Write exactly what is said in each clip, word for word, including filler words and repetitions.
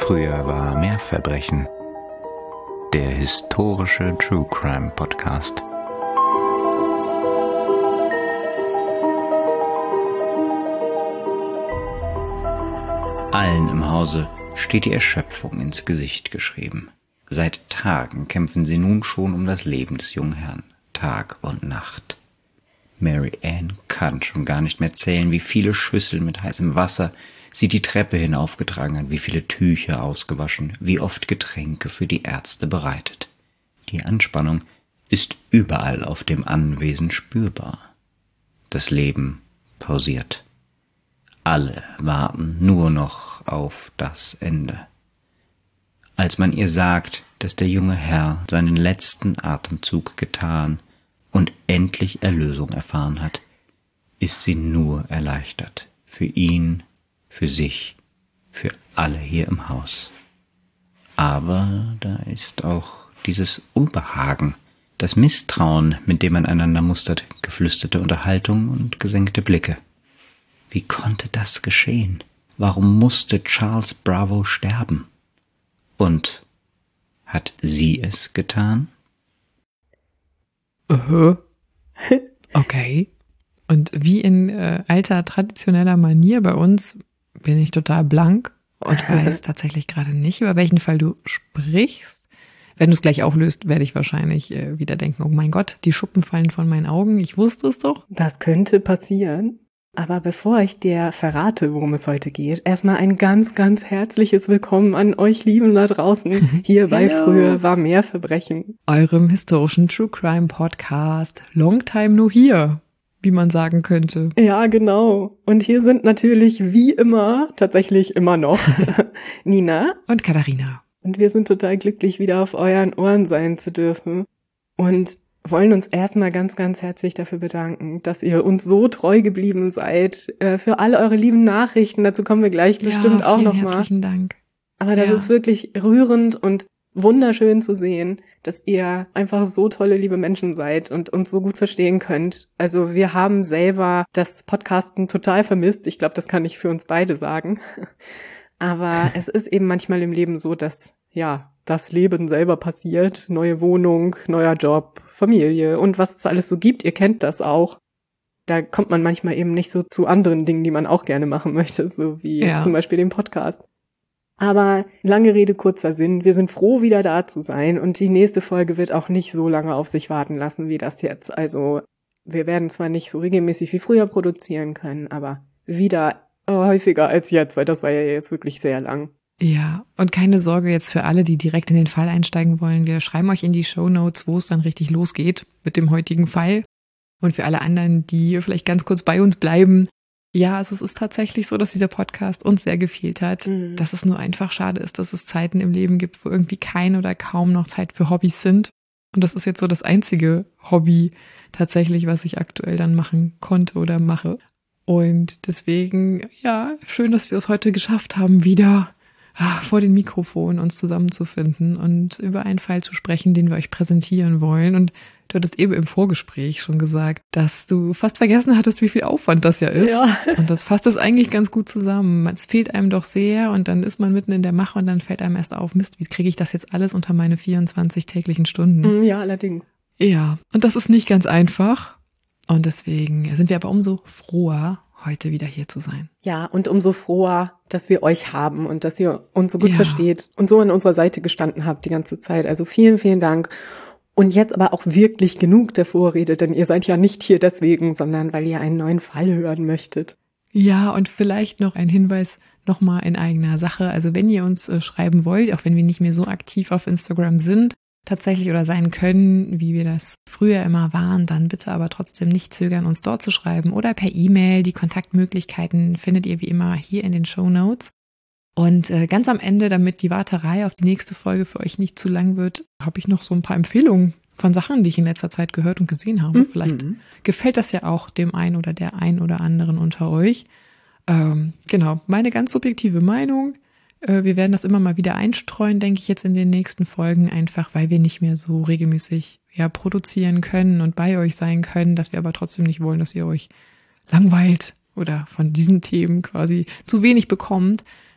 Früher war mehr Verbrechen. Der historische True Crime Podcast. Allen im Hause steht die Erschöpfung ins Gesicht geschrieben. Seit Tagen kämpfen sie nun schon um das Leben des jungen Herrn, Tag und Nacht. Mary Ann kann schon gar nicht mehr zählen, wie viele Schüsseln mit heißem Wasser sie die Treppe hinaufgetragen hat, wie viele Tücher ausgewaschen, wie oft Getränke für die Ärzte bereitet. Die Anspannung ist überall auf dem Anwesen spürbar. Das Leben pausiert. Alle warten nur noch auf das Ende. Als man ihr sagt, dass der junge Herr seinen letzten Atemzug getan und endlich Erlösung erfahren hat, ist sie nur erleichtert. Für ihn, für sich, für alle hier im Haus. Aber da ist auch dieses Unbehagen, das Misstrauen, mit dem man einander mustert, geflüsterte Unterhaltung und gesenkte Blicke. Wie konnte das geschehen? Warum musste Charles Bravo sterben? Und hat sie es getan? Uh-huh. Okay. Und wie in äh, alter traditioneller Manier bei uns bin ich total blank und weiß tatsächlich gerade nicht, über welchen Fall du sprichst. Wenn du es gleich auflöst, werde ich wahrscheinlich äh, wieder denken, oh mein Gott, die Schuppen fallen von meinen Augen, ich wusste es doch. Das könnte passieren. Aber bevor ich dir verrate, worum es heute geht, erstmal ein ganz, ganz herzliches Willkommen an euch Lieben da draußen. Hier bei Früher war mehr Verbrechen. Eurem historischen True Crime Podcast. Long time no here, wie man sagen könnte. Ja, genau. Und hier sind natürlich wie immer, tatsächlich immer noch, Nina und Katharina. Und wir sind total glücklich, wieder auf euren Ohren sein zu dürfen. Und wollen uns erstmal ganz, ganz herzlich dafür bedanken, dass ihr uns so treu geblieben seid, äh, für all eure lieben Nachrichten. Dazu kommen wir gleich bestimmt ja, auch noch mal. Ja, herzlichen Dank. Aber das ja. ist wirklich rührend und wunderschön zu sehen, dass ihr einfach so tolle, liebe Menschen seid und uns so gut verstehen könnt. Also wir haben selber das Podcasten total vermisst. Ich glaube, das kann ich für uns beide sagen. Aber es ist eben manchmal im Leben so, dass, ja, das Leben selber passiert. Neue Wohnung, neuer Job, Familie und was es alles so gibt. Ihr kennt das auch. Da kommt man manchmal eben nicht so zu anderen Dingen, die man auch gerne machen möchte, so wie ja. zum Beispiel den Podcast. Aber lange Rede, kurzer Sinn. Wir sind froh, wieder da zu sein. Und die nächste Folge wird auch nicht so lange auf sich warten lassen wie das jetzt. Also wir werden zwar nicht so regelmäßig wie früher produzieren können, aber wieder häufiger als jetzt, weil das war ja jetzt wirklich sehr lang. Ja, und keine Sorge jetzt für alle, die direkt in den Fall einsteigen wollen. Wir schreiben euch in die Shownotes, wo es dann richtig losgeht mit dem heutigen Fall. Und für alle anderen, die vielleicht ganz kurz bei uns bleiben. Ja, also es ist tatsächlich so, dass dieser Podcast uns sehr gefehlt hat. Mhm. Dass es nur einfach schade ist, dass es Zeiten im Leben gibt, wo irgendwie keine oder kaum noch Zeit für Hobbys sind. Und das ist jetzt so das einzige Hobby tatsächlich, was ich aktuell dann machen konnte oder mache. Und deswegen, ja, schön, dass wir es heute geschafft haben, wieder vor den Mikrofonen uns zusammenzufinden und über einen Fall zu sprechen, den wir euch präsentieren wollen. Und du hattest eben im Vorgespräch schon gesagt, dass du fast vergessen hattest, wie viel Aufwand das ja ist. Ja. Und das fasst es eigentlich ganz gut zusammen. Es fehlt einem doch sehr und dann ist man mitten in der Mache und dann fällt einem erst auf, Mist, wie kriege ich das jetzt alles unter meine vierundzwanzig täglichen Stunden? Ja, allerdings. Ja, und das ist nicht ganz einfach. Und deswegen sind wir aber umso froher, heute wieder hier zu sein. Ja, und umso froher, dass wir euch haben und dass ihr uns so gut ja. versteht und so an unserer Seite gestanden habt die ganze Zeit. Also vielen, vielen Dank. Und jetzt aber auch wirklich genug der Vorrede, denn ihr seid ja nicht hier deswegen, sondern weil ihr einen neuen Fall hören möchtet. Ja, und vielleicht noch ein Hinweis nochmal in eigener Sache. Also wenn ihr uns äh, schreiben wollt, auch wenn wir nicht mehr so aktiv auf Instagram sind, tatsächlich oder sein können, wie wir das früher immer waren, dann bitte aber trotzdem nicht zögern, uns dort zu schreiben oder per E-Mail. Die Kontaktmöglichkeiten findet ihr wie immer hier in den Shownotes. Und äh, ganz am Ende, damit die Warterei auf die nächste Folge für euch nicht zu lang wird, habe ich noch so ein paar Empfehlungen von Sachen, die ich in letzter Zeit gehört und gesehen habe. Mhm. Vielleicht gefällt das ja auch dem einen oder der ein oder anderen unter euch. Ähm, genau, meine ganz subjektive Meinung. Wir werden das immer mal wieder einstreuen, denke ich jetzt in den nächsten Folgen, einfach weil wir nicht mehr so regelmäßig ja produzieren können und bei euch sein können, dass wir aber trotzdem nicht wollen, dass ihr euch langweilt oder von diesen Themen quasi zu wenig bekommt.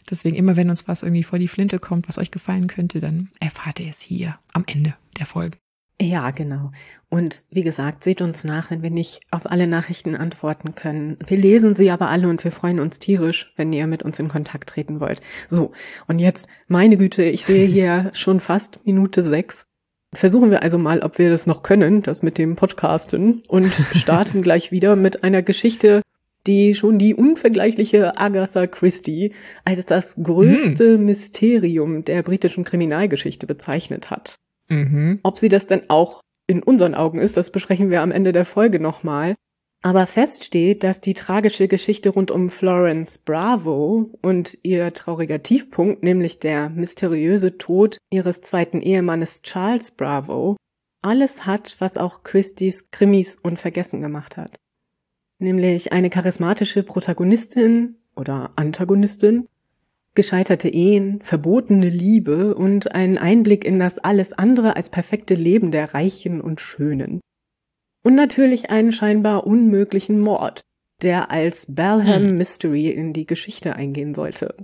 Deswegen immer, wenn uns was irgendwie vor die Flinte kommt, was euch gefallen könnte, dann erfahrt ihr es hier am Ende der Folge. Ja, genau. Und wie gesagt, seht uns nach, wenn wir nicht auf alle Nachrichten antworten können. Wir lesen sie aber alle und wir freuen uns tierisch, wenn ihr mit uns in Kontakt treten wollt. So, und jetzt, meine Güte, ich sehe hier schon fast Minute sechs. Versuchen wir also mal, ob wir das noch können, das mit dem Podcasten, und starten gleich wieder mit einer Geschichte, die schon die unvergleichliche Agatha Christie als das größte hm. Mysterium der britischen Kriminalgeschichte bezeichnet hat. Mhm. Ob sie das denn auch in unseren Augen ist, das besprechen wir am Ende der Folge nochmal. Aber fest steht, dass die tragische Geschichte rund um Florence Bravo und ihr trauriger Tiefpunkt, nämlich der mysteriöse Tod ihres zweiten Ehemannes Charles Bravo, alles hat, was auch Christies Krimis unvergessen gemacht hat. Nämlich eine charismatische Protagonistin oder Antagonistin, gescheiterte Ehen, verbotene Liebe und einen Einblick in das alles andere als perfekte Leben der Reichen und Schönen. Und natürlich einen scheinbar unmöglichen Mord, der als Balham hm. Mystery in die Geschichte eingehen sollte.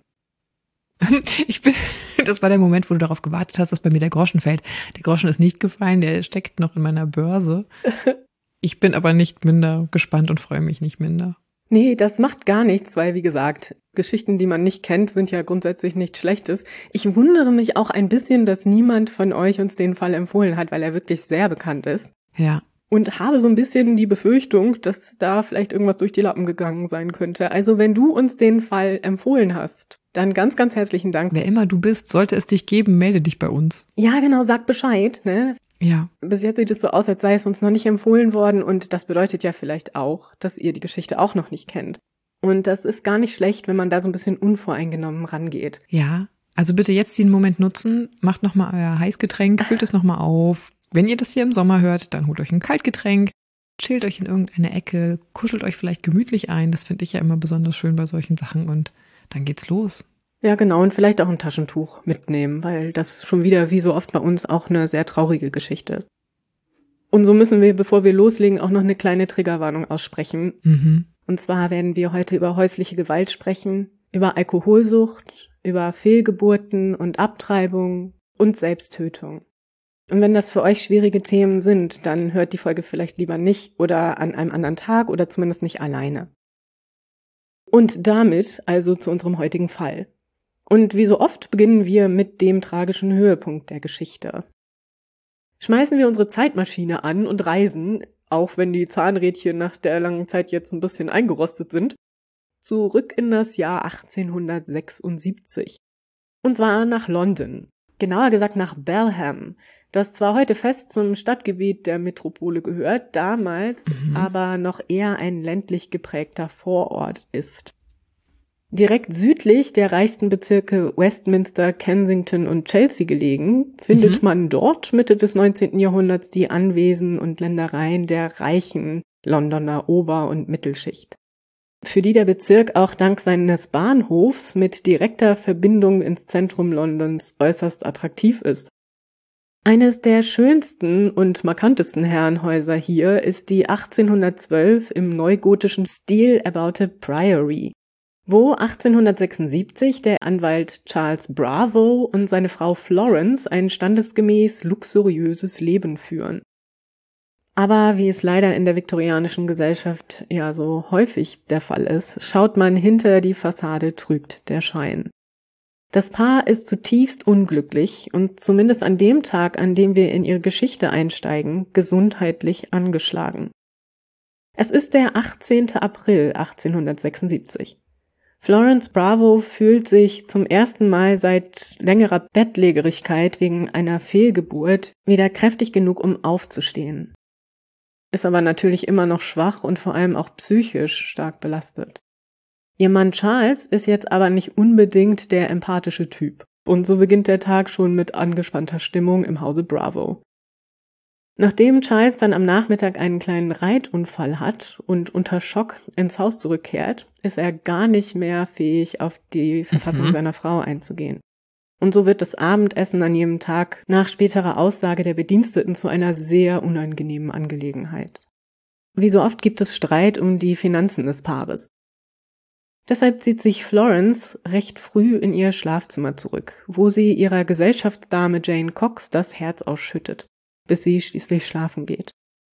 Ich bin, das war der Moment, wo du darauf gewartet hast, dass bei mir der Groschen fällt. Der Groschen ist nicht gefallen, der steckt noch in meiner Börse. Ich bin aber nicht minder gespannt und freue mich nicht minder. Nee, das macht gar nichts, weil, wie gesagt, Geschichten, die man nicht kennt, sind ja grundsätzlich nichts Schlechtes. Ich wundere mich auch ein bisschen, dass niemand von euch uns den Fall empfohlen hat, weil er wirklich sehr bekannt ist. Ja. Und habe so ein bisschen die Befürchtung, dass da vielleicht irgendwas durch die Lappen gegangen sein könnte. Also wenn du uns den Fall empfohlen hast, dann ganz, ganz herzlichen Dank. Wer immer du bist, sollte es dich geben, melde dich bei uns. Ja, genau, sag Bescheid, ne? Ja. Bis jetzt sieht es so aus, als sei es uns noch nicht empfohlen worden und das bedeutet ja vielleicht auch, dass ihr die Geschichte auch noch nicht kennt. Und das ist gar nicht schlecht, wenn man da so ein bisschen unvoreingenommen rangeht. Ja, also bitte jetzt den Moment nutzen, macht nochmal euer Heißgetränk, füllt es nochmal auf. Wenn ihr das hier im Sommer hört, dann holt euch ein Kaltgetränk, chillt euch in irgendeine Ecke, kuschelt euch vielleicht gemütlich ein. Das finde ich ja immer besonders schön bei solchen Sachen und dann geht's los. Ja, genau, und vielleicht auch ein Taschentuch mitnehmen, weil das schon wieder, wie so oft bei uns, auch eine sehr traurige Geschichte ist. Und so müssen wir, bevor wir loslegen, auch noch eine kleine Triggerwarnung aussprechen. Mhm. Und zwar werden wir heute über häusliche Gewalt sprechen, über Alkoholsucht, über Fehlgeburten und Abtreibung und Selbsttötung. Und wenn das für euch schwierige Themen sind, dann hört die Folge vielleicht lieber nicht oder an einem anderen Tag oder zumindest nicht alleine. Und damit also zu unserem heutigen Fall. Und wie so oft beginnen wir mit dem tragischen Höhepunkt der Geschichte. Schmeißen wir unsere Zeitmaschine an und reisen, auch wenn die Zahnrädchen nach der langen Zeit jetzt ein bisschen eingerostet sind, zurück in das Jahr achtzehnhundertsechsundsiebzig. Und zwar nach London. Genauer gesagt nach Balham, das zwar heute fest zum Stadtgebiet der Metropole gehört, damals mhm. aber noch eher ein ländlich geprägter Vorort ist. Direkt südlich der reichsten Bezirke Westminster, Kensington und Chelsea gelegen, findet mhm. man dort Mitte des neunzehnten Jahrhunderts die Anwesen und Ländereien der reichen Londoner Ober- und Mittelschicht, für die der Bezirk auch dank seines Bahnhofs mit direkter Verbindung ins Zentrum Londons äußerst attraktiv ist. Eines der schönsten und markantesten Herrenhäuser hier ist die achtzehnhundertzwölf im neugotischen Stil erbaute Priory, wo achtzehnhundertsechsundsiebzig der Anwalt Charles Bravo und seine Frau Florence ein standesgemäß luxuriöses Leben führen. Aber wie es leider in der viktorianischen Gesellschaft ja so häufig der Fall ist, schaut man hinter die Fassade, trügt der Schein. Das Paar ist zutiefst unglücklich und zumindest an dem Tag, an dem wir in ihre Geschichte einsteigen, gesundheitlich angeschlagen. Es ist der achtzehnten April achtzehnhundertsechsundsiebzig. Florence Bravo fühlt sich zum ersten Mal seit längerer Bettlägerigkeit wegen einer Fehlgeburt wieder kräftig genug, um aufzustehen. Ist aber natürlich immer noch schwach und vor allem auch psychisch stark belastet. Ihr Mann Charles ist jetzt aber nicht unbedingt der empathische Typ. Und so beginnt der Tag schon mit angespannter Stimmung im Hause Bravo. Nachdem Charles dann am Nachmittag einen kleinen Reitunfall hat und unter Schock ins Haus zurückkehrt, ist er gar nicht mehr fähig, auf die Verfassung mhm. seiner Frau einzugehen. Und so wird das Abendessen an jedem Tag nach späterer Aussage der Bediensteten zu einer sehr unangenehmen Angelegenheit. Wie so oft gibt es Streit um die Finanzen des Paares. Deshalb zieht sich Florence recht früh in ihr Schlafzimmer zurück, wo sie ihrer Gesellschaftsdame Jane Cox das Herz ausschüttet, bis sie schließlich schlafen geht.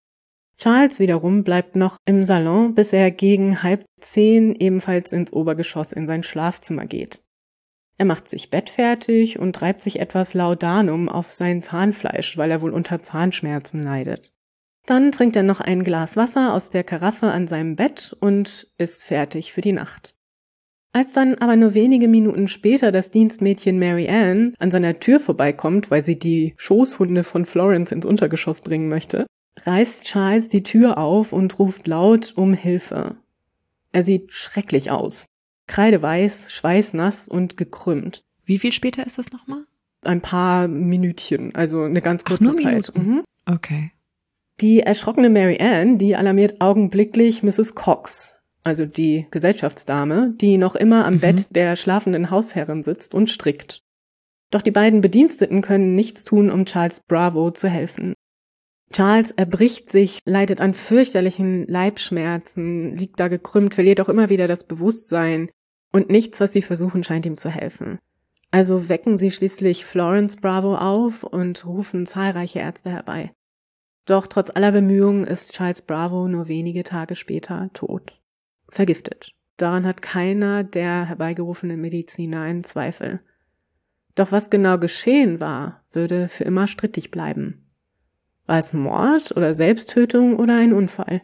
Charles wiederum bleibt noch im Salon, bis er gegen halb zehn ebenfalls ins Obergeschoss in sein Schlafzimmer geht. Er macht sich bettfertig und reibt sich etwas Laudanum auf sein Zahnfleisch, weil er wohl unter Zahnschmerzen leidet. Dann trinkt er noch ein Glas Wasser aus der Karaffe an seinem Bett und ist fertig für die Nacht. Als dann aber nur wenige Minuten später das Dienstmädchen Mary Ann an seiner Tür vorbeikommt, weil sie die Schoßhunde von Florence ins Untergeschoss bringen möchte, reißt Charles die Tür auf und ruft laut um Hilfe. Er sieht schrecklich aus. Kreideweiß, schweißnass und gekrümmt. Wie viel später ist das nochmal? Ein paar Minütchen, also eine ganz kurze Ach, nur Zeit. Mhm. Okay. Die erschrockene Mary Ann, die alarmiert augenblicklich Misses Cox, also die Gesellschaftsdame, die noch immer am mhm. Bett der schlafenden Hausherrin sitzt und strickt. Doch die beiden Bediensteten können nichts tun, um Charles Bravo zu helfen. Charles erbricht sich, leidet an fürchterlichen Leibschmerzen, liegt da gekrümmt, verliert auch immer wieder das Bewusstsein und nichts, was sie versuchen, scheint ihm zu helfen. Also wecken sie schließlich Florence Bravo auf und rufen zahlreiche Ärzte herbei. Doch trotz aller Bemühungen ist Charles Bravo nur wenige Tage später tot. Vergiftet. Daran hat keiner der herbeigerufenen Mediziner einen Zweifel. Doch was genau geschehen war, würde für immer strittig bleiben. War es Mord oder Selbsttötung oder ein Unfall?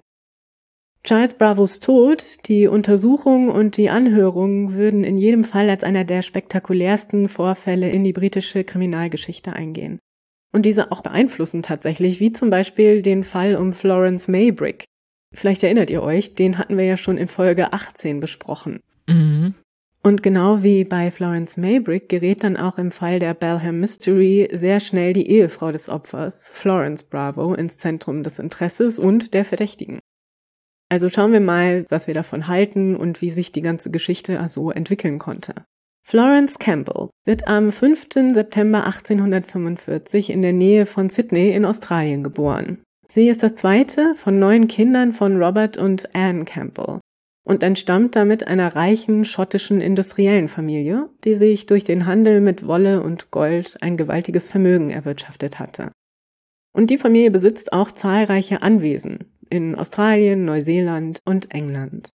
Charles Bravos Tod, die Untersuchung und die Anhörung würden in jedem Fall als einer der spektakulärsten Vorfälle in die britische Kriminalgeschichte eingehen. Und diese auch beeinflussen tatsächlich, wie zum Beispiel den Fall um Florence Maybrick. Vielleicht erinnert ihr euch, den hatten wir ja schon in Folge achtzehn besprochen. Mhm. Und genau wie bei Florence Maybrick gerät dann auch im Fall der Balham Mystery sehr schnell die Ehefrau des Opfers, Florence Bravo, ins Zentrum des Interesses und der Verdächtigen. Also schauen wir mal, was wir davon halten und wie sich die ganze Geschichte so entwickeln konnte. Florence Campbell wird am fünften September achtzehnhundertfünfundvierzig in der Nähe von Sydney in Australien geboren. Sie ist das zweite von neun Kindern von Robert und Anne Campbell und entstammt damit einer reichen schottischen industriellen Familie, die sich durch den Handel mit Wolle und Gold ein gewaltiges Vermögen erwirtschaftet hatte. Und die Familie besitzt auch zahlreiche Anwesen in Australien, Neuseeland und England.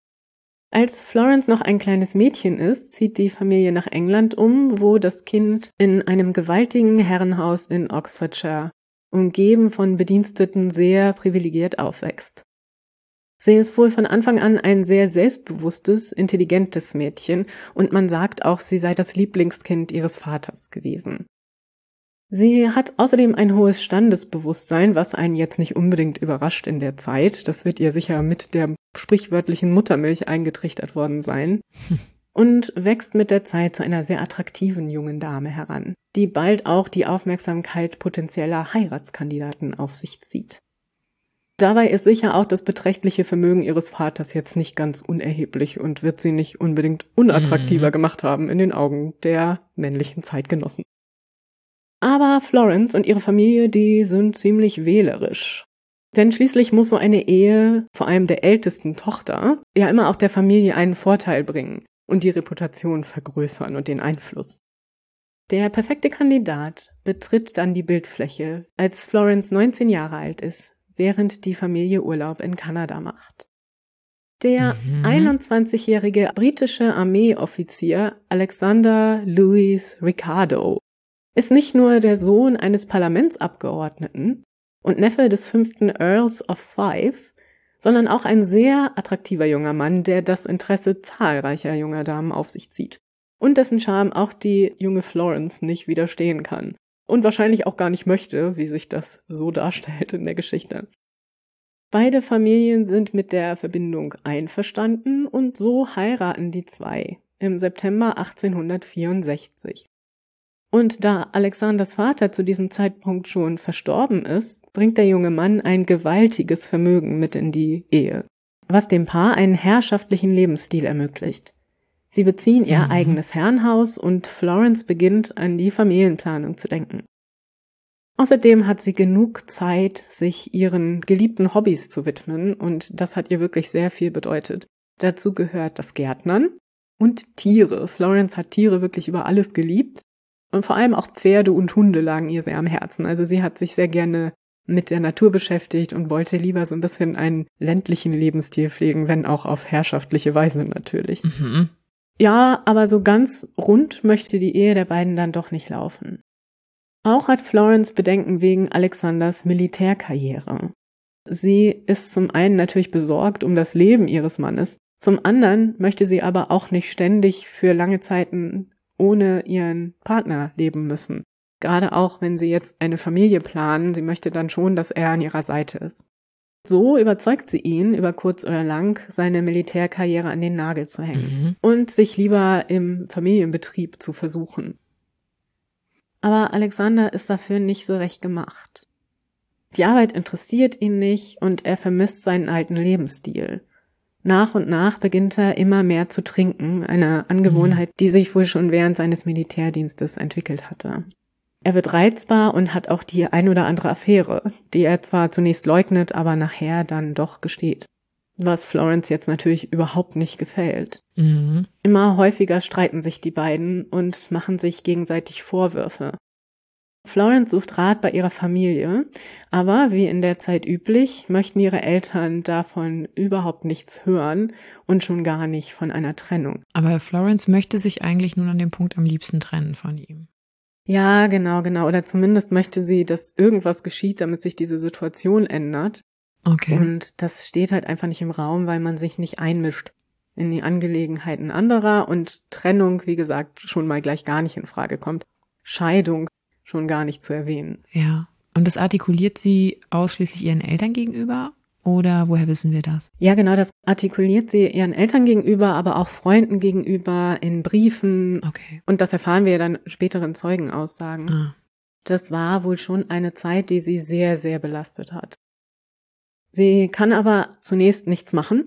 Als Florence noch ein kleines Mädchen ist, zieht die Familie nach England um, wo das Kind in einem gewaltigen Herrenhaus in Oxfordshire, umgeben von Bediensteten, sehr privilegiert aufwächst. Sie ist wohl von Anfang an ein sehr selbstbewusstes, intelligentes Mädchen und man sagt auch, sie sei das Lieblingskind ihres Vaters gewesen. Sie hat außerdem ein hohes Standesbewusstsein, was einen jetzt nicht unbedingt überrascht in der Zeit. Das wird ihr sicher mit der sprichwörtlichen Muttermilch eingetrichtert worden sein. Und wächst mit der Zeit zu einer sehr attraktiven jungen Dame heran, die bald auch die Aufmerksamkeit potenzieller Heiratskandidaten auf sich zieht. Dabei ist sicher auch das beträchtliche Vermögen ihres Vaters jetzt nicht ganz unerheblich und wird sie nicht unbedingt unattraktiver mhm. gemacht haben in den Augen der männlichen Zeitgenossen. Aber Florence und ihre Familie, die sind ziemlich wählerisch. Denn schließlich muss so eine Ehe, vor allem der ältesten Tochter, ja immer auch der Familie einen Vorteil bringen und die Reputation vergrößern und den Einfluss. Der perfekte Kandidat betritt dann die Bildfläche, als Florence neunzehn Jahre alt ist, während die Familie Urlaub in Kanada macht. Der mhm. einundzwanzigjährige britische Armeeoffizier Alexander Louis Ricardo ist nicht nur der Sohn eines Parlamentsabgeordneten und Neffe des fünften Earls of Fife, sondern auch ein sehr attraktiver junger Mann, der das Interesse zahlreicher junger Damen auf sich zieht und dessen Charme auch die junge Florence nicht widerstehen kann und wahrscheinlich auch gar nicht möchte, wie sich das so darstellt in der Geschichte. Beide Familien sind mit der Verbindung einverstanden und so heiraten die zwei im September achtzehnhundertvierundsechzig. Und da Alexanders Vater zu diesem Zeitpunkt schon verstorben ist, bringt der junge Mann ein gewaltiges Vermögen mit in die Ehe, was dem Paar einen herrschaftlichen Lebensstil ermöglicht. Sie beziehen ihr mhm. eigenes Herrenhaus und Florence beginnt an die Familienplanung zu denken. Außerdem hat sie genug Zeit, sich ihren geliebten Hobbys zu widmen und das hat ihr wirklich sehr viel bedeutet. Dazu gehört das Gärtnern und Tiere. Florence hat Tiere wirklich über alles geliebt. Und vor allem auch Pferde und Hunde lagen ihr sehr am Herzen. Also sie hat sich sehr gerne mit der Natur beschäftigt und wollte lieber so ein bisschen einen ländlichen Lebensstil pflegen, wenn auch auf herrschaftliche Weise natürlich. Mhm. Ja, aber so ganz rund möchte die Ehe der beiden dann doch nicht laufen. Auch hat Florence Bedenken wegen Alexanders Militärkarriere. Sie ist zum einen natürlich besorgt um das Leben ihres Mannes, zum anderen möchte sie aber auch nicht ständig für lange Zeiten ohne ihren Partner leben müssen. Gerade auch, wenn sie jetzt eine Familie planen, sie möchte dann schon, dass er an ihrer Seite ist. So überzeugt sie ihn, über kurz oder lang seine Militärkarriere an den Nagel zu hängen Mhm. und sich lieber im Familienbetrieb zu versuchen. Aber Alexander ist dafür nicht so recht gemacht. Die Arbeit interessiert ihn nicht und er vermisst seinen alten Lebensstil. Nach und nach beginnt er immer mehr zu trinken, eine Angewohnheit, die sich wohl schon während seines Militärdienstes entwickelt hatte. Er wird reizbar und hat auch die ein oder andere Affäre, die er zwar zunächst leugnet, aber nachher dann doch gesteht. Was Florence jetzt natürlich überhaupt nicht gefällt. Mhm. Immer häufiger streiten sich die beiden und machen sich gegenseitig Vorwürfe. Florence sucht Rat bei ihrer Familie, aber wie in der Zeit üblich, möchten ihre Eltern davon überhaupt nichts hören und schon gar nicht von einer Trennung. Aber Florence möchte sich eigentlich nun an dem Punkt am liebsten trennen von ihm. Ja, genau, genau. Oder zumindest möchte sie, dass irgendwas geschieht, damit sich diese Situation ändert. Okay. Und das steht halt einfach nicht im Raum, weil man sich nicht einmischt in die Angelegenheiten anderer und Trennung, wie gesagt, schon mal gleich gar nicht in Frage kommt. Scheidung schon gar nicht zu erwähnen. Ja. Und das artikuliert sie ausschließlich ihren Eltern gegenüber? Oder woher wissen wir das? Ja, genau, das artikuliert sie ihren Eltern gegenüber, aber auch Freunden gegenüber, in Briefen. Okay. Und das erfahren wir dann späteren Zeugenaussagen. Ah. Das war wohl schon eine Zeit, die sie sehr, sehr belastet hat. Sie kann aber zunächst nichts machen,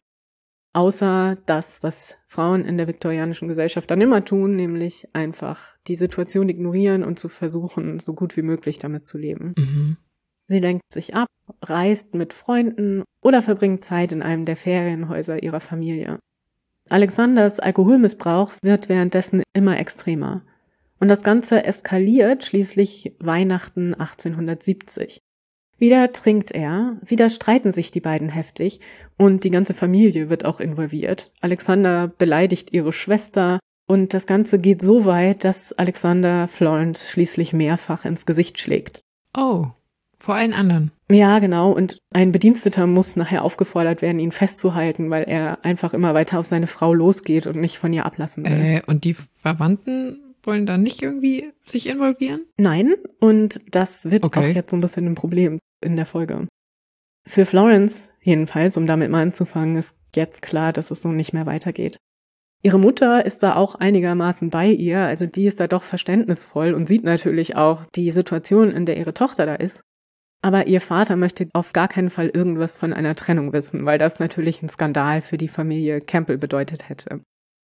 außer das, was Frauen in der viktorianischen Gesellschaft dann immer tun, nämlich einfach die Situation ignorieren und zu versuchen, so gut wie möglich damit zu leben. Mhm. Sie lenkt sich ab, reist mit Freunden oder verbringt Zeit in einem der Ferienhäuser ihrer Familie. Alexanders Alkoholmissbrauch wird währenddessen immer extremer. Und das Ganze eskaliert schließlich Weihnachten achtzehnhundertsiebzig. Wieder trinkt er, wieder streiten sich die beiden heftig und die ganze Familie wird auch involviert. Alexander beleidigt ihre Schwester und das Ganze geht so weit, dass Alexander Florence schließlich mehrfach ins Gesicht schlägt. Oh, vor allen anderen. Ja, genau. Und ein Bediensteter muss nachher aufgefordert werden, ihn festzuhalten, weil er einfach immer weiter auf seine Frau losgeht und nicht von ihr ablassen will. Äh, und die Verwandten wollen da nicht irgendwie sich involvieren? Nein, und das wird Okay. auch jetzt so ein bisschen ein Problem in der Folge. Für Florence jedenfalls, um damit mal anzufangen, ist jetzt klar, dass es so nicht mehr weitergeht. Ihre Mutter ist da auch einigermaßen bei ihr, also die ist da doch verständnisvoll und sieht natürlich auch die Situation, in der ihre Tochter da ist. Aber ihr Vater möchte auf gar keinen Fall irgendwas von einer Trennung wissen, weil das natürlich ein Skandal für die Familie Campbell bedeutet hätte.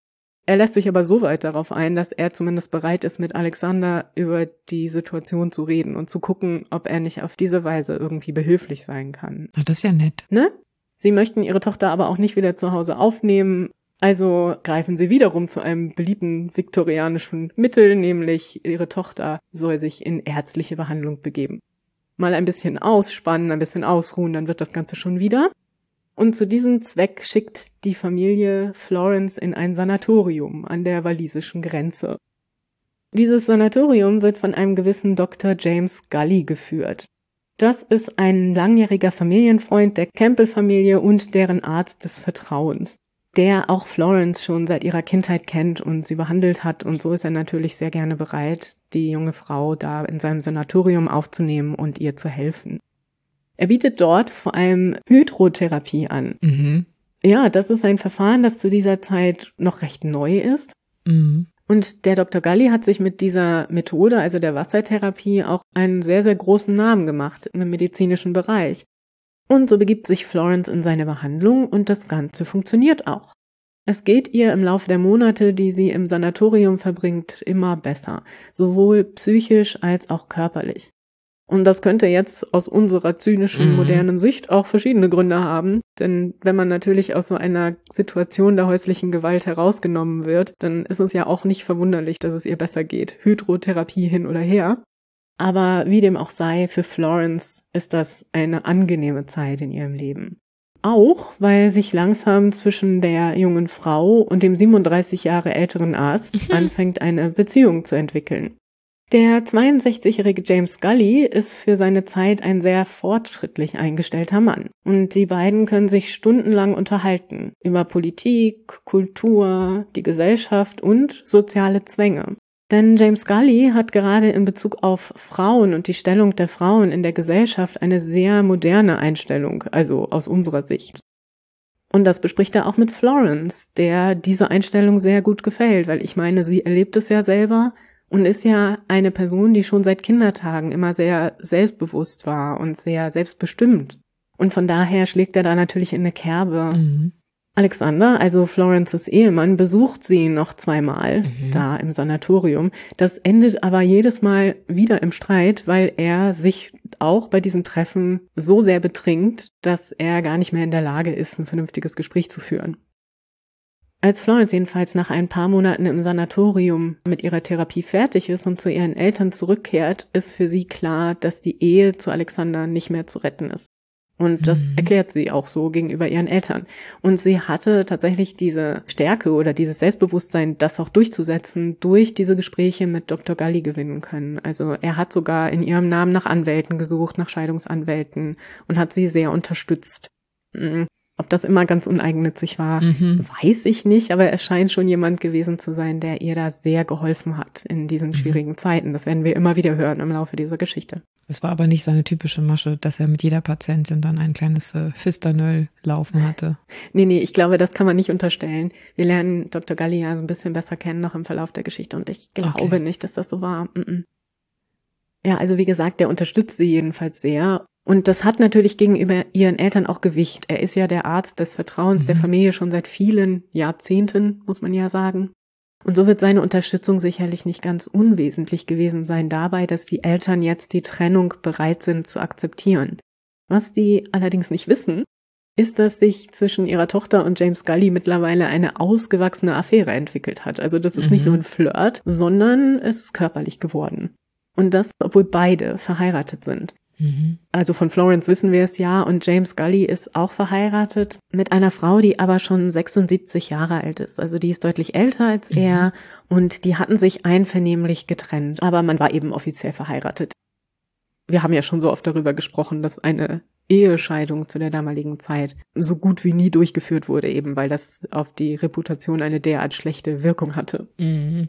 Er lässt sich aber so weit darauf ein, dass er zumindest bereit ist, mit Alexander über die Situation zu reden und zu gucken, ob er nicht auf diese Weise irgendwie behilflich sein kann. Na, das ist ja nett. Ne? Sie möchten ihre Tochter aber auch nicht wieder zu Hause aufnehmen, also greifen sie wiederum zu einem beliebten viktorianischen Mittel, nämlich ihre Tochter soll sich in ärztliche Behandlung begeben. Mal ein bisschen ausspannen, ein bisschen ausruhen, dann wird das Ganze schon wieder. Und zu diesem Zweck schickt die Familie Florence in ein Sanatorium an der walisischen Grenze. Dieses Sanatorium wird von einem gewissen Doktor James Gully geführt. Das ist ein langjähriger Familienfreund der Campbell-Familie und deren Arzt des Vertrauens, der auch Florence schon seit ihrer Kindheit kennt und sie behandelt hat, und so ist er natürlich sehr gerne bereit, die junge Frau da in seinem Sanatorium aufzunehmen und ihr zu helfen. Er bietet dort vor allem Hydrotherapie an. Mhm. Ja, das ist ein Verfahren, das zu dieser Zeit noch recht neu ist. Mhm. Und der Doktor Gully hat sich mit dieser Methode, also der Wassertherapie, auch einen sehr, sehr großen Namen gemacht im medizinischen Bereich. Und so begibt sich Florence in seine Behandlung und das Ganze funktioniert auch. Es geht ihr im Laufe der Monate, die sie im Sanatorium verbringt, immer besser, sowohl psychisch als auch körperlich. Und das könnte jetzt aus unserer zynischen, modernen Sicht auch verschiedene Gründe haben. Denn wenn man natürlich aus so einer Situation der häuslichen Gewalt herausgenommen wird, dann ist es ja auch nicht verwunderlich, dass es ihr besser geht. Hydrotherapie hin oder her. Aber wie dem auch sei, für Florence ist das eine angenehme Zeit in ihrem Leben. Auch, weil sich langsam zwischen der jungen Frau und dem siebenunddreißig Jahre älteren Arzt anfängt, eine Beziehung zu entwickeln. Der zweiundsechzigjährige James Scully ist für seine Zeit ein sehr fortschrittlich eingestellter Mann. Und die beiden können sich stundenlang unterhalten über Politik, Kultur, die Gesellschaft und soziale Zwänge. Denn James Scully hat gerade in Bezug auf Frauen und die Stellung der Frauen in der Gesellschaft eine sehr moderne Einstellung, also aus unserer Sicht. Und das bespricht er auch mit Florence, der diese Einstellung sehr gut gefällt, weil ich meine, sie erlebt es ja selber und ist ja eine Person, die schon seit Kindertagen immer sehr selbstbewusst war und sehr selbstbestimmt. Und von daher schlägt er da natürlich in eine Kerbe. Mhm. Alexander, also Florences Ehemann, besucht sie noch zweimal mhm. da im Sanatorium. Das endet aber jedes Mal wieder im Streit, weil er sich auch bei diesen Treffen so sehr betrinkt, dass er gar nicht mehr in der Lage ist, ein vernünftiges Gespräch zu führen. Als Florence jedenfalls nach ein paar Monaten im Sanatorium mit ihrer Therapie fertig ist und zu ihren Eltern zurückkehrt, ist für sie klar, dass die Ehe zu Alexander nicht mehr zu retten ist. Und das mhm. erklärt sie auch so gegenüber ihren Eltern. Und sie hatte tatsächlich diese Stärke oder dieses Selbstbewusstsein, das auch durchzusetzen, durch diese Gespräche mit Doktor Gully gewinnen können. Also er hat sogar in ihrem Namen nach Anwälten gesucht, nach Scheidungsanwälten und hat sie sehr unterstützt. Ob das immer ganz uneigennützig war, mhm. weiß ich nicht, aber es scheint schon jemand gewesen zu sein, der ihr da sehr geholfen hat in diesen schwierigen mhm. Zeiten. Das werden wir immer wieder hören im Laufe dieser Geschichte. Es war aber nicht seine typische Masche, dass er mit jeder Patientin dann ein kleines äh, Fisternöll laufen hatte. Nee, nee, ich glaube, das kann man nicht unterstellen. Wir lernen Doktor Gully ja so ein bisschen besser kennen noch im Verlauf der Geschichte und ich glaube okay. nicht, dass das so war. Mm-mm. Ja, also wie gesagt, der unterstützt sie jedenfalls sehr. Und das hat natürlich gegenüber ihren Eltern auch Gewicht. Er ist ja der Arzt des Vertrauens mhm. der Familie schon seit vielen Jahrzehnten, muss man ja sagen. Und so wird seine Unterstützung sicherlich nicht ganz unwesentlich gewesen sein dabei, dass die Eltern jetzt die Trennung bereit sind zu akzeptieren. Was die allerdings nicht wissen, ist, dass sich zwischen ihrer Tochter und James Scully mittlerweile eine ausgewachsene Affäre entwickelt hat. Also das ist mhm. nicht nur ein Flirt, sondern es ist körperlich geworden. Und das, obwohl beide verheiratet sind. Mhm. Also von Florence wissen wir es ja und James Scully ist auch verheiratet mit einer Frau, die aber schon sechsundsiebzig Jahre alt ist. Also die ist deutlich älter als mhm. er und die hatten sich einvernehmlich getrennt, aber man war eben offiziell verheiratet. Wir haben ja schon so oft darüber gesprochen, dass eine Ehescheidung zu der damaligen Zeit so gut wie nie durchgeführt wurde, eben weil das auf die Reputation eine derart schlechte Wirkung hatte. Mhm.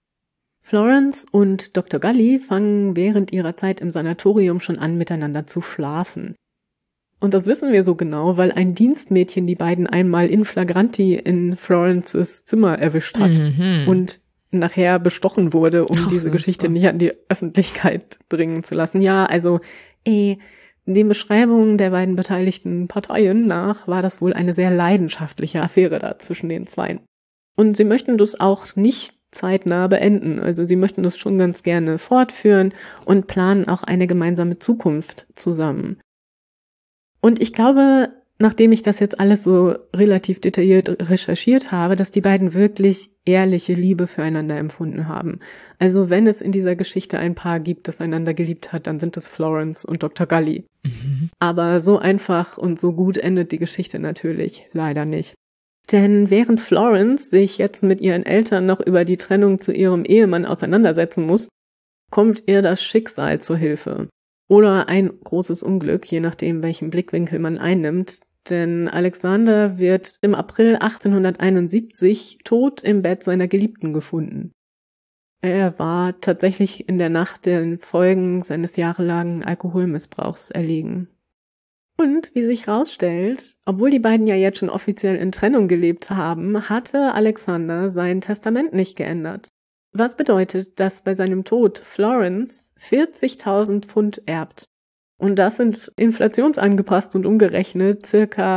Florence und Doktor Gully fangen während ihrer Zeit im Sanatorium schon an, miteinander zu schlafen. Und das wissen wir so genau, weil ein Dienstmädchen die beiden einmal in flagranti in Florences Zimmer erwischt hat mhm. und nachher bestochen wurde, um oh, diese Geschichte nicht an die Öffentlichkeit dringen zu lassen. Ja, also eh, den Beschreibungen der beiden beteiligten Parteien nach war das wohl eine sehr leidenschaftliche Affäre da zwischen den Zweien. Und sie möchten das auch nicht zeitnah beenden. Also sie möchten das schon ganz gerne fortführen und planen auch eine gemeinsame Zukunft zusammen. Und ich glaube, nachdem ich das jetzt alles so relativ detailliert recherchiert habe, dass die beiden wirklich ehrliche Liebe füreinander empfunden haben. Also wenn es in dieser Geschichte ein Paar gibt, das einander geliebt hat, dann sind es Florence und Doktor Gully. Mhm. Aber so einfach und so gut endet die Geschichte natürlich leider nicht. Denn während Florence sich jetzt mit ihren Eltern noch über die Trennung zu ihrem Ehemann auseinandersetzen muss, kommt ihr das Schicksal zur Hilfe. Oder ein großes Unglück, je nachdem, welchen Blickwinkel man einnimmt. Denn Alexander wird im April achtzehnhunderteinundsiebzig tot im Bett seiner Geliebten gefunden. Er war tatsächlich in der Nacht den Folgen seines jahrelangen Alkoholmissbrauchs erlegen. Und wie sich rausstellt, obwohl die beiden ja jetzt schon offiziell in Trennung gelebt haben, hatte Alexander sein Testament nicht geändert. Was bedeutet, dass bei seinem Tod Florence vierzigtausend Pfund erbt. Und das sind inflationsangepasst und umgerechnet circa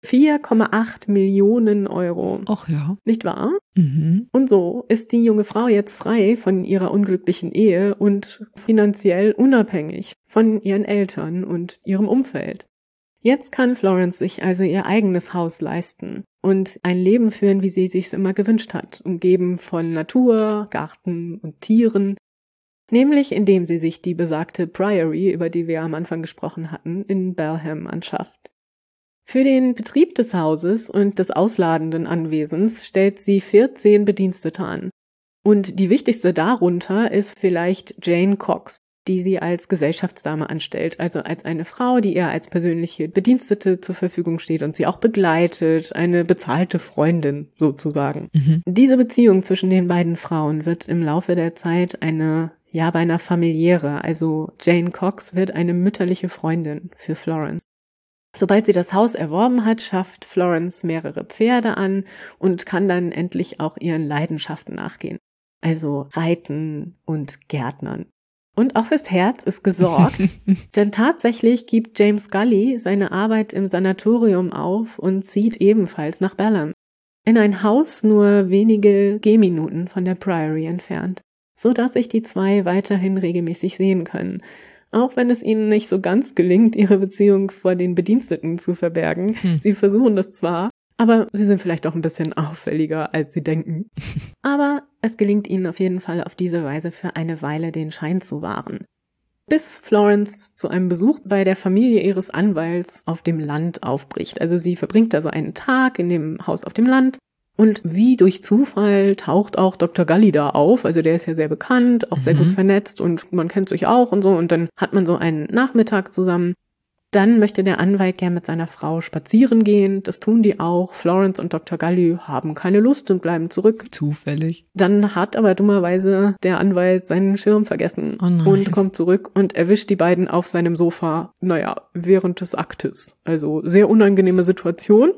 vier Komma acht Millionen Euro. Ach ja. Nicht wahr? Mhm. Und so ist die junge Frau jetzt frei von ihrer unglücklichen Ehe und finanziell unabhängig von ihren Eltern und ihrem Umfeld. Jetzt kann Florence sich also ihr eigenes Haus leisten und ein Leben führen, wie sie sich's immer gewünscht hat, umgeben von Natur, Garten und Tieren, nämlich indem sie sich die besagte Priory, über die wir am Anfang gesprochen hatten, in Balham anschafft. Für den Betrieb des Hauses und des ausladenden Anwesens stellt sie vierzehn Bedienstete an. Und die wichtigste darunter ist vielleicht Jane Cox, die sie als Gesellschaftsdame anstellt, also als eine Frau, die ihr als persönliche Bedienstete zur Verfügung steht und sie auch begleitet, eine bezahlte Freundin sozusagen. Mhm. Diese Beziehung zwischen den beiden Frauen wird im Laufe der Zeit eine, ja, beinahe familiäre, also Jane Cox wird eine mütterliche Freundin für Florence. Sobald sie das Haus erworben hat, schafft Florence mehrere Pferde an und kann dann endlich auch ihren Leidenschaften nachgehen. Also Reiten und Gärtnern. Und auch fürs Herz ist gesorgt, denn tatsächlich gibt James Scully seine Arbeit im Sanatorium auf und zieht ebenfalls nach Balham. In ein Haus nur wenige Gehminuten von der Priory entfernt, so dass sich die zwei weiterhin regelmäßig sehen können. Auch wenn es ihnen nicht so ganz gelingt, ihre Beziehung vor den Bediensteten zu verbergen. Hm. Sie versuchen das zwar, aber sie sind vielleicht auch ein bisschen auffälliger, als sie denken. Aber es gelingt ihnen auf jeden Fall auf diese Weise für eine Weile den Schein zu wahren. Bis Florence zu einem Besuch bei der Familie ihres Anwalts auf dem Land aufbricht. Also sie verbringt da so einen Tag in dem Haus auf dem Land. Und wie durch Zufall taucht auch Doktor Gully da auf, also der ist ja sehr bekannt, auch sehr Mhm. gut vernetzt und man kennt sich auch und so und dann hat man so einen Nachmittag zusammen. Dann möchte der Anwalt gern mit seiner Frau spazieren gehen, das tun die auch. Florence und Doktor Gully haben keine Lust und bleiben zurück. Zufällig. Dann hat aber dummerweise der Anwalt seinen Schirm vergessen Oh nein. und kommt zurück und erwischt die beiden auf seinem Sofa, naja, während des Aktes. Also sehr unangenehme Situation.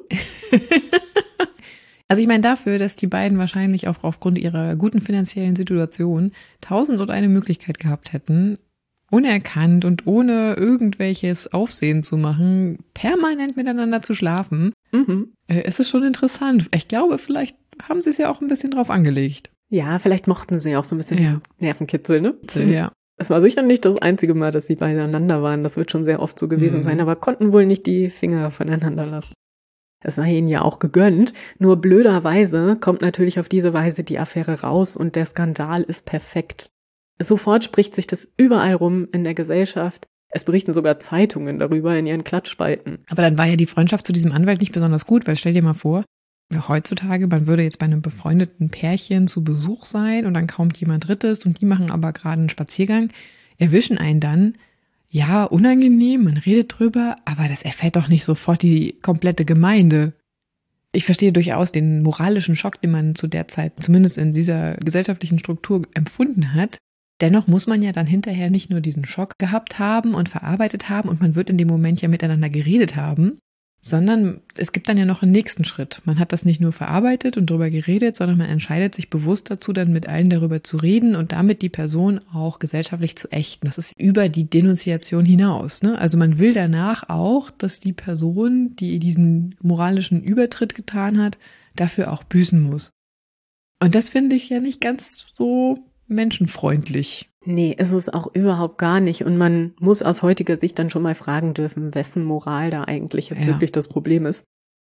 Also ich meine dafür, dass die beiden wahrscheinlich auch aufgrund ihrer guten finanziellen Situation tausend und eine Möglichkeit gehabt hätten, unerkannt und ohne irgendwelches Aufsehen zu machen, permanent miteinander zu schlafen. Mhm. Äh, es ist schon interessant. Ich glaube, vielleicht haben sie es ja auch ein bisschen drauf angelegt. Ja, vielleicht mochten sie auch so ein bisschen Ja. Nervenkitzel, ne? Ja. Es war sicher nicht das einzige Mal, dass sie beieinander waren. Das wird schon sehr oft so gewesen Mhm. sein, aber konnten wohl nicht die Finger voneinander lassen. Es sei ihnen ja auch gegönnt, nur blöderweise kommt natürlich auf diese Weise die Affäre raus und der Skandal ist perfekt. Sofort spricht sich das überall rum in der Gesellschaft. Es berichten sogar Zeitungen darüber in ihren Klatschspalten. Aber dann war ja die Freundschaft zu diesem Anwalt nicht besonders gut, weil stell dir mal vor, heutzutage, man würde jetzt bei einem befreundeten Pärchen zu Besuch sein und dann kommt jemand Drittes und die machen aber gerade einen Spaziergang, erwischen einen dann. Ja, unangenehm, man redet drüber, aber das erfährt doch nicht sofort die komplette Gemeinde. Ich verstehe durchaus den moralischen Schock, den man zu der Zeit, zumindest in dieser gesellschaftlichen Struktur, empfunden hat. Dennoch muss man ja dann hinterher nicht nur diesen Schock gehabt haben und verarbeitet haben und man wird in dem Moment ja miteinander geredet haben, sondern es gibt dann ja noch einen nächsten Schritt. Man hat das nicht nur verarbeitet und drüber geredet, sondern man entscheidet sich bewusst dazu, dann mit allen darüber zu reden und damit die Person auch gesellschaftlich zu ächten. Das ist über die Denunziation hinaus, ne? Also man will danach auch, dass die Person, die diesen moralischen Übertritt getan hat, dafür auch büßen muss. Und das finde ich ja nicht ganz so menschenfreundlich. Nee, ist es auch überhaupt gar nicht. Und man muss aus heutiger Sicht dann schon mal fragen dürfen, wessen Moral da eigentlich jetzt Ja. wirklich das Problem ist.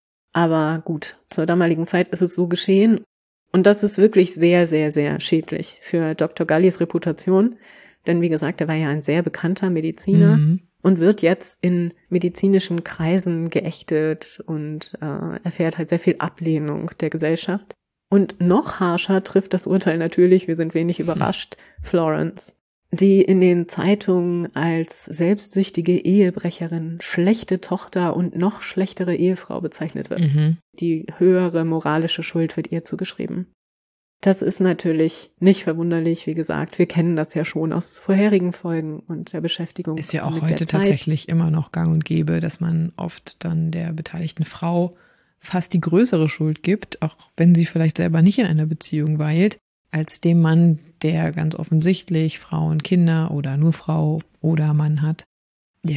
Aber gut, zur damaligen Zeit ist es so geschehen. Und das ist wirklich sehr, sehr, sehr schädlich für Doktor Gullys Reputation. Denn wie gesagt, er war ja ein sehr bekannter Mediziner Mhm. und wird jetzt in medizinischen Kreisen geächtet und äh, erfährt halt sehr viel Ablehnung der Gesellschaft. Und noch harscher trifft das Urteil natürlich, wir sind wenig überrascht, Florence, die in den Zeitungen als selbstsüchtige Ehebrecherin, schlechte Tochter und noch schlechtere Ehefrau bezeichnet wird. Mhm. Die höhere moralische Schuld wird ihr zugeschrieben. Das ist natürlich nicht verwunderlich, wie gesagt. Wir kennen das ja schon aus vorherigen Folgen und der Beschäftigung. Ist ja auch mit heute der Zeit. tatsächlich immer noch gang und gäbe, dass man oft dann der beteiligten Frau fast die größere Schuld gibt, auch wenn sie vielleicht selber nicht in einer Beziehung weilt, als dem Mann, der ganz offensichtlich Frau und Kinder oder nur Frau oder Mann hat. Ja,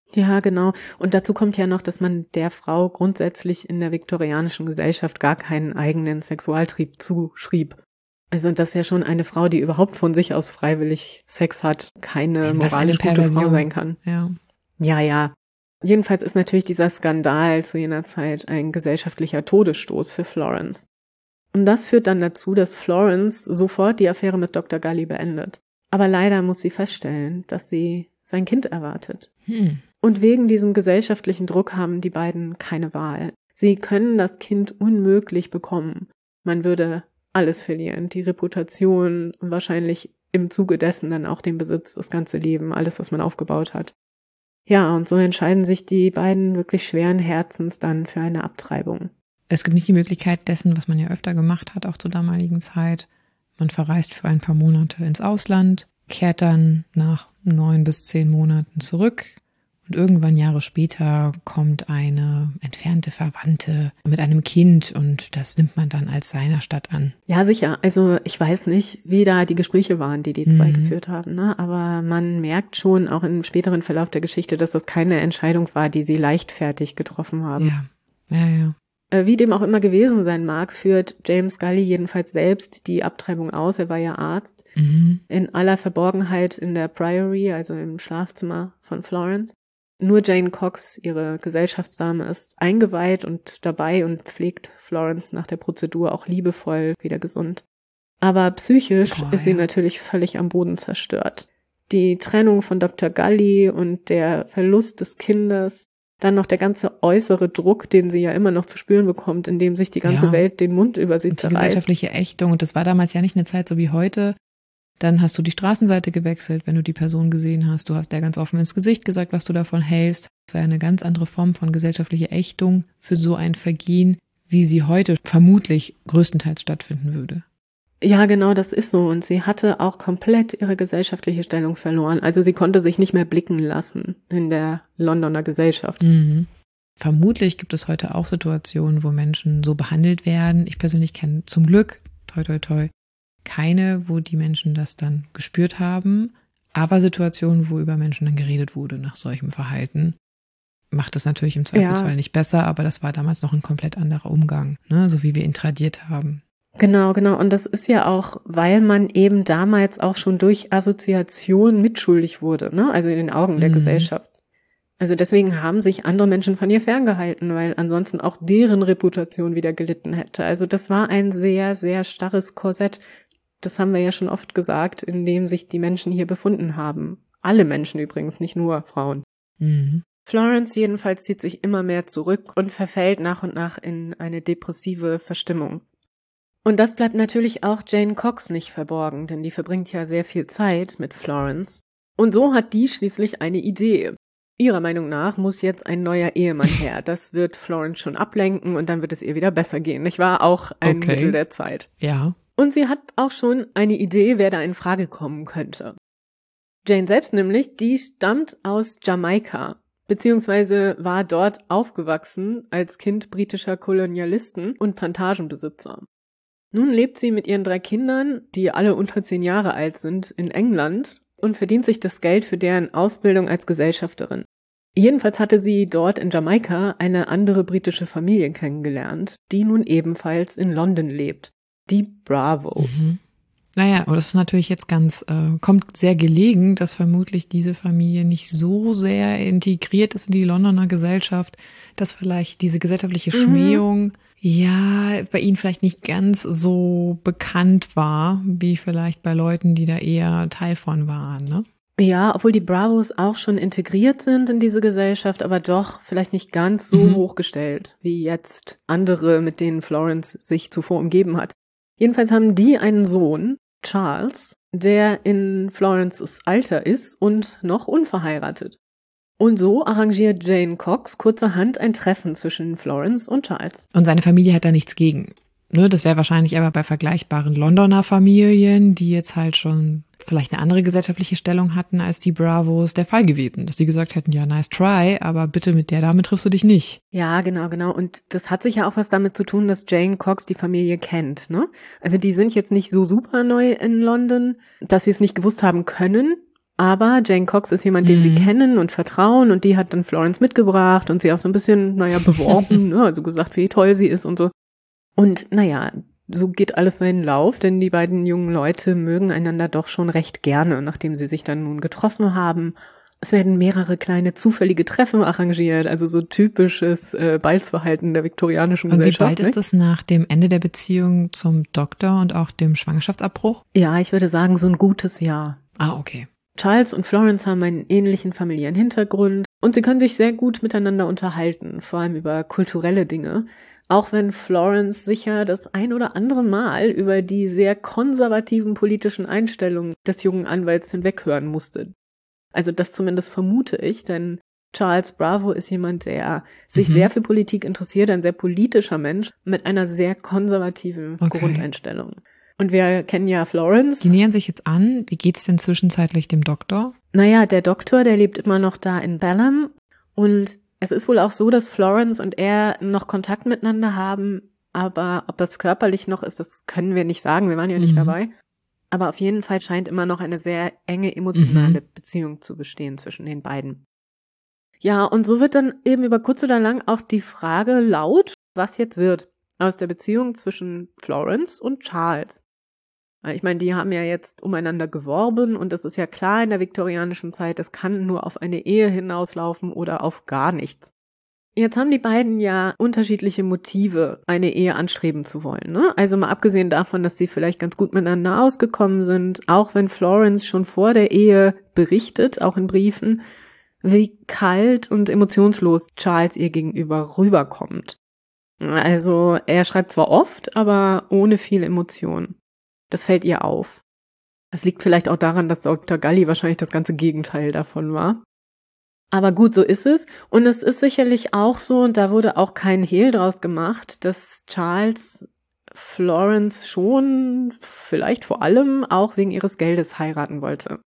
Ja, genau. Und dazu kommt ja noch, dass man der Frau grundsätzlich in der viktorianischen Gesellschaft gar keinen eigenen Sexualtrieb zuschrieb. Also das ist ja schon eine Frau, die überhaupt von sich aus freiwillig Sex hat, keine moralisch gute Frau sein kann. Ja. Ja, ja. Jedenfalls ist natürlich dieser Skandal zu jener Zeit ein gesellschaftlicher Todesstoß für Florence. Und das führt dann dazu, dass Florence sofort die Affäre mit Doktor Gully beendet. Aber leider muss sie feststellen, dass sie sein Kind erwartet. Hm. Und wegen diesem gesellschaftlichen Druck haben die beiden keine Wahl. Sie können das Kind unmöglich bekommen. Man würde alles verlieren, die Reputation und wahrscheinlich im Zuge dessen dann auch den Besitz, das ganze Leben, alles, was man aufgebaut hat. Ja, und so entscheiden sich die beiden wirklich schweren Herzens dann für eine Abtreibung. Es gibt nicht die Möglichkeit dessen, was man ja öfter gemacht hat, auch zur damaligen Zeit. Man verreist für ein paar Monate ins Ausland, kehrt dann nach neun bis zehn Monaten zurück. Und irgendwann Jahre später kommt eine entfernte Verwandte mit einem Kind und das nimmt man dann als seiner Stadt an. Ja, sicher. Also ich weiß nicht, wie da die Gespräche waren, die die zwei Mhm. geführt haben, ne? Aber man merkt schon auch im späteren Verlauf der Geschichte, dass das keine Entscheidung war, die sie leichtfertig getroffen haben. Ja, ja, ja. Äh, Wie dem auch immer gewesen sein mag, führt James Gully jedenfalls selbst die Abtreibung aus. Er war ja Arzt. Mhm. In aller Verborgenheit in der Priory, also im Schlafzimmer von Florence. Nur Jane Cox, ihre Gesellschaftsdame, ist eingeweiht und dabei und pflegt Florence nach der Prozedur auch liebevoll wieder gesund. Aber psychisch Boah, ist sie ja. natürlich völlig am Boden zerstört. Die Trennung von Doktor Gully und der Verlust des Kindes, dann noch der ganze äußere Druck, den sie ja immer noch zu spüren bekommt, indem sich die ganze Ja. Welt den Mund über sie Und die zerreißt. gesellschaftliche Ächtung. Und das war damals ja nicht eine Zeit so wie heute. Dann hast du die Straßenseite gewechselt, wenn du die Person gesehen hast. Du hast der ganz offen ins Gesicht gesagt, was du davon hältst. Das war eine ganz andere Form von gesellschaftlicher Ächtung für so ein Vergehen, wie sie heute vermutlich größtenteils stattfinden würde. Ja, genau, das ist so. Und sie hatte auch komplett ihre gesellschaftliche Stellung verloren. Also sie konnte sich nicht mehr blicken lassen in der Londoner Gesellschaft. Mhm. Vermutlich gibt es heute auch Situationen, wo Menschen so behandelt werden. Ich persönlich kenne zum Glück, toi toi toi, keine, wo die Menschen das dann gespürt haben. Aber Situationen, wo über Menschen dann geredet wurde nach solchem Verhalten, macht es natürlich im Zweifelsfall Ja. nicht besser. Aber das war damals noch ein komplett anderer Umgang, ne? So wie wir ihn tradiert haben. Genau, genau. Und das ist ja auch, weil man eben damals auch schon durch Assoziation mitschuldig wurde, ne? Also in den Augen der Mhm. Gesellschaft. Also deswegen haben sich andere Menschen von ihr ferngehalten, weil ansonsten auch deren Reputation wieder gelitten hätte. Also das war ein sehr, sehr starres Korsett. Das haben wir ja schon oft gesagt, in dem sich die Menschen hier befunden haben. Alle Menschen übrigens, nicht nur Frauen. Mhm. Florence jedenfalls zieht sich immer mehr zurück und verfällt nach und nach in eine depressive Verstimmung. Und das bleibt natürlich auch Jane Cox nicht verborgen, denn die verbringt ja sehr viel Zeit mit Florence. Und so hat die schließlich eine Idee. Ihrer Meinung nach muss jetzt ein neuer Ehemann her. Das wird Florence schon ablenken und dann wird es ihr wieder besser gehen. Nicht wahr? Auch ein Okay. Mittel der Zeit. Ja. Und sie hat auch schon eine Idee, wer da in Frage kommen könnte. Jane selbst nämlich, die stammt aus Jamaika, beziehungsweise war dort aufgewachsen als Kind britischer Kolonialisten und Plantagenbesitzer. Nun lebt sie mit ihren drei Kindern, die alle unter zehn Jahre alt sind, in England und verdient sich das Geld für deren Ausbildung als Gesellschafterin. Jedenfalls hatte sie dort in Jamaika eine andere britische Familie kennengelernt, die nun ebenfalls in London lebt. Die Bravos. Mhm. Naja, und das ist natürlich jetzt ganz, äh, kommt sehr gelegen, dass vermutlich diese Familie nicht so sehr integriert ist in die Londoner Gesellschaft, dass vielleicht diese gesellschaftliche Mhm. Schmähung, ja, bei ihnen vielleicht nicht ganz so bekannt war, wie vielleicht bei Leuten, die da eher Teil von waren, ne? Ja, obwohl die Bravos auch schon integriert sind in diese Gesellschaft, aber doch vielleicht nicht ganz so Mhm. hochgestellt, wie jetzt andere, mit denen Florence sich zuvor umgeben hat. Jedenfalls haben die einen Sohn, Charles, der in Florences Alter ist und noch unverheiratet. Und so arrangiert Jane Cox kurzerhand ein Treffen zwischen Florence und Charles. Und seine Familie hat da nichts gegen. Ne, das wäre wahrscheinlich aber bei vergleichbaren Londoner Familien, die jetzt halt schon vielleicht eine andere gesellschaftliche Stellung hatten als die Bravos, der Fall gewesen. Dass die gesagt hätten, ja, nice try, aber bitte mit der Dame triffst du dich nicht. Ja, genau, genau. Und das hat sich ja auch was damit zu tun, dass Jane Cox die Familie kennt, ne? Also die sind jetzt nicht so super neu in London, dass sie es nicht gewusst haben können. Aber Jane Cox ist jemand, den Mhm. sie kennen und vertrauen, und die hat dann Florence mitgebracht und sie auch so ein bisschen, naja, beworben, ne, also gesagt, wie toll sie ist und so. Und naja, so geht alles seinen Lauf, denn die beiden jungen Leute mögen einander doch schon recht gerne, nachdem sie sich dann nun getroffen haben. Es werden mehrere kleine zufällige Treffen arrangiert, also so typisches äh, Balzverhalten der viktorianischen Und wie Gesellschaft. bald ist nicht? das nach dem Ende der Beziehung zum Doktor und auch dem Schwangerschaftsabbruch? Ja, ich würde sagen, so ein gutes Jahr. Ah, okay. Charles und Florence haben einen ähnlichen familiären Hintergrund und sie können sich sehr gut miteinander unterhalten, vor allem über kulturelle Dinge. Auch wenn Florence sicher das ein oder andere Mal über die sehr konservativen politischen Einstellungen des jungen Anwalts hinweghören musste. Also das zumindest vermute ich, denn Charles Bravo ist jemand, der sich Mhm. sehr für Politik interessiert, ein sehr politischer Mensch mit einer sehr konservativen Okay. Grundeinstellung. Und wir kennen ja Florence. Die nähern sich jetzt an. Wie geht's denn zwischenzeitlich dem Doktor? Naja, der Doktor, der lebt immer noch da in Balham, und es ist wohl auch so, dass Florence und er noch Kontakt miteinander haben, aber ob das körperlich noch ist, das können wir nicht sagen, wir waren ja nicht Mhm. dabei. Aber auf jeden Fall scheint immer noch eine sehr enge emotionale Mhm. Beziehung zu bestehen zwischen den beiden. Ja, und so wird dann eben über kurz oder lang auch die Frage laut, was jetzt wird aus der Beziehung zwischen Florence und Charles. Ich meine, die haben ja jetzt umeinander geworben, und es ist ja klar in der viktorianischen Zeit, es kann nur auf eine Ehe hinauslaufen oder auf gar nichts. Jetzt haben die beiden ja unterschiedliche Motive, eine Ehe anstreben zu wollen, ne? Also mal abgesehen davon, dass sie vielleicht ganz gut miteinander ausgekommen sind, auch wenn Florence schon vor der Ehe berichtet, auch in Briefen, wie kalt und emotionslos Charles ihr gegenüber rüberkommt. Also er schreibt zwar oft, aber ohne viel Emotion. Das fällt ihr auf. Es liegt vielleicht auch daran, dass Doktor Gully wahrscheinlich das ganze Gegenteil davon war. Aber gut, so ist es. Und es ist sicherlich auch so, und da wurde auch kein Hehl draus gemacht, dass Charles Florence schon, vielleicht vor allem, auch wegen ihres Geldes heiraten wollte.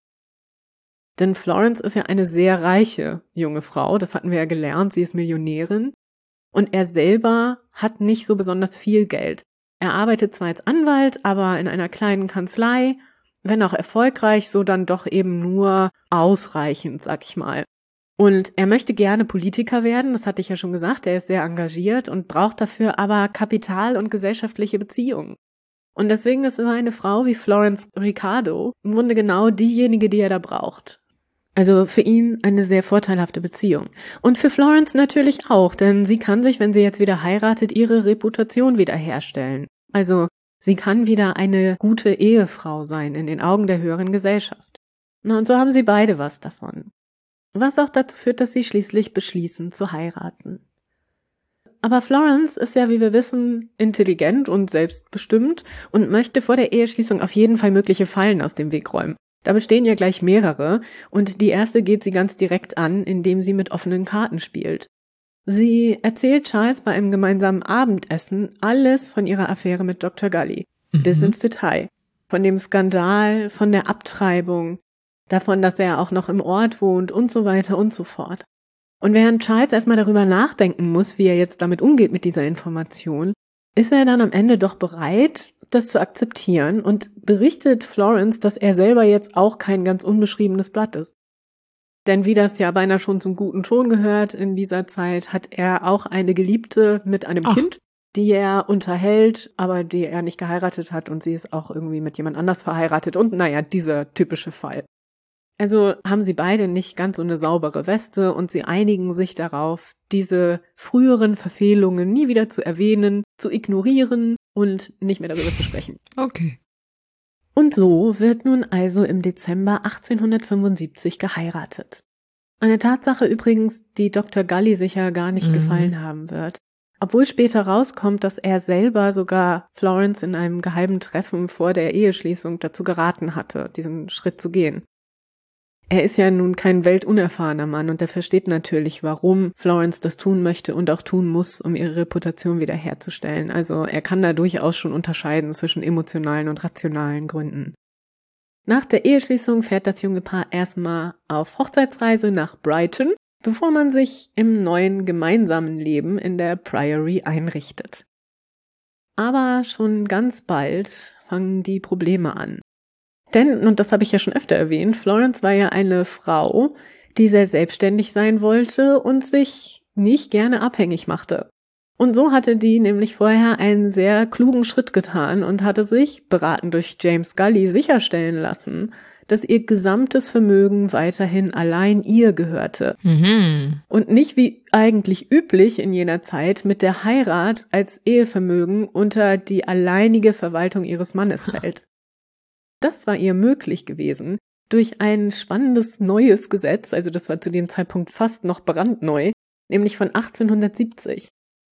Denn Florence ist ja eine sehr reiche junge Frau, das hatten wir ja gelernt, sie ist Millionärin. Und er selber hat nicht so besonders viel Geld. Er arbeitet zwar als Anwalt, aber in einer kleinen Kanzlei, wenn auch erfolgreich, so dann doch eben nur ausreichend, sag ich mal. Und er möchte gerne Politiker werden, das hatte ich ja schon gesagt, er ist sehr engagiert und braucht dafür aber Kapital und gesellschaftliche Beziehungen. Und deswegen ist eine Frau wie Florence Ricardo im Grunde genau diejenige, die er da braucht. Also für ihn eine sehr vorteilhafte Beziehung. Und für Florence natürlich auch, denn sie kann sich, wenn sie jetzt wieder heiratet, ihre Reputation wiederherstellen. Also sie kann wieder eine gute Ehefrau sein in den Augen der höheren Gesellschaft. Na, und so haben sie beide was davon. Was auch dazu führt, dass sie schließlich beschließen zu heiraten. Aber Florence ist ja, wie wir wissen, intelligent und selbstbestimmt und möchte vor der Eheschließung auf jeden Fall mögliche Fallen aus dem Weg räumen. Da bestehen ja gleich mehrere, und die erste geht sie ganz direkt an, indem sie mit offenen Karten spielt. Sie erzählt Charles bei einem gemeinsamen Abendessen alles von ihrer Affäre mit Doktor Gully, Mhm. bis ins Detail. Von dem Skandal, von der Abtreibung, davon, dass er auch noch im Ort wohnt und so weiter und so fort. Und während Charles erstmal darüber nachdenken muss, wie er jetzt damit umgeht mit dieser Information, ist er dann am Ende doch bereit, das zu akzeptieren, und berichtet Florence, dass er selber jetzt auch kein ganz unbeschriebenes Blatt ist. Denn wie das ja beinahe schon zum guten Ton gehört in dieser Zeit, hat er auch eine Geliebte mit einem Ach. Kind, die er unterhält, aber die er nicht geheiratet hat, und sie ist auch irgendwie mit jemand anders verheiratet, und naja, dieser typische Fall. Also haben sie beide nicht ganz so eine saubere Weste, und sie einigen sich darauf, diese früheren Verfehlungen nie wieder zu erwähnen, zu ignorieren und nicht mehr darüber zu sprechen. Okay. Und so wird nun also im Dezember achtzehnhundertfünfundsiebzig geheiratet. Eine Tatsache übrigens, die Doktor Gully sicher gar nicht Mhm. gefallen haben wird. Obwohl später rauskommt, dass er selber sogar Florence in einem geheimen Treffen vor der Eheschließung dazu geraten hatte, diesen Schritt zu gehen. Er ist ja nun kein weltunerfahrener Mann, und er versteht natürlich, warum Florence das tun möchte und auch tun muss, um ihre Reputation wiederherzustellen. Also er kann da durchaus schon unterscheiden zwischen emotionalen und rationalen Gründen. Nach der Eheschließung fährt das junge Paar erstmal auf Hochzeitsreise nach Brighton, bevor man sich im neuen gemeinsamen Leben in der Priory einrichtet. Aber schon ganz bald fangen die Probleme an. Denn, und das habe ich ja schon öfter erwähnt, Florence war ja eine Frau, die sehr selbstständig sein wollte und sich nicht gerne abhängig machte. Und so hatte die nämlich vorher einen sehr klugen Schritt getan und hatte sich, beraten durch James Scully, sicherstellen lassen, dass ihr gesamtes Vermögen weiterhin allein ihr gehörte. Mhm. Und nicht wie eigentlich üblich in jener Zeit mit der Heirat als Ehevermögen unter die alleinige Verwaltung ihres Mannes fällt. Das war ihr möglich gewesen durch ein spannendes neues Gesetz, also das war zu dem Zeitpunkt fast noch brandneu, nämlich von achtzehnhundertsiebzig.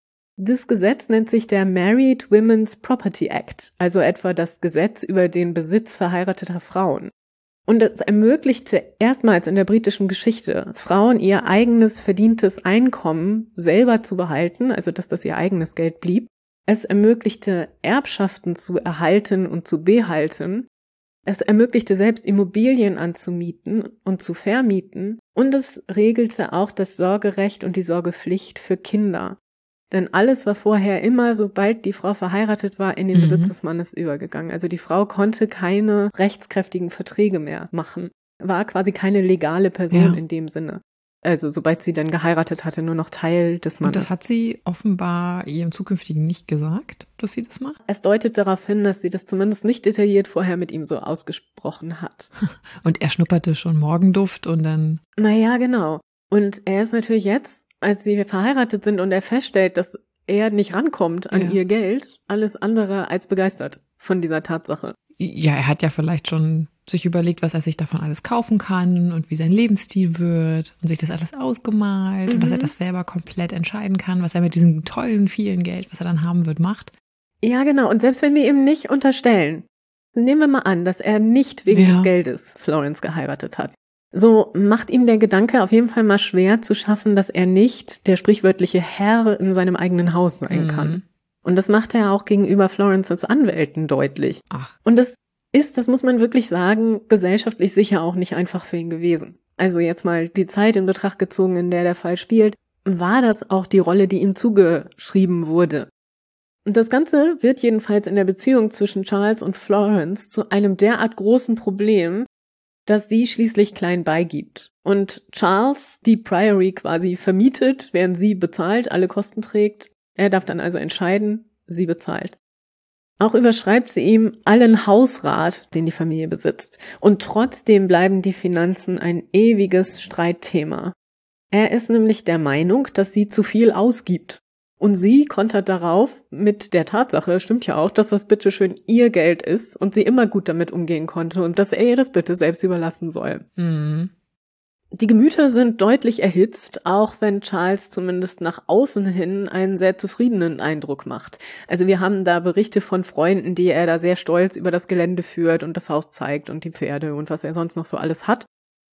Das Gesetz nennt sich der Married Women's Property Act, also etwa das Gesetz über den Besitz verheirateter Frauen. Und es ermöglichte erstmals in der britischen Geschichte, Frauen ihr eigenes verdientes Einkommen selber zu behalten, also dass das ihr eigenes Geld blieb. Es ermöglichte Erbschaften zu erhalten und zu behalten. Es ermöglichte selbst Immobilien anzumieten und zu vermieten. Und es regelte auch das Sorgerecht und die Sorgepflicht für Kinder. Denn alles war vorher immer, sobald die Frau verheiratet war, in den Mhm. Besitz des Mannes übergegangen. Also die Frau konnte keine rechtskräftigen Verträge mehr machen. War quasi keine legale Person Ja. in dem Sinne. Also sobald sie dann geheiratet hatte, nur noch Teil des Mannes. Und das hat sie offenbar ihrem Zukünftigen nicht gesagt, dass sie das macht. Es deutet darauf hin, dass sie das zumindest nicht detailliert vorher mit ihm so ausgesprochen hat. Und er schnupperte schon Morgenduft und dann... Naja, genau. Und er ist natürlich jetzt, als sie verheiratet sind und er feststellt, dass er nicht rankommt an Ja. ihr Geld, alles andere als begeistert von dieser Tatsache. Ja, er hat ja vielleicht schon sich überlegt, was er sich davon alles kaufen kann und wie sein Lebensstil wird und sich das alles ausgemalt und dass er Mhm. das selber komplett entscheiden kann, was er mit diesem tollen, vielen Geld, was er dann haben wird, macht. Ja, genau. Und selbst wenn wir ihm nicht unterstellen, nehmen wir mal an, dass er nicht wegen Ja. des Geldes Florence geheiratet hat. So macht ihm der Gedanke auf jeden Fall mal schwer zu schaffen, dass er nicht der sprichwörtliche Herr in seinem eigenen Haus sein Mhm. kann. Und das macht er auch gegenüber Florences Anwälten deutlich. Ach, Und das ist, das muss man wirklich sagen, gesellschaftlich sicher auch nicht einfach für ihn gewesen. Also jetzt mal die Zeit in Betracht gezogen, in der der Fall spielt, war das auch die Rolle, die ihm zugeschrieben wurde. Und das Ganze wird jedenfalls in der Beziehung zwischen Charles und Florence zu einem derart großen Problem, dass sie schließlich klein beigibt. Und Charles die Priory quasi vermietet, während sie bezahlt, alle Kosten trägt. Er darf dann also entscheiden, sie bezahlt. Auch überschreibt sie ihm allen Hausrat, den die Familie besitzt. Und trotzdem bleiben die Finanzen ein ewiges Streitthema. Er ist nämlich der Meinung, dass sie zu viel ausgibt. Und sie kontert darauf mit der Tatsache, stimmt ja auch, dass das bitteschön ihr Geld ist und sie immer gut damit umgehen konnte und dass er ihr das bitte selbst überlassen soll. mhm. Die Gemüter sind deutlich erhitzt, auch wenn Charles zumindest nach außen hin einen sehr zufriedenen Eindruck macht. Also wir haben da Berichte von Freunden, die er da sehr stolz über das Gelände führt und das Haus zeigt und die Pferde und was er sonst noch so alles hat.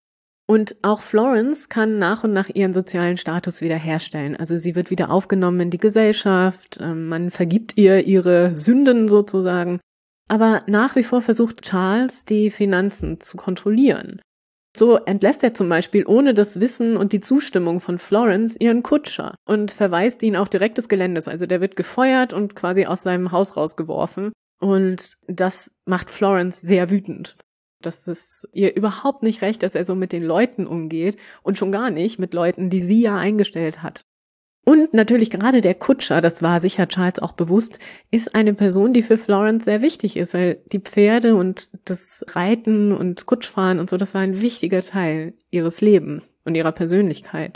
Und auch Florence kann nach und nach ihren sozialen Status wiederherstellen. Also sie wird wieder aufgenommen in die Gesellschaft, man vergibt ihr ihre Sünden sozusagen. Aber nach wie vor versucht Charles, die Finanzen zu kontrollieren. So entlässt er zum Beispiel ohne das Wissen und die Zustimmung von Florence ihren Kutscher und verweist ihn auch direkt des Geländes. Also der wird gefeuert und quasi aus seinem Haus rausgeworfen. Und das macht Florence sehr wütend. Das ist ihr überhaupt nicht recht, dass er so mit den Leuten umgeht und schon gar nicht mit Leuten, die sie ja eingestellt hat. Und natürlich gerade der Kutscher, das war sicher Charles auch bewusst, ist eine Person, die für Florence sehr wichtig ist, weil die Pferde und das Reiten und Kutschfahren und so, das war ein wichtiger Teil ihres Lebens und ihrer Persönlichkeit.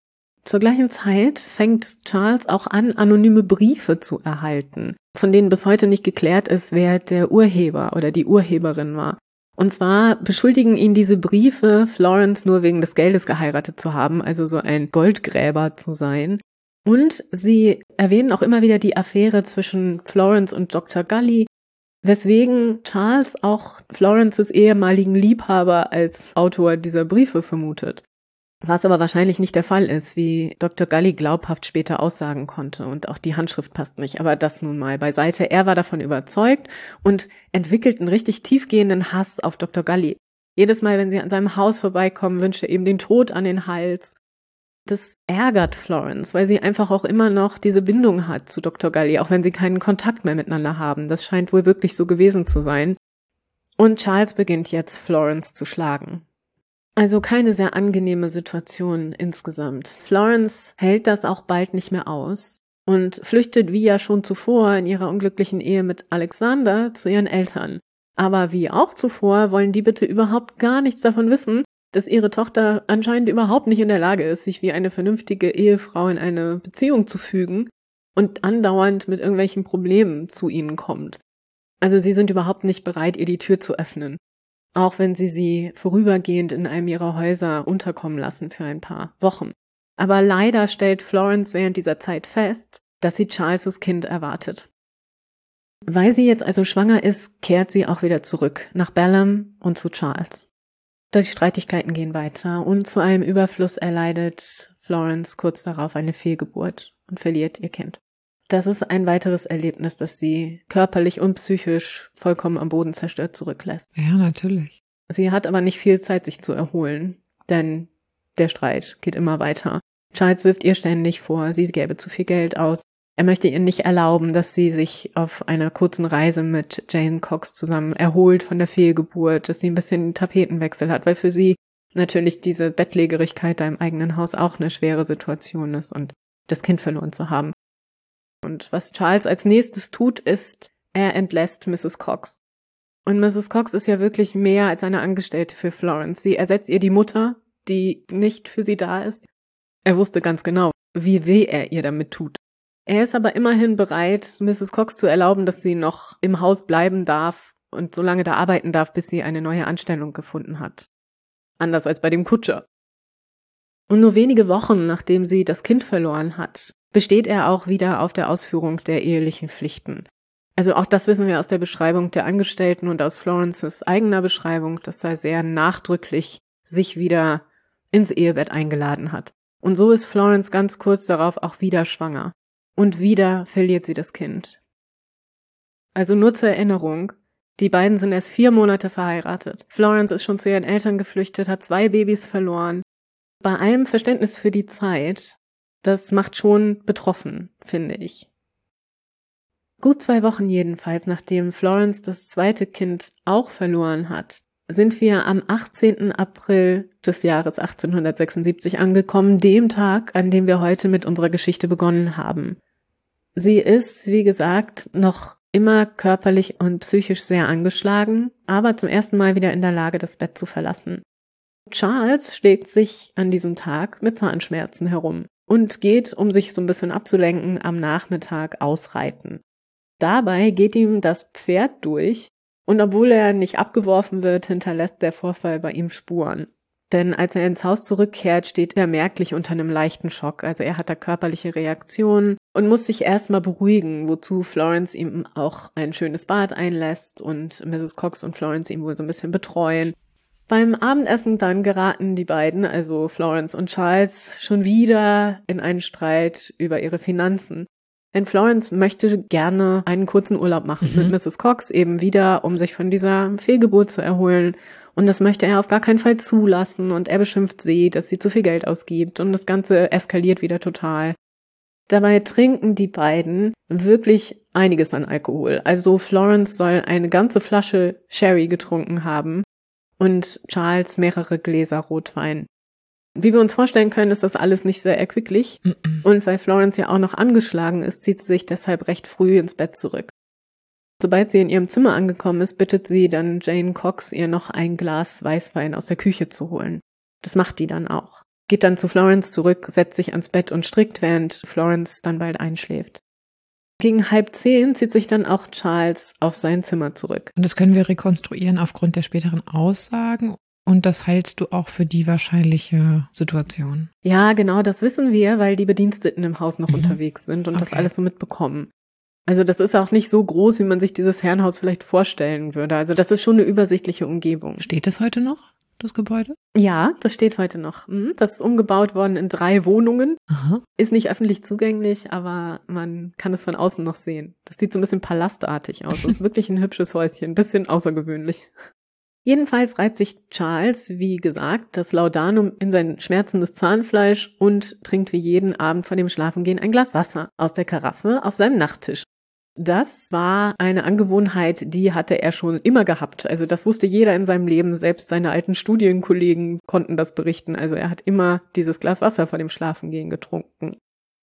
Zur gleichen Zeit fängt Charles auch an, anonyme Briefe zu erhalten, von denen bis heute nicht geklärt ist, wer der Urheber oder die Urheberin war. Und zwar beschuldigen ihn diese Briefe, Florence nur wegen des Geldes geheiratet zu haben, also so ein Goldgräber zu sein. Und sie erwähnen auch immer wieder die Affäre zwischen Florence und Doktor Gully, weswegen Charles auch Florences ehemaligen Liebhaber als Autor dieser Briefe vermutet. Was aber wahrscheinlich nicht der Fall ist, wie Doktor Gully glaubhaft später aussagen konnte. Und auch die Handschrift passt nicht, aber das nun mal beiseite. Er war davon überzeugt und entwickelt einen richtig tiefgehenden Hass auf Doktor Gully. Jedes Mal, wenn sie an seinem Haus vorbeikommen, wünscht er ihm den Tod an den Hals. Das ärgert Florence, weil sie einfach auch immer noch diese Bindung hat zu Doktor Gully, auch wenn sie keinen Kontakt mehr miteinander haben. Das scheint wohl wirklich so gewesen zu sein. Und Charles beginnt jetzt, Florence zu schlagen. Also keine sehr angenehme Situation insgesamt. Florence hält das auch bald nicht mehr aus und flüchtet wie ja schon zuvor in ihrer unglücklichen Ehe mit Alexander zu ihren Eltern. Aber wie auch zuvor wollen die bitte überhaupt gar nichts davon wissen, dass ihre Tochter anscheinend überhaupt nicht in der Lage ist, sich wie eine vernünftige Ehefrau in eine Beziehung zu fügen und andauernd mit irgendwelchen Problemen zu ihnen kommt. Also sie sind überhaupt nicht bereit, ihr die Tür zu öffnen. Auch wenn sie sie vorübergehend in einem ihrer Häuser unterkommen lassen für ein paar Wochen. Aber leider stellt Florence während dieser Zeit fest, dass sie Charles' Kind erwartet. Weil sie jetzt also schwanger ist, kehrt sie auch wieder zurück nach Balham und zu Charles. Die Streitigkeiten gehen weiter und zu einem Überfluss erleidet Florence kurz darauf eine Fehlgeburt und verliert ihr Kind. Das ist ein weiteres Erlebnis, das sie körperlich und psychisch vollkommen am Boden zerstört zurücklässt. Ja, natürlich. Sie hat aber nicht viel Zeit, sich zu erholen, denn der Streit geht immer weiter. Charles wirft ihr ständig vor, sie gäbe zu viel Geld aus. Er möchte ihr nicht erlauben, dass sie sich auf einer kurzen Reise mit Jane Cox zusammen erholt von der Fehlgeburt, dass sie ein bisschen Tapetenwechsel hat, weil für sie natürlich diese Bettlägerigkeit da im eigenen Haus auch eine schwere Situation ist und das Kind verloren zu haben. Und was Charles als nächstes tut, ist, er entlässt Misses Cox. Und Misses Cox ist ja wirklich mehr als eine Angestellte für Florence. Sie ersetzt ihr die Mutter, die nicht für sie da ist. Er wusste ganz genau, wie weh er ihr damit tut. Er ist aber immerhin bereit, Misses Cox zu erlauben, dass sie noch im Haus bleiben darf und so lange da arbeiten darf, bis sie eine neue Anstellung gefunden hat. Anders als bei dem Kutscher. Und nur wenige Wochen, nachdem sie das Kind verloren hat, besteht er auch wieder auf der Ausführung der ehelichen Pflichten. Also auch das wissen wir aus der Beschreibung der Angestellten und aus Florences eigener Beschreibung, dass er sehr nachdrücklich sich wieder ins Ehebett eingeladen hat. Und so ist Florence ganz kurz darauf auch wieder schwanger. Und wieder verliert sie das Kind. Also nur zur Erinnerung, die beiden sind erst vier Monate verheiratet. Florence ist schon zu ihren Eltern geflüchtet, hat zwei Babys verloren. Bei allem Verständnis für die Zeit, das macht schon betroffen, finde ich. Gut zwei Wochen jedenfalls, nachdem Florence das zweite Kind auch verloren hat, sind wir am achtzehnten April des Jahres achtzehnhundertsechsundsiebzig angekommen, dem Tag, an dem wir heute mit unserer Geschichte begonnen haben. Sie ist, wie gesagt, noch immer körperlich und psychisch sehr angeschlagen, aber zum ersten Mal wieder in der Lage, das Bett zu verlassen. Charles schlägt sich an diesem Tag mit Zahnschmerzen herum und geht, um sich so ein bisschen abzulenken, am Nachmittag ausreiten. Dabei geht ihm das Pferd durch und obwohl er nicht abgeworfen wird, hinterlässt der Vorfall bei ihm Spuren. Denn als er ins Haus zurückkehrt, steht er merklich unter einem leichten Schock. Also er hat da körperliche Reaktionen und muss sich erstmal beruhigen, wozu Florence ihm auch ein schönes Bad einlässt und Misses Cox und Florence ihn wohl so ein bisschen betreuen. Beim Abendessen dann geraten die beiden, also Florence und Charles, schon wieder in einen Streit über ihre Finanzen. Denn Florence möchte gerne einen kurzen Urlaub machen mhm. mit Misses Cox, eben wieder, um sich von dieser Fehlgeburt zu erholen. Und das möchte er auf gar keinen Fall zulassen. Und er beschimpft sie, dass sie zu viel Geld ausgibt. Und das Ganze eskaliert wieder total. Dabei trinken die beiden wirklich einiges an Alkohol. Also Florence soll eine ganze Flasche Sherry getrunken haben und Charles mehrere Gläser Rotwein. Wie wir uns vorstellen können, ist das alles nicht sehr erquicklich. Mm-mm. Und weil Florence ja auch noch angeschlagen ist, zieht sie sich deshalb recht früh ins Bett zurück. Sobald sie in ihrem Zimmer angekommen ist, bittet sie dann Jane Cox, ihr noch ein Glas Weißwein aus der Küche zu holen. Das macht die dann auch. Geht dann zu Florence zurück, setzt sich ans Bett und strickt, während Florence dann bald einschläft. Gegen halb zehn zieht sich dann auch Charles auf sein Zimmer zurück. Und das können wir rekonstruieren aufgrund der späteren Aussagen. Und das hältst du auch für die wahrscheinliche Situation? Ja, genau, das wissen wir, weil die Bediensteten im Haus noch mhm. unterwegs sind und okay. das alles so mitbekommen. Also das ist auch nicht so groß, wie man sich dieses Herrenhaus vielleicht vorstellen würde. Also das ist schon eine übersichtliche Umgebung. Steht es heute noch, das Gebäude? Ja, das steht heute noch. Das ist umgebaut worden in drei Wohnungen. Aha. Ist nicht öffentlich zugänglich, aber man kann es von außen noch sehen. Das sieht so ein bisschen palastartig aus. Das ist wirklich ein hübsches Häuschen, ein bisschen außergewöhnlich. Jedenfalls reibt sich Charles, wie gesagt, das Laudanum in sein schmerzendes Zahnfleisch und trinkt wie jeden Abend vor dem Schlafengehen ein Glas Wasser aus der Karaffe auf seinem Nachttisch. Das war eine Angewohnheit, die hatte er schon immer gehabt. Also das wusste jeder in seinem Leben, selbst seine alten Studienkollegen konnten das berichten. Also er hat immer dieses Glas Wasser vor dem Schlafengehen getrunken.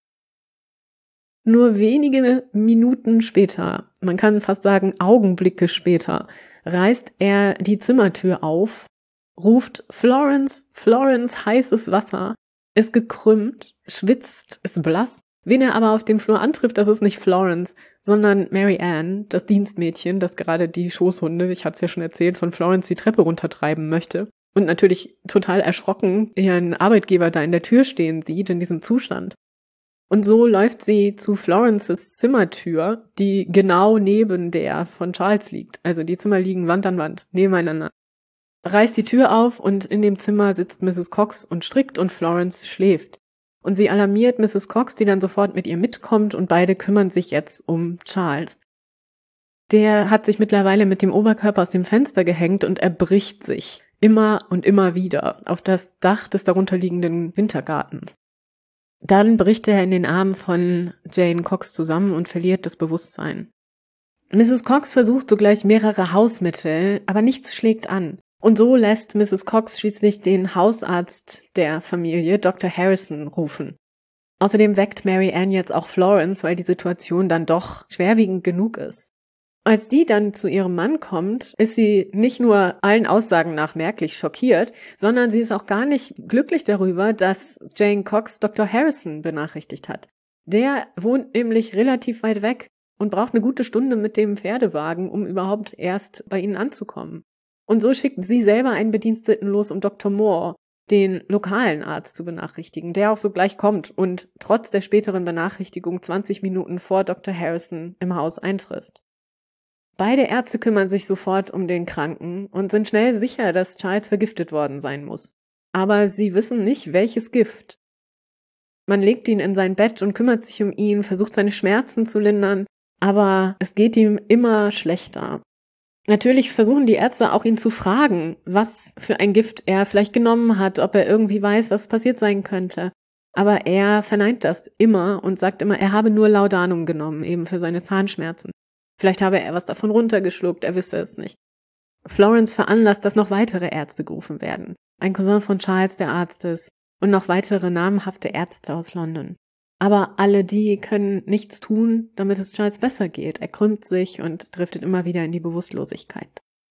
Nur wenige Minuten später, man kann fast sagen Augenblicke später, reißt er die Zimmertür auf, ruft Florence, Florence, heißes Wasser, ist gekrümmt, schwitzt, ist blass. Wen er aber auf dem Flur antrifft, das ist nicht Florence, sondern Mary Ann, das Dienstmädchen, das gerade die Schoßhunde, ich hatte es ja schon erzählt, von Florence die Treppe runtertreiben möchte. Und natürlich total erschrocken ihren Arbeitgeber da in der Tür stehen sieht, in diesem Zustand. Und so läuft sie zu Florences Zimmertür, die genau neben der von Charles liegt. Also die Zimmer liegen Wand an Wand, nebeneinander. Reißt die Tür auf und in dem Zimmer sitzt Misses Cox und strickt und Florence schläft. Und sie alarmiert Misses Cox, die dann sofort mit ihr mitkommt und beide kümmern sich jetzt um Charles. Der hat sich mittlerweile mit dem Oberkörper aus dem Fenster gehängt und erbricht sich immer und immer wieder auf das Dach des darunterliegenden Wintergartens. Dann bricht er in den Armen von Jane Cox zusammen und verliert das Bewusstsein. Misses Cox versucht sogleich mehrere Hausmittel, aber nichts schlägt an. Und so lässt Misses Cox schließlich den Hausarzt der Familie, Doktor Harrison, rufen. Außerdem weckt Mary Ann jetzt auch Florence, weil die Situation dann doch schwerwiegend genug ist. Als die dann zu ihrem Mann kommt, ist sie nicht nur allen Aussagen nach merklich schockiert, sondern sie ist auch gar nicht glücklich darüber, dass Jane Cox Doktor Harrison benachrichtigt hat. Der wohnt nämlich relativ weit weg und braucht eine gute Stunde mit dem Pferdewagen, um überhaupt erst bei ihnen anzukommen. Und so schickt sie selber einen Bediensteten los, um Doktor Moore, den lokalen Arzt, zu benachrichtigen, der auch sogleich kommt und trotz der späteren Benachrichtigung zwanzig Minuten vor Doktor Harrison im Haus eintrifft. Beide Ärzte kümmern sich sofort um den Kranken und sind schnell sicher, dass Charles vergiftet worden sein muss. Aber sie wissen nicht, welches Gift. Man legt ihn in sein Bett und kümmert sich um ihn, versucht seine Schmerzen zu lindern, aber es geht ihm immer schlechter. Natürlich versuchen die Ärzte auch ihn zu fragen, was für ein Gift er vielleicht genommen hat, ob er irgendwie weiß, was passiert sein könnte. Aber er verneint das immer und sagt immer, er habe nur Laudanum genommen, eben für seine Zahnschmerzen. Vielleicht habe er was davon runtergeschluckt, er wisse es nicht. Florence veranlasst, dass noch weitere Ärzte gerufen werden. Ein Cousin von Charles, der Arzt ist, und noch weitere namhafte Ärzte aus London. Aber alle die können nichts tun, damit es Charles besser geht. Er krümmt sich und driftet immer wieder in die Bewusstlosigkeit.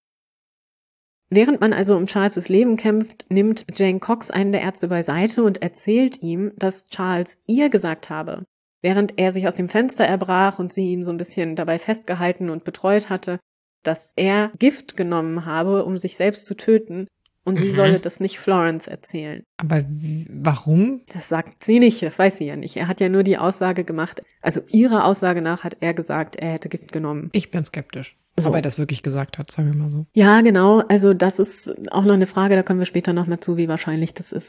Während man also um Charles' Leben kämpft, nimmt Jane Cox einen der Ärzte beiseite und erzählt ihm, dass Charles ihr gesagt habe, während er sich aus dem Fenster erbrach und sie ihn so ein bisschen dabei festgehalten und betreut hatte, dass er Gift genommen habe, um sich selbst zu töten, und sie mhm. solle das nicht Florence erzählen. Aber wie, warum? Das sagt sie nicht, das weiß sie ja nicht. Er hat ja nur die Aussage gemacht, also ihrer Aussage nach hat er gesagt, er hätte Gift genommen. Ich bin skeptisch, so. Ob er das wirklich gesagt hat, sagen wir mal so. Ja, genau, also das ist auch noch eine Frage, da kommen wir später noch mal zu, wie wahrscheinlich das ist.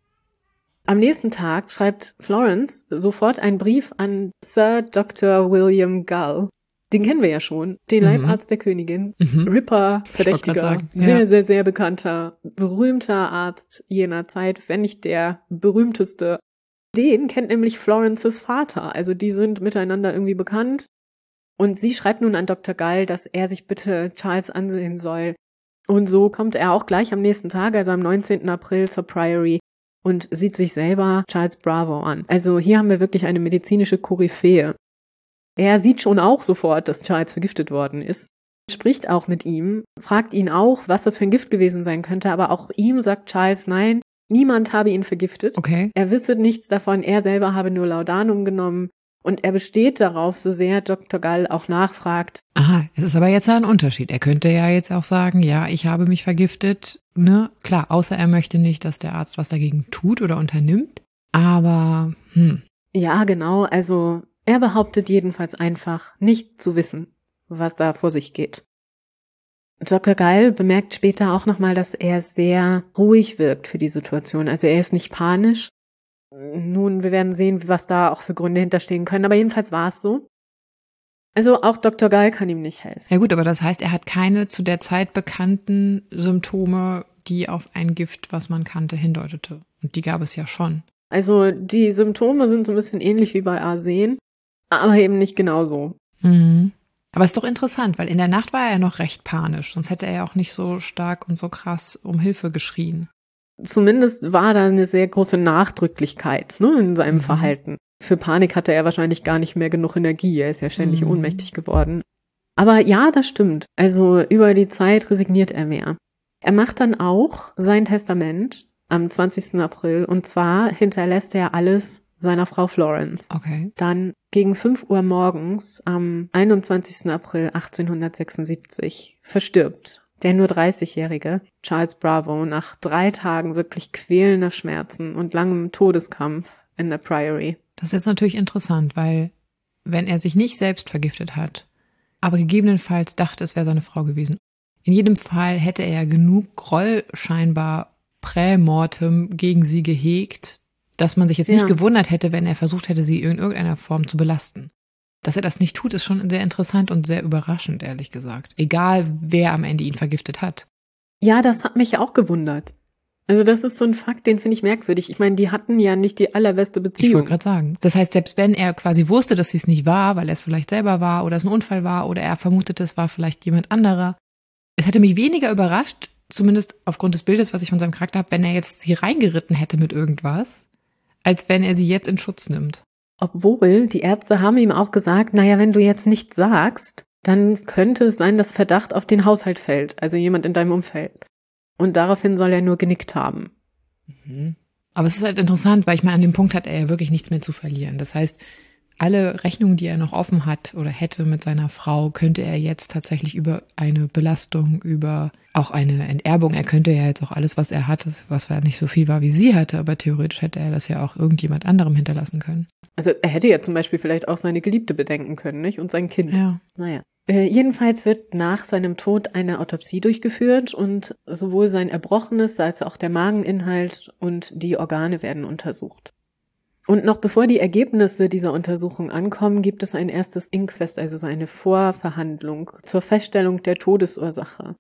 Am nächsten Tag schreibt Florence sofort einen Brief an Sir Doktor William Gull. Den kennen wir ja schon, den mhm. Leibarzt der Königin, mhm. Ripper-Verdächtiger, sehr, ja. sehr, sehr bekannter, berühmter Arzt jener Zeit, wenn nicht der berühmteste. Den kennt nämlich Florences Vater, also die sind miteinander irgendwie bekannt. Und sie schreibt nun an Doktor Gull, dass er sich bitte Charles ansehen soll. Und so kommt er auch gleich am nächsten Tag, also am neunzehnten April, zur Priory und sieht sich selber Charles Bravo an. Also hier haben wir wirklich eine medizinische Koryphäe. Er sieht schon auch sofort, dass Charles vergiftet worden ist, spricht auch mit ihm, fragt ihn auch, was das für ein Gift gewesen sein könnte, aber auch ihm sagt Charles, nein, niemand habe ihn vergiftet. Okay. Er wisse nichts davon, er selber habe nur Laudanum genommen und er besteht darauf, so sehr Doktor Gull auch nachfragt. Aha, es ist aber jetzt ein Unterschied. Er könnte ja jetzt auch sagen, ja, ich habe mich vergiftet, ne? Klar, außer er möchte nicht, dass der Arzt was dagegen tut oder unternimmt, aber, hm. Ja, genau, also er behauptet jedenfalls einfach, nicht zu wissen, was da vor sich geht. Doktor Gull bemerkt später auch nochmal, dass er sehr ruhig wirkt für die Situation. Also er ist nicht panisch. Nun, wir werden sehen, was da auch für Gründe hinterstehen können, aber jedenfalls war es so. Also auch Doktor Gull kann ihm nicht helfen. Ja gut, aber das heißt, er hat keine zu der Zeit bekannten Symptome, die auf ein Gift, was man kannte, hindeutete. Und die gab es ja schon. Also die Symptome sind so ein bisschen ähnlich wie bei Arsen, aber eben nicht genauso. Mhm. Aber ist doch interessant, weil in der Nacht war er ja noch recht panisch, sonst hätte er ja auch nicht so stark und so krass um Hilfe geschrien. Zumindest war da eine sehr große Nachdrücklichkeit, ne, in seinem Mhm. Verhalten. Für Panik hatte er wahrscheinlich gar nicht mehr genug Energie, er ist ja ständig Mhm. ohnmächtig geworden. Aber ja, das stimmt. Also über die Zeit resigniert er mehr. Er macht dann auch sein Testament am zwanzigsten April und zwar hinterlässt er alles seiner Frau Florence. Okay. Dann gegen fünf Uhr morgens am einundzwanzigsten April achtzehnhundertsechsundsiebzig verstirbt der nur dreißigjährige Charles Bravo nach drei Tagen wirklich quälender Schmerzen und langem Todeskampf in der Priory. Das ist jetzt natürlich interessant, weil wenn er sich nicht selbst vergiftet hat, aber gegebenenfalls dachte, es wäre seine Frau gewesen, in jedem Fall hätte er ja genug Groll scheinbar prämortem gegen sie gehegt, dass man sich jetzt nicht Ja. gewundert hätte, wenn er versucht hätte, sie in irgendeiner Form zu belasten. Dass er das nicht tut, ist schon sehr interessant und sehr überraschend, ehrlich gesagt. Egal, wer am Ende ihn vergiftet hat. Ja, das hat mich auch gewundert. Also das ist so ein Fakt, den finde ich merkwürdig. Ich meine, die hatten ja nicht die allerbeste Ich Beziehung. wollte gerade sagen. Das heißt, selbst wenn er quasi wusste, dass sie es nicht war, weil er es vielleicht selber war oder es ein Unfall war oder er vermutete, es war vielleicht jemand anderer. Es hätte mich weniger überrascht, zumindest aufgrund des Bildes, was ich von seinem Charakter habe, wenn er jetzt sie reingeritten hätte mit irgendwas, als wenn er sie jetzt in Schutz nimmt. Obwohl, die Ärzte haben ihm auch gesagt, naja, wenn du jetzt nichts sagst, dann könnte es sein, dass Verdacht auf den Haushalt fällt, also jemand in deinem Umfeld. Und daraufhin soll er nur genickt haben. Mhm. Aber es ist halt interessant, weil ich meine, an dem Punkt hat er ja wirklich nichts mehr zu verlieren. Das heißt, alle Rechnungen, die er noch offen hat oder hätte mit seiner Frau, könnte er jetzt tatsächlich über eine Belastung, über auch eine Enterbung, er könnte ja jetzt auch alles, was er hatte, was ja nicht so viel war, wie sie hatte, aber theoretisch hätte er das ja auch irgendjemand anderem hinterlassen können. Also er hätte ja zum Beispiel vielleicht auch seine Geliebte bedenken können, nicht? Und sein Kind. Ja. Naja. Äh, jedenfalls wird nach seinem Tod eine Autopsie durchgeführt und sowohl sein Erbrochenes als auch der Mageninhalt und die Organe werden untersucht. Und noch bevor die Ergebnisse dieser Untersuchung ankommen, gibt es ein erstes Inquest, also so eine Vorverhandlung zur Feststellung der Todesursache.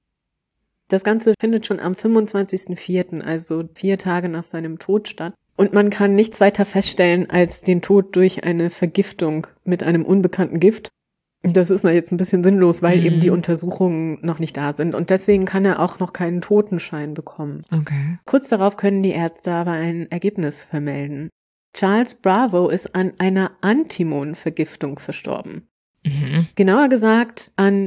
Das Ganze findet schon am fünfundzwanzigsten vierten, also vier Tage nach seinem Tod statt. Und man kann nichts weiter feststellen als den Tod durch eine Vergiftung mit einem unbekannten Gift. Das ist jetzt ein bisschen sinnlos, weil Mhm. eben die Untersuchungen noch nicht da sind. Und deswegen kann er auch noch keinen Totenschein bekommen. Okay. Kurz darauf können die Ärzte aber ein Ergebnis vermelden. Charles Bravo ist an einer Antimon-Vergiftung verstorben. Mhm. Genauer gesagt an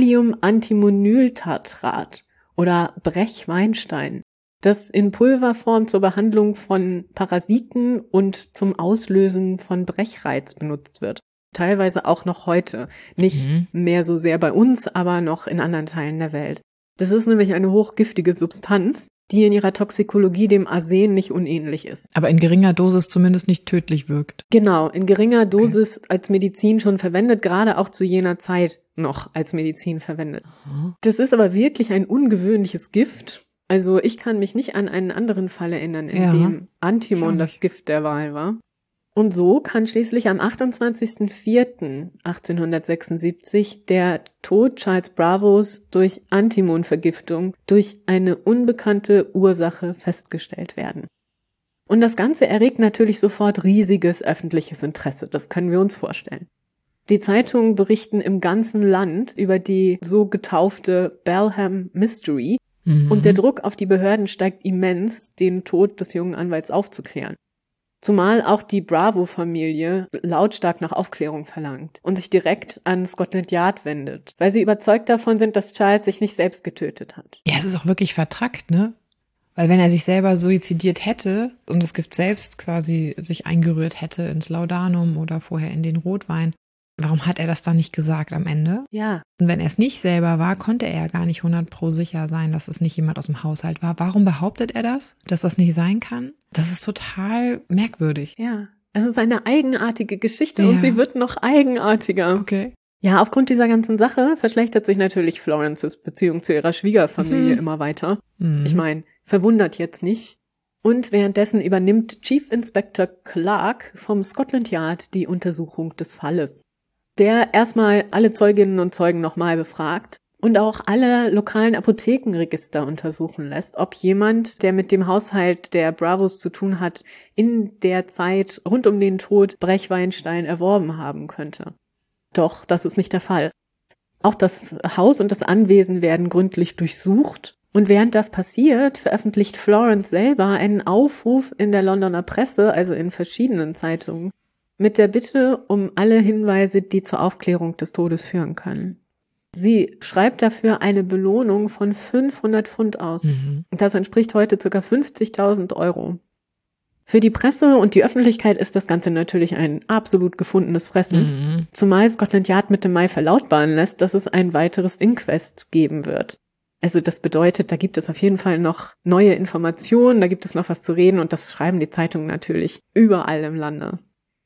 Kalium-Antimonyltartrat oder Brechweinstein, das in Pulverform zur Behandlung von Parasiten und zum Auslösen von Brechreiz benutzt wird. Teilweise auch noch heute. Nicht Mhm. mehr so sehr bei uns, aber noch in anderen Teilen der Welt. Das ist nämlich eine hochgiftige Substanz, die in ihrer Toxikologie dem Arsen nicht unähnlich ist. Aber in geringer Dosis zumindest nicht tödlich wirkt. Genau, in geringer Dosis als Medizin schon verwendet, gerade auch zu jener Zeit noch als Medizin verwendet. Mhm. Das ist aber wirklich ein ungewöhnliches Gift. Also ich kann mich nicht an einen anderen Fall erinnern, in Ja, dem ich auch Antimon das nicht. Gift der Wahl war. Und so kann schließlich am achtundzwanzigsten vierten achtzehnhundertsechsundsiebzig der Tod Charles Bravos durch Antimonvergiftung durch eine unbekannte Ursache festgestellt werden. Und das Ganze erregt natürlich sofort riesiges öffentliches Interesse, das können wir uns vorstellen. Die Zeitungen berichten im ganzen Land über die so getaufte Balham Mystery Mhm. und der Druck auf die Behörden steigt immens, den Tod des jungen Anwalts aufzuklären. Zumal auch die Bravo-Familie lautstark nach Aufklärung verlangt und sich direkt an Scotland Yard wendet, weil sie überzeugt davon sind, dass Charles sich nicht selbst getötet hat. Ja, es ist auch wirklich vertrackt, ne? Weil wenn er sich selber suizidiert hätte und das Gift selbst quasi sich eingerührt hätte ins Laudanum oder vorher in den Rotwein, warum hat er das dann nicht gesagt am Ende? Ja, Und wenn er es nicht selber war, konnte er ja gar nicht hundert Pro sicher sein, dass es nicht jemand aus dem Haushalt war. Warum behauptet er das, dass das nicht sein kann? Das ist total merkwürdig. ja. Es ist eine eigenartige Geschichte Ja. und sie wird noch eigenartiger. Okay. Ja, aufgrund dieser ganzen Sache verschlechtert sich natürlich Florences Beziehung zu ihrer Schwiegerfamilie Mhm. immer weiter. Mhm. Ich meine, verwundert jetzt nicht. Und währenddessen übernimmt Chief Inspector Clark vom Scotland Yard die Untersuchung des Falles. Der erstmal alle Zeuginnen und Zeugen nochmal befragt und auch alle lokalen Apothekenregister untersuchen lässt, ob jemand, der mit dem Haushalt der Bravos zu tun hat, in der Zeit rund um den Tod Brechweinstein erworben haben könnte. Doch das ist nicht der Fall. Auch das Haus und das Anwesen werden gründlich durchsucht. Und während das passiert, veröffentlicht Florence selber einen Aufruf in der Londoner Presse, also in verschiedenen Zeitungen, mit der Bitte um alle Hinweise, die zur Aufklärung des Todes führen können. Sie schreibt dafür eine Belohnung von fünfhundert Pfund aus. Mhm. Das entspricht heute ca. fünfzigtausend Euro. Für die Presse und die Öffentlichkeit ist das Ganze natürlich ein absolut gefundenes Fressen, mhm. zumal Scotland Yard Mitte Mai verlautbaren lässt, dass es ein weiteres Inquest geben wird. Also das bedeutet, da gibt es auf jeden Fall noch neue Informationen, da gibt es noch was zu reden und das schreiben die Zeitungen natürlich überall im Lande.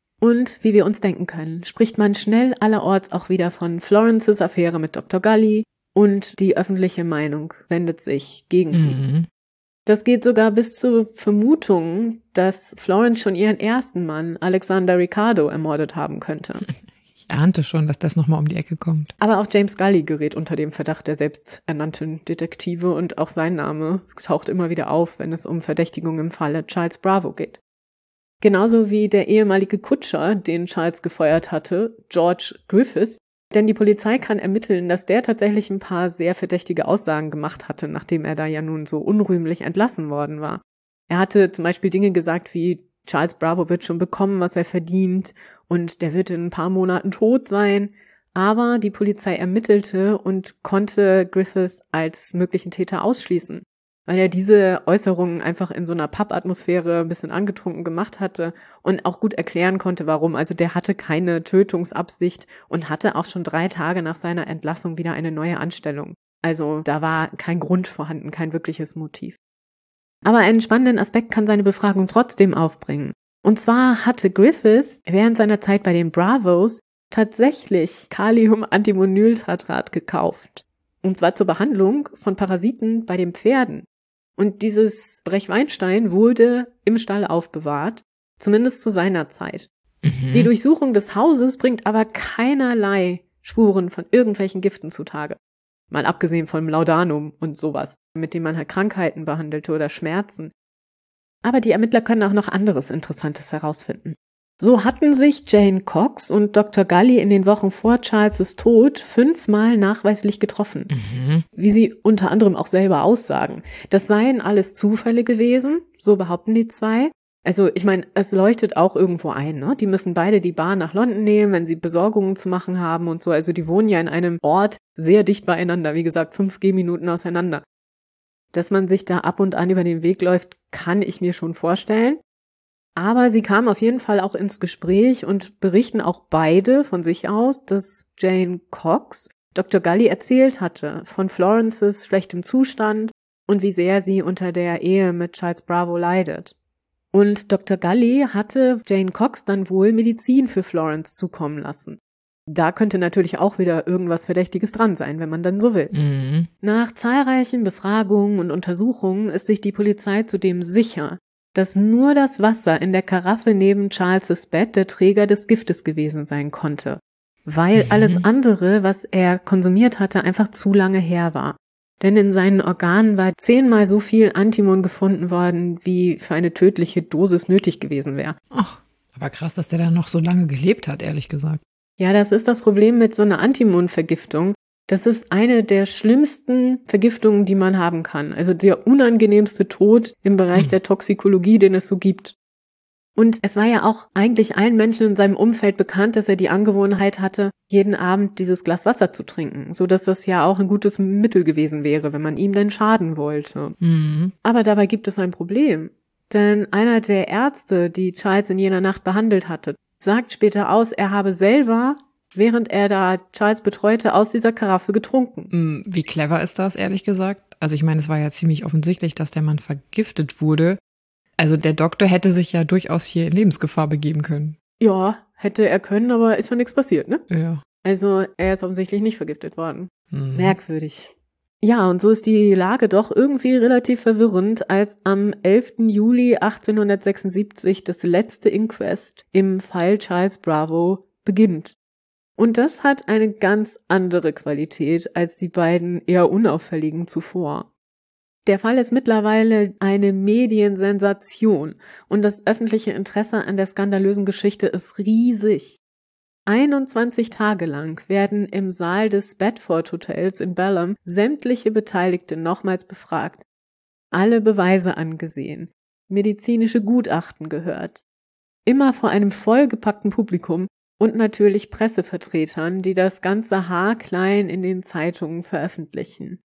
Und wie wir uns denken können, spricht man schnell allerorts auch wieder von Florences Affäre mit Doktor Gully und die öffentliche Meinung wendet sich gegen sie. Mhm. Das geht sogar bis zur Vermutung, dass Florence schon ihren ersten Mann, Alexander Ricardo, ermordet haben könnte. Ich ahnte schon, dass das nochmal um die Ecke kommt. Aber auch James Gully gerät unter dem Verdacht der selbsternannten Detektive und auch sein Name taucht immer wieder auf, wenn es um Verdächtigung im Falle Charles Bravo geht. Genauso wie der ehemalige Kutscher, den Charles gefeuert hatte, George Griffith, denn die Polizei kann ermitteln, dass der tatsächlich ein paar sehr verdächtige Aussagen gemacht hatte, nachdem er da ja nun so unrühmlich entlassen worden war. Er hatte zum Beispiel Dinge gesagt wie, Charles Bravo wird schon bekommen, was er verdient und der wird in ein paar Monaten tot sein. Aber die Polizei ermittelte und konnte Griffith als möglichen Täter ausschließen, weil er diese Äußerungen einfach in so einer Pub-Atmosphäre ein bisschen angetrunken gemacht hatte und auch gut erklären konnte, warum. Also der hatte keine Tötungsabsicht und hatte auch schon drei Tage nach seiner Entlassung wieder eine neue Anstellung. Also da war kein Grund vorhanden, kein wirkliches Motiv. Aber einen spannenden Aspekt kann seine Befragung trotzdem aufbringen. Und zwar hatte Griffith während seiner Zeit bei den Bravos tatsächlich Kalium-Antimonyltartrat gekauft. Und zwar zur Behandlung von Parasiten bei den Pferden. Und dieses Brechweinstein wurde im Stall aufbewahrt, zumindest zu seiner Zeit. Mhm. Die Durchsuchung des Hauses bringt aber keinerlei Spuren von irgendwelchen Giften zutage. Mal abgesehen vom Laudanum und sowas, mit dem man halt Krankheiten behandelte oder Schmerzen. Aber die Ermittler können auch noch anderes Interessantes herausfinden. So hatten sich Jane Cox und Doktor Gully in den Wochen vor Charles' Tod fünfmal nachweislich getroffen. Mhm. Wie sie unter anderem auch selber aussagen. Das seien alles Zufälle gewesen, so behaupten die zwei. Also ich meine, es leuchtet auch irgendwo ein, ne? Die müssen beide die Bahn nach London nehmen, wenn sie Besorgungen zu machen haben und so. Also die wohnen ja in einem Ort sehr dicht beieinander, wie gesagt, fünf Gehminuten auseinander. Dass man sich da ab und an über den Weg läuft, kann ich mir schon vorstellen. Aber sie kamen auf jeden Fall auch ins Gespräch und berichten auch beide von sich aus, dass Jane Cox Doktor Gully erzählt hatte von Florences schlechtem Zustand und wie sehr sie unter der Ehe mit Charles Bravo leidet. Und Doktor Gully hatte Jane Cox dann wohl Medizin für Florence zukommen lassen. Da könnte natürlich auch wieder irgendwas Verdächtiges dran sein, wenn man dann so will. Mhm. Nach zahlreichen Befragungen und Untersuchungen ist sich die Polizei zudem sicher, dass nur das Wasser in der Karaffe neben Charles' Bett der Träger des Giftes gewesen sein konnte, weil mhm. alles andere, was er konsumiert hatte, einfach zu lange her war. Denn in seinen Organen war zehnmal so viel Antimon gefunden worden, wie für eine tödliche Dosis nötig gewesen wäre. Ach, aber krass, dass der dann noch so lange gelebt hat, ehrlich gesagt. Ja, das ist das Problem mit so einer Antimon-Vergiftung. Das ist eine der schlimmsten Vergiftungen, die man haben kann. Also der unangenehmste Tod im Bereich hm. der Toxikologie, den es so gibt. Und es war ja auch eigentlich allen Menschen in seinem Umfeld bekannt, dass er die Angewohnheit hatte, jeden Abend dieses Glas Wasser zu trinken, so dass das ja auch ein gutes Mittel gewesen wäre, wenn man ihm denn schaden wollte. Mhm. Aber dabei gibt es ein Problem. Denn einer der Ärzte, die Charles in jener Nacht behandelt hatte, sagt später aus, er habe selber, während er da Charles betreute, aus dieser Karaffe getrunken. Wie clever ist das, ehrlich gesagt? Also ich meine, es war ja ziemlich offensichtlich, dass der Mann vergiftet wurde. Also der Doktor hätte sich ja durchaus hier in Lebensgefahr begeben können. Ja, hätte er können, aber ist ja nichts passiert, ne? Ja. Also er ist offensichtlich nicht vergiftet worden. Mhm. Merkwürdig. Ja, und so ist die Lage doch irgendwie relativ verwirrend, als am elften Juli achtzehnhundertsechsundsiebzig das letzte Inquest im Fall Charles Bravo beginnt. Und das hat eine ganz andere Qualität als die beiden eher unauffälligen zuvor. Der Fall ist mittlerweile eine Mediensensation und das öffentliche Interesse an der skandalösen Geschichte ist riesig. einundzwanzig Tage lang werden im Saal des Bedford Hotels in Balham sämtliche Beteiligte nochmals befragt, alle Beweise angesehen, medizinische Gutachten gehört. Immer vor einem vollgepackten Publikum und natürlich Pressevertretern, die das Ganze haarklein in den Zeitungen veröffentlichen.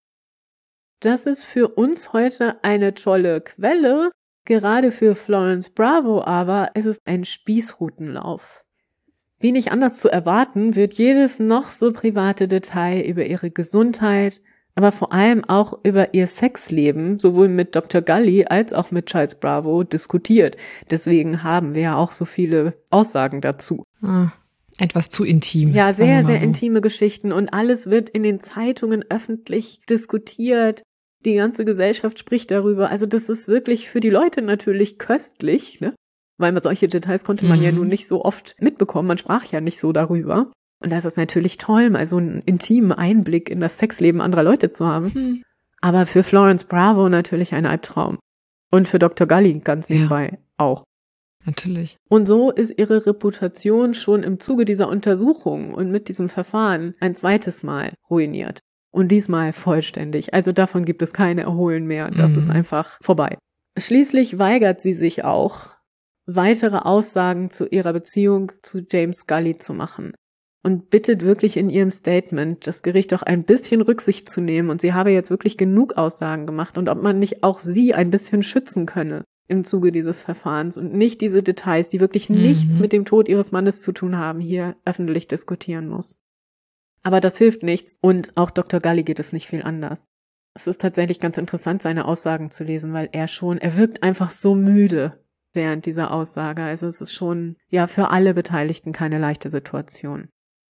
Das ist für uns heute eine tolle Quelle, gerade für Florence Bravo aber ist es ein Spießrutenlauf. Wie nicht anders zu erwarten, wird jedes noch so private Detail über ihre Gesundheit, aber vor allem auch über ihr Sexleben, sowohl mit Doktor Gully als auch mit Charles Bravo, diskutiert. Deswegen haben wir ja auch so viele Aussagen dazu. Ah, etwas zu intim. Ja, sehr, sehr so. intime Geschichten und alles wird in den Zeitungen öffentlich diskutiert. Die ganze Gesellschaft spricht darüber. Also das ist wirklich für die Leute natürlich köstlich, ne? Weil solche Details konnte man mhm. ja nun nicht so oft mitbekommen. Man sprach ja nicht so darüber. Und da ist es natürlich toll, mal so einen intimen Einblick in das Sexleben anderer Leute zu haben. Mhm. Aber für Florence Bravo natürlich ein Albtraum. Und für Doktor Gully ganz nebenbei ja. auch. Natürlich. Und so ist ihre Reputation schon im Zuge dieser Untersuchung und mit diesem Verfahren ein zweites Mal ruiniert. Und diesmal vollständig. Also davon gibt es keine Erholen mehr. Das mhm. ist einfach vorbei. Schließlich weigert sie sich auch, weitere Aussagen zu ihrer Beziehung zu James Gully zu machen und bittet wirklich in ihrem Statement, das Gericht auch ein bisschen Rücksicht zu nehmen und sie habe jetzt wirklich genug Aussagen gemacht und ob man nicht auch sie ein bisschen schützen könne im Zuge dieses Verfahrens und nicht diese Details, die wirklich mhm. nichts mit dem Tod ihres Mannes zu tun haben, hier öffentlich diskutieren muss. Aber das hilft nichts und auch Doktor Gully geht es nicht viel anders. Es ist tatsächlich ganz interessant, seine Aussagen zu lesen, weil er schon, er wirkt einfach so müde während dieser Aussage. Also es ist schon, ja, für alle Beteiligten keine leichte Situation.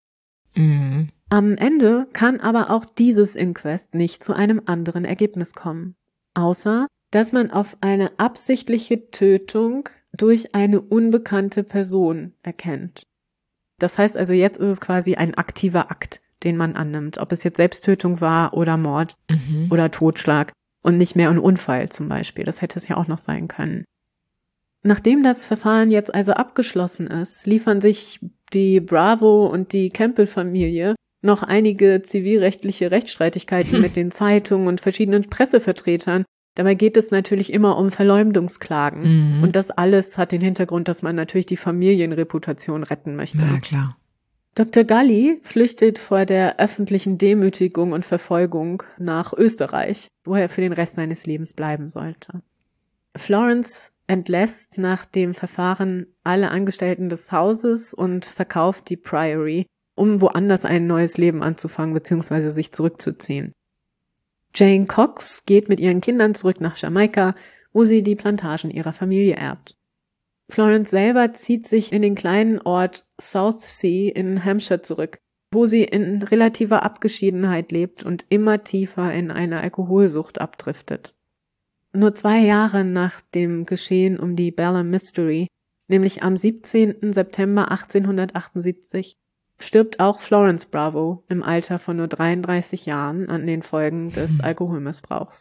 Mhm. Am Ende kann aber auch dieses Inquest nicht zu einem anderen Ergebnis kommen. Außer, dass man auf eine absichtliche Tötung durch eine unbekannte Person erkennt. Das heißt also, jetzt ist es quasi ein aktiver Akt, den man annimmt. Ob es jetzt Selbsttötung war oder Mord mhm. oder Totschlag und nicht mehr ein Unfall zum Beispiel. Das hätte es ja auch noch sein können. Nachdem das Verfahren jetzt also abgeschlossen ist, liefern sich die Bravo und die Campbell-Familie noch einige zivilrechtliche Rechtsstreitigkeiten mit den Zeitungen und verschiedenen Pressevertretern. Dabei geht es natürlich immer um Verleumdungsklagen. Mhm. Und das alles hat den Hintergrund, dass man natürlich die Familienreputation retten möchte. Na klar. Doktor Gully flüchtet vor der öffentlichen Demütigung und Verfolgung nach Österreich, wo er für den Rest seines Lebens bleiben sollte. Florence entlässt nach dem Verfahren alle Angestellten des Hauses und verkauft die Priory, um woanders ein neues Leben anzufangen bzw. sich zurückzuziehen. Jane Cox geht mit ihren Kindern zurück nach Jamaika, wo sie die Plantagen ihrer Familie erbt. Florence selber zieht sich in den kleinen Ort Southsea in Hampshire zurück, wo sie in relativer Abgeschiedenheit lebt und immer tiefer in eine Alkoholsucht abdriftet. Nur zwei Jahre nach dem Geschehen um die Balham Mystery, nämlich am siebzehnten September achtzehnhundertachtundsiebzig, stirbt auch Florence Bravo im Alter von nur dreiunddreißig Jahren an den Folgen des Alkoholmissbrauchs.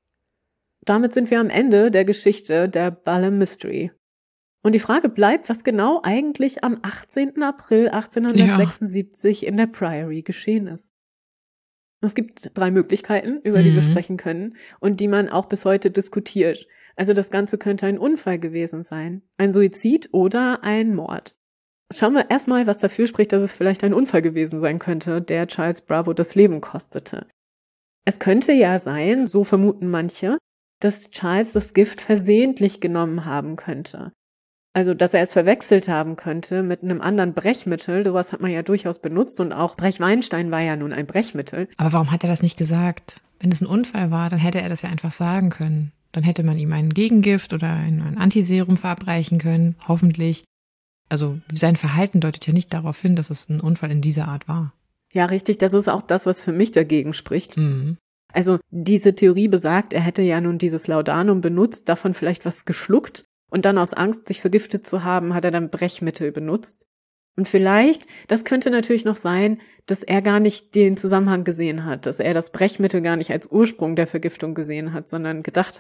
Damit sind wir am Ende der Geschichte der Balham Mystery. Und die Frage bleibt, was genau eigentlich am achtzehnten April achtzehnhundertsechsundsiebzig ja. in der Priory geschehen ist. Es gibt drei Möglichkeiten, über die mhm. wir sprechen können und die man auch bis heute diskutiert. Also das Ganze könnte ein Unfall gewesen sein, ein Suizid oder ein Mord. Schauen wir erstmal, was dafür spricht, dass es vielleicht ein Unfall gewesen sein könnte, der Charles Bravo das Leben kostete. Es könnte ja sein, so vermuten manche, dass Charles das Gift versehentlich genommen haben könnte. Also, dass er es verwechselt haben könnte mit einem anderen Brechmittel. Sowas hat man ja durchaus benutzt und auch Brechweinstein war ja nun ein Brechmittel. Aber warum hat er das nicht gesagt? Wenn es ein Unfall war, dann hätte er das ja einfach sagen können. Dann hätte man ihm ein Gegengift oder ein, ein Antiserum verabreichen können, hoffentlich. Also sein Verhalten deutet ja nicht darauf hin, dass es ein Unfall in dieser Art war. Ja, richtig. Das ist auch das, was für mich dagegen spricht. Mhm. Also diese Theorie besagt, er hätte ja nun dieses Laudanum benutzt, davon vielleicht was geschluckt. Und dann aus Angst, sich vergiftet zu haben, hat er dann Brechmittel benutzt. Und vielleicht, das könnte natürlich noch sein, dass er gar nicht den Zusammenhang gesehen hat, dass er das Brechmittel gar nicht als Ursprung der Vergiftung gesehen hat, sondern gedacht hat,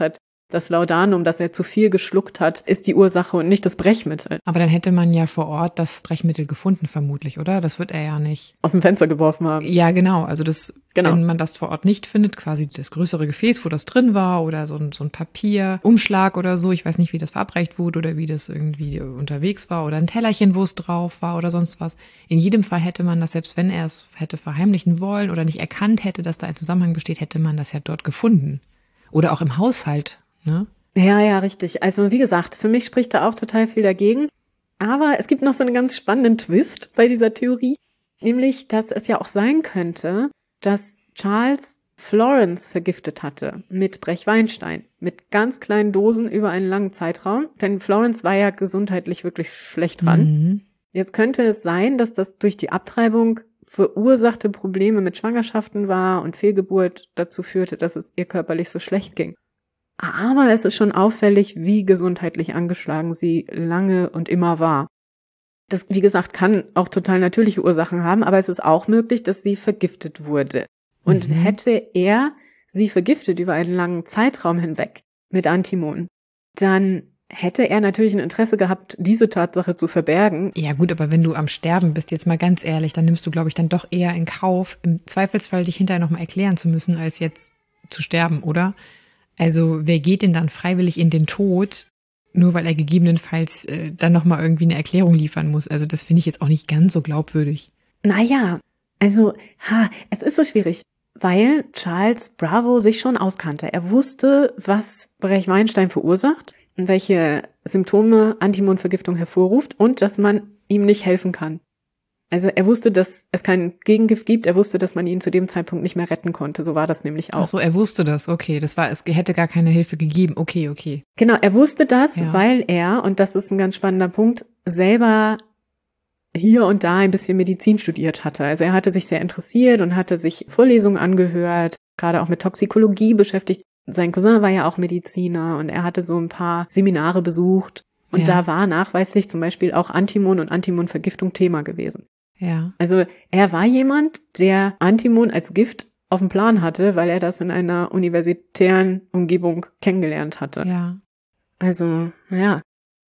Das Laudanum, das er zu viel geschluckt hat, ist die Ursache und nicht das Brechmittel. Aber dann hätte man ja vor Ort das Brechmittel gefunden, vermutlich, oder? Das wird er ja nicht aus dem Fenster geworfen haben. Ja, genau. Also das, genau. Wenn man das vor Ort nicht findet, quasi das größere Gefäß, wo das drin war, oder so ein, so ein Papierumschlag oder so. Ich weiß nicht, wie das verabreicht wurde oder wie das irgendwie unterwegs war, oder ein Tellerchen, wo es drauf war oder sonst was. In jedem Fall hätte man das, selbst wenn er es hätte verheimlichen wollen oder nicht erkannt hätte, dass da ein Zusammenhang besteht, hätte man das ja dort gefunden. Oder auch im Haushalt. Ne? Ja, ja, richtig. Also wie gesagt, für mich spricht da auch total viel dagegen. Aber es gibt noch so einen ganz spannenden Twist bei dieser Theorie, nämlich, dass es ja auch sein könnte, dass Charles Florence vergiftet hatte mit Brechweinstein, mit ganz kleinen Dosen über einen langen Zeitraum, denn Florence war ja gesundheitlich wirklich schlecht dran. Mhm. Jetzt könnte es sein, dass das durch die Abtreibung verursachte Probleme mit Schwangerschaften war und Fehlgeburt dazu führte, dass es ihr körperlich so schlecht ging. Aber es ist schon auffällig, wie gesundheitlich angeschlagen sie lange und immer war. Das, wie gesagt, kann auch total natürliche Ursachen haben, aber es ist auch möglich, dass sie vergiftet wurde. Und mhm. hätte er sie vergiftet über einen langen Zeitraum hinweg mit Antimon, dann hätte er natürlich ein Interesse gehabt, diese Tatsache zu verbergen. Ja gut, aber wenn du am Sterben bist, jetzt mal ganz ehrlich, dann nimmst du, glaube ich, dann doch eher in Kauf, im Zweifelsfall dich hinterher nochmal erklären zu müssen, als jetzt zu sterben, oder? Also wer geht denn dann freiwillig in den Tod, nur weil er gegebenenfalls äh, dann nochmal irgendwie eine Erklärung liefern muss? Also das finde ich jetzt auch nicht ganz so glaubwürdig. Naja, also ha, es ist so schwierig, weil Charles Bravo sich schon auskannte. Er wusste, was Brechweinstein verursacht und welche Symptome Antimonvergiftung hervorruft und dass man ihm nicht helfen kann. Also er wusste, dass es kein Gegengift gibt. Er wusste, dass man ihn zu dem Zeitpunkt nicht mehr retten konnte. So war das nämlich auch. Ach so, er wusste das. Okay, das war, es hätte gar keine Hilfe gegeben. Okay, okay. Genau, er wusste das, ja. weil er, und das ist ein ganz spannender Punkt, selber hier und da ein bisschen Medizin studiert hatte. Also er hatte sich sehr interessiert und hatte sich Vorlesungen angehört, gerade auch mit Toxikologie beschäftigt. Sein Cousin war ja auch Mediziner und er hatte so ein paar Seminare besucht. Und ja. da war nachweislich zum Beispiel auch Antimon und Antimonvergiftung Thema gewesen. Ja. Also er war jemand, der Antimon als Gift auf dem Plan hatte, weil er das in einer universitären Umgebung kennengelernt hatte. Ja. Also, ja.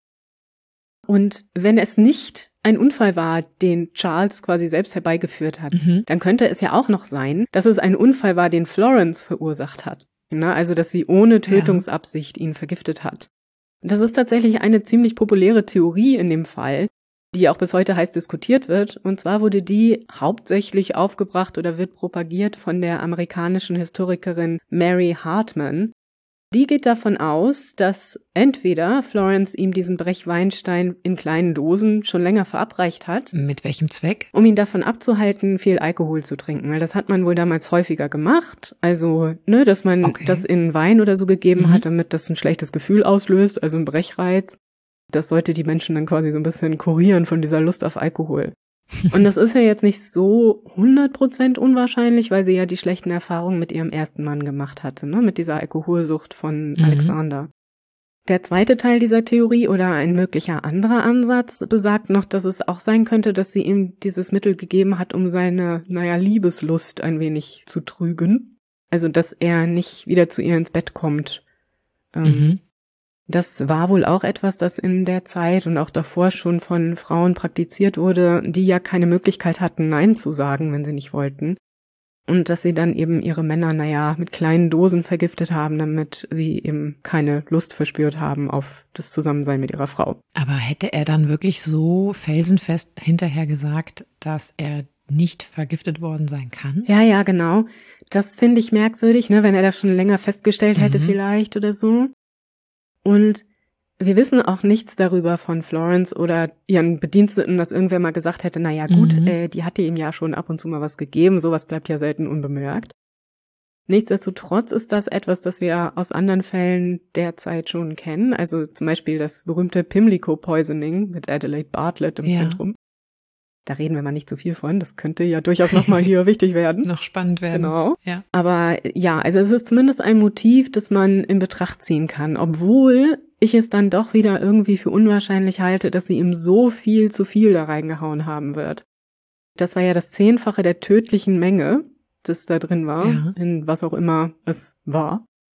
Und wenn es nicht ein Unfall war, den Charles quasi selbst herbeigeführt hat, mhm. dann könnte es ja auch noch sein, dass es ein Unfall war, den Florence verursacht hat. Na, also, dass sie ohne Tötungsabsicht ja. ihn vergiftet hat. Das ist tatsächlich eine ziemlich populäre Theorie in dem Fall, die auch bis heute heiß diskutiert wird. Und zwar wurde die hauptsächlich aufgebracht oder wird propagiert von der amerikanischen Historikerin Mary Hartman. Die geht davon aus, dass entweder Florence ihm diesen Brechweinstein in kleinen Dosen schon länger verabreicht hat. Mit welchem Zweck? Um ihn davon abzuhalten, viel Alkohol zu trinken. Weil das hat man wohl damals häufiger gemacht. Also, ne, dass man okay. das in Wein oder so gegeben mhm. hat, damit das ein schlechtes Gefühl auslöst, also ein Brechreiz. Das sollte die Menschen dann quasi so ein bisschen kurieren von dieser Lust auf Alkohol. Und das ist ja jetzt nicht so hundert Prozent unwahrscheinlich, weil sie ja die schlechten Erfahrungen mit ihrem ersten Mann gemacht hatte, ne, mit dieser Alkoholsucht von mhm. Alexander. Der zweite Teil dieser Theorie oder ein möglicher anderer Ansatz besagt noch, dass es auch sein könnte, dass sie ihm dieses Mittel gegeben hat, um seine, naja, Liebeslust ein wenig zu trügen. Also, dass er nicht wieder zu ihr ins Bett kommt. Ähm, mhm. Das war wohl auch etwas, das in der Zeit und auch davor schon von Frauen praktiziert wurde, die ja keine Möglichkeit hatten, Nein zu sagen, wenn sie nicht wollten. Und dass sie dann eben ihre Männer, naja, mit kleinen Dosen vergiftet haben, damit sie eben keine Lust verspürt haben auf das Zusammensein mit ihrer Frau. Aber hätte er dann wirklich so felsenfest hinterher gesagt, dass er nicht vergiftet worden sein kann? Ja, ja, genau. Das finde ich merkwürdig, ne, wenn er das schon länger festgestellt hätte mhm. vielleicht oder so. Und wir wissen auch nichts darüber von Florence oder ihren Bediensteten, dass irgendwer mal gesagt hätte, na ja gut, mhm. äh, die hatte ihm ja schon ab und zu mal was gegeben, sowas bleibt ja selten unbemerkt. Nichtsdestotrotz ist das etwas, das wir aus anderen Fällen derzeit schon kennen, also zum Beispiel das berühmte Pimlico Poisoning mit Adelaide Bartlett im ja. Zentrum. Da reden wir mal nicht so viel von, das könnte ja durchaus nochmal hier wichtig werden. Noch spannend werden. Genau. Ja. Aber ja, also es ist zumindest ein Motiv, das man in Betracht ziehen kann, obwohl ich es dann doch wieder irgendwie für unwahrscheinlich halte, dass sie ihm so viel zu viel da reingehauen haben wird. Das war ja das Zehnfache der tödlichen Menge, das da drin war, ja. in was auch immer es war.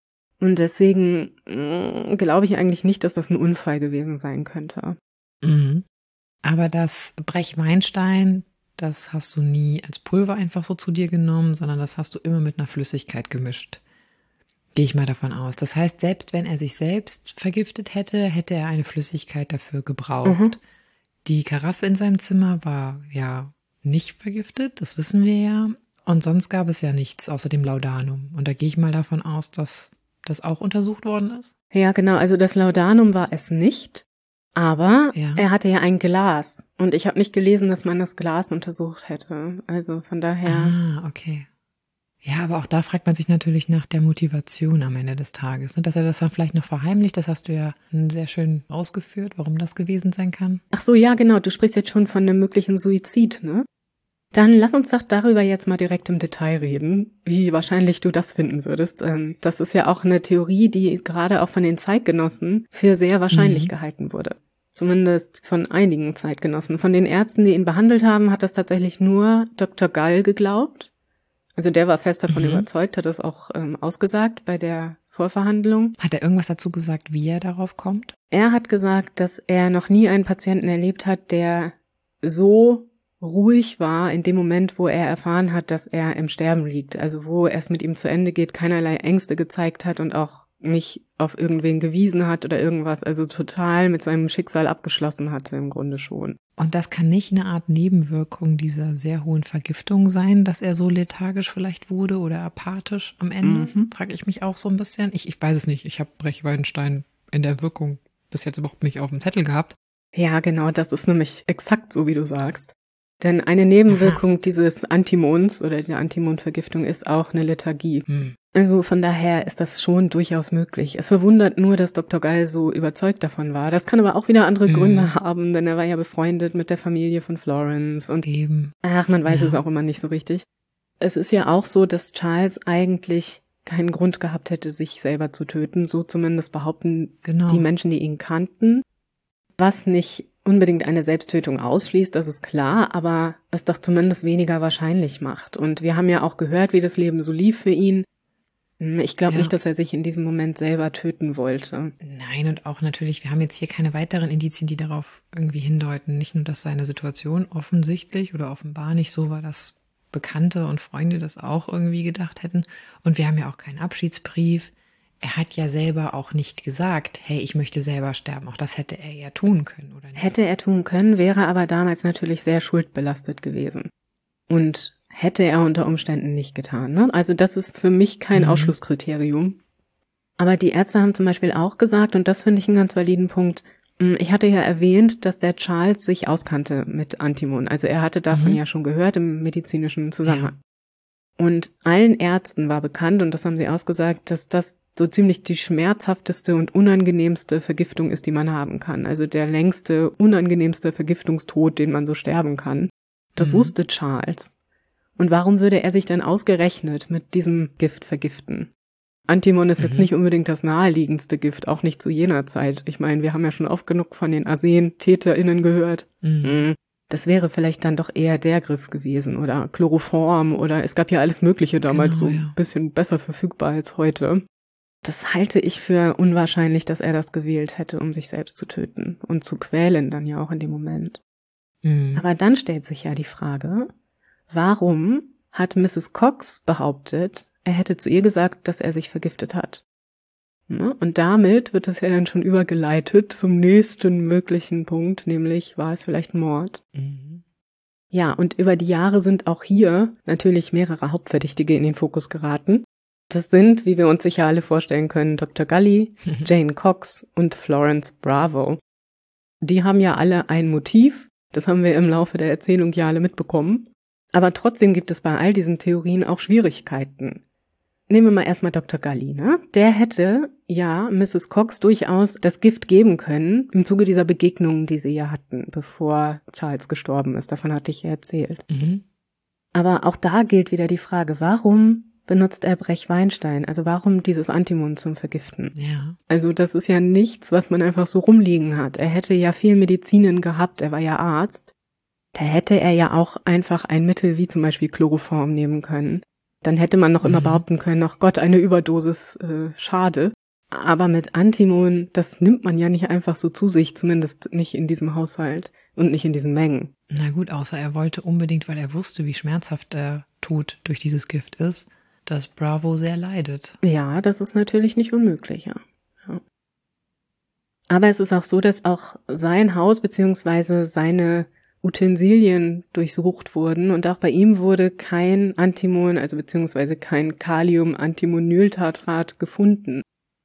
Und deswegen mh, glaube ich eigentlich nicht, dass das ein Unfall gewesen sein könnte. Mhm. Aber das Brechweinstein, das hast du nie als Pulver einfach so zu dir genommen, sondern das hast du immer mit einer Flüssigkeit gemischt. Gehe ich mal davon aus. Das heißt, selbst wenn er sich selbst vergiftet hätte, hätte er eine Flüssigkeit dafür gebraucht. Mhm. Die Karaffe in seinem Zimmer war ja nicht vergiftet, das wissen wir ja. Und sonst gab es ja nichts außer dem Laudanum. Und da gehe ich mal davon aus, dass das auch untersucht worden ist. Ja, genau. Also das Laudanum war es nicht. Aber Ja. er hatte ja ein Glas. Und ich habe nicht gelesen, dass man das Glas untersucht hätte. Also von daher. Ah, okay. Ja, aber auch da fragt man sich natürlich nach der Motivation am Ende des Tages. Ne? Dass er das dann vielleicht noch verheimlicht, das hast du ja sehr schön ausgeführt, warum das gewesen sein kann. Ach so, ja, genau. Du sprichst jetzt schon von einem möglichen Suizid, ne? Dann lass uns doch darüber jetzt mal direkt im Detail reden, wie wahrscheinlich du das finden würdest. Das ist ja auch eine Theorie, die gerade auch von den Zeitgenossen für sehr wahrscheinlich mhm. gehalten wurde. Zumindest von einigen Zeitgenossen. Von den Ärzten, die ihn behandelt haben, hat das tatsächlich nur Doktor Gall geglaubt. Also der war fest davon mhm. überzeugt, hat das auch ähm, ausgesagt bei der Vorverhandlung. Hat er irgendwas dazu gesagt, wie er darauf kommt? Er hat gesagt, dass er noch nie einen Patienten erlebt hat, der so ruhig war in dem Moment, wo er erfahren hat, dass er im Sterben liegt. Also wo es mit ihm zu Ende geht, keinerlei Ängste gezeigt hat und auch nicht auf irgendwen gewiesen hat oder irgendwas. Also total mit seinem Schicksal abgeschlossen hatte im Grunde schon. Und das kann nicht eine Art Nebenwirkung dieser sehr hohen Vergiftung sein, dass er so lethargisch vielleicht wurde oder apathisch am Ende? Mhm. Frage ich mich auch so ein bisschen. Ich, ich weiß es nicht. Ich habe Brechweinstein in der Wirkung bis jetzt überhaupt nicht auf dem Zettel gehabt. Ja, genau. Das ist nämlich exakt so, wie du sagst. Denn eine Nebenwirkung Aha. dieses Antimons oder der Antimonvergiftung ist auch eine Lethargie. Hm. Also von daher ist das schon durchaus möglich. Es verwundert nur, dass Doktor Gall so überzeugt davon war. Das kann aber auch wieder andere hm. Gründe haben, denn er war ja befreundet mit der Familie von Florence und eben. Ach, man weiß ja. es auch immer nicht so richtig. Es ist ja auch so, dass Charles eigentlich keinen Grund gehabt hätte, sich selber zu töten. So zumindest behaupten genau. die Menschen, die ihn kannten. Was nicht unbedingt eine Selbsttötung ausschließt, das ist klar, aber es doch zumindest weniger wahrscheinlich macht. Und wir haben ja auch gehört, wie das Leben so lief für ihn. Ich glaube ja. nicht, dass er sich in diesem Moment selber töten wollte. Nein, und auch natürlich, wir haben jetzt hier keine weiteren Indizien, die darauf irgendwie hindeuten. Nicht nur, dass seine Situation offensichtlich oder offenbar nicht so war, dass Bekannte und Freunde das auch irgendwie gedacht hätten. Und wir haben ja auch keinen Abschiedsbrief. Er hat ja selber auch nicht gesagt, hey, ich möchte selber sterben. Auch das hätte er ja tun können, oder nicht? Hätte er tun können, wäre aber damals natürlich sehr schuldbelastet gewesen. Und hätte er unter Umständen nicht getan. Ne? Also das ist für mich kein mhm. Ausschlusskriterium. Aber die Ärzte haben zum Beispiel auch gesagt, und das finde ich einen ganz validen Punkt, ich hatte ja erwähnt, dass der Charles sich auskannte mit Antimon. Also er hatte davon mhm. ja schon gehört im medizinischen Zusammenhang. Ja. Und allen Ärzten war bekannt, und das haben sie ausgesagt, dass das so ziemlich die schmerzhafteste und unangenehmste Vergiftung ist, die man haben kann. Also der längste, unangenehmste Vergiftungstod, den man so sterben kann. Das mhm. wusste Charles. Und warum würde er sich dann ausgerechnet mit diesem Gift vergiften? Antimon ist mhm. jetzt nicht unbedingt das naheliegendste Gift, auch nicht zu jener Zeit. Ich meine, wir haben ja schon oft genug von den Arsen-TäterInnen gehört. Mhm. Das wäre vielleicht dann doch eher der Griff gewesen oder Chloroform oder es gab ja alles Mögliche damals genau, so ein ja. bisschen besser verfügbar als heute. Das halte ich für unwahrscheinlich, dass er das gewählt hätte, um sich selbst zu töten und zu quälen dann ja auch in dem Moment. Mhm. Aber dann stellt sich ja die Frage, warum hat Misses Cox behauptet, er hätte zu ihr gesagt, dass er sich vergiftet hat? Und damit wird es ja dann schon übergeleitet zum nächsten möglichen Punkt, nämlich war es vielleicht Mord? Mhm. Ja, und über die Jahre sind auch hier natürlich mehrere Hauptverdächtige in den Fokus geraten. Das sind, wie wir uns sicher alle vorstellen können, Doktor Gully, Jane Cox und Florence Bravo. Die haben ja alle ein Motiv, das haben wir im Laufe der Erzählung ja alle mitbekommen. Aber trotzdem gibt es bei all diesen Theorien auch Schwierigkeiten. Nehmen wir mal erstmal Doktor Gully, ne? Der hätte ja Misses Cox durchaus das Gift geben können im Zuge dieser Begegnungen, die sie ja hatten, bevor Charles gestorben ist. Davon hatte ich ja erzählt. Mhm. Aber auch da gilt wieder die Frage, warum benutzt er Brechweinstein? Also warum dieses Antimon zum Vergiften? Ja. Also das ist ja nichts, was man einfach so rumliegen hat. Er hätte ja viel Medizinen gehabt, er war ja Arzt. Da hätte er ja auch einfach ein Mittel wie zum Beispiel Chloroform nehmen können. Dann hätte man noch immer Mhm. behaupten können, ach Gott, eine Überdosis, äh, schade. Aber mit Antimon, das nimmt man ja nicht einfach so zu sich, zumindest nicht in diesem Haushalt und nicht in diesen Mengen. Na gut, außer er wollte unbedingt, weil er wusste, wie schmerzhaft der Tod durch dieses Gift ist, dass Bravo sehr leidet. Ja, das ist natürlich nicht unmöglich, ja. ja. Aber es ist auch so, dass auch sein Haus beziehungsweise seine Utensilien durchsucht wurden und auch bei ihm wurde kein Antimon, also beziehungsweise kein Kalium-Antimonyltartrat gefunden.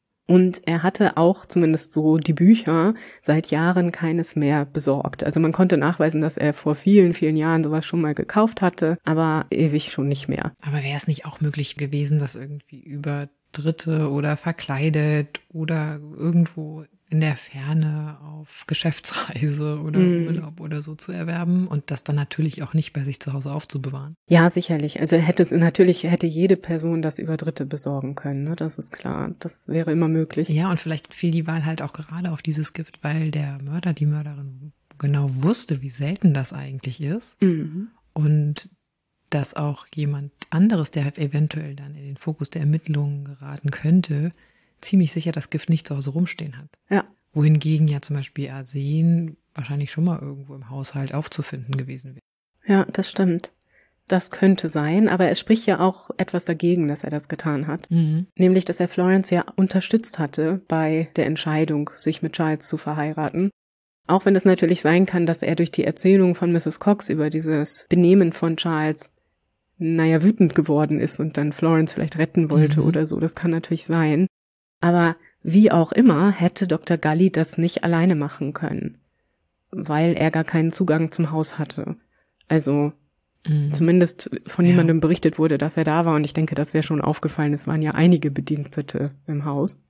Und er hatte auch, zumindest so die Bücher, seit Jahren keines mehr besorgt. Also man konnte nachweisen, dass er vor vielen, vielen Jahren sowas schon mal gekauft hatte, aber ewig schon nicht mehr. Aber wäre es nicht auch möglich gewesen, das irgendwie über Dritte oder verkleidet oder irgendwo in der Ferne auf Geschäftsreise oder Mm. Urlaub oder so zu erwerben und das dann natürlich auch nicht bei sich zu Hause aufzubewahren? Ja, sicherlich. Also hätte es natürlich hätte jede Person das über Dritte besorgen können, ne? Das ist klar. Das wäre immer möglich. Ja, und vielleicht fiel die Wahl halt auch gerade auf dieses Gift, weil der Mörder, die Mörderin genau wusste, wie selten das eigentlich ist. Mhm. Und dass auch jemand anderes, der eventuell dann in den Fokus der Ermittlungen geraten könnte, ziemlich sicher das Gift nicht zu Hause rumstehen hat. Ja. Wohingegen ja zum Beispiel Arsen wahrscheinlich schon mal irgendwo im Haushalt aufzufinden gewesen wäre. Ja, das stimmt. Das könnte sein, aber es spricht ja auch etwas dagegen, dass er das getan hat. Mhm. Nämlich, dass er Florence ja unterstützt hatte bei der Entscheidung, sich mit Charles zu verheiraten. Auch wenn es natürlich sein kann, dass er durch die Erzählung von Misses Cox über dieses Benehmen von Charles, naja, wütend geworden ist und dann Florence vielleicht retten wollte Mhm. oder so. Das kann natürlich sein. Aber wie auch immer, hätte Doktor Gully das nicht alleine machen können, weil er gar keinen Zugang zum Haus hatte. Also Mhm. zumindest von Ja. niemandem berichtet wurde, dass er da war und ich denke, das wäre schon aufgefallen. Es waren ja einige Bedienstete im Haus.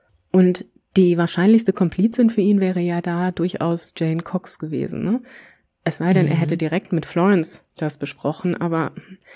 Und die wahrscheinlichste Komplizin für ihn wäre ja da durchaus Jane Cox gewesen, ne? Es sei denn, Mhm. er hätte direkt mit Florence das besprochen, aber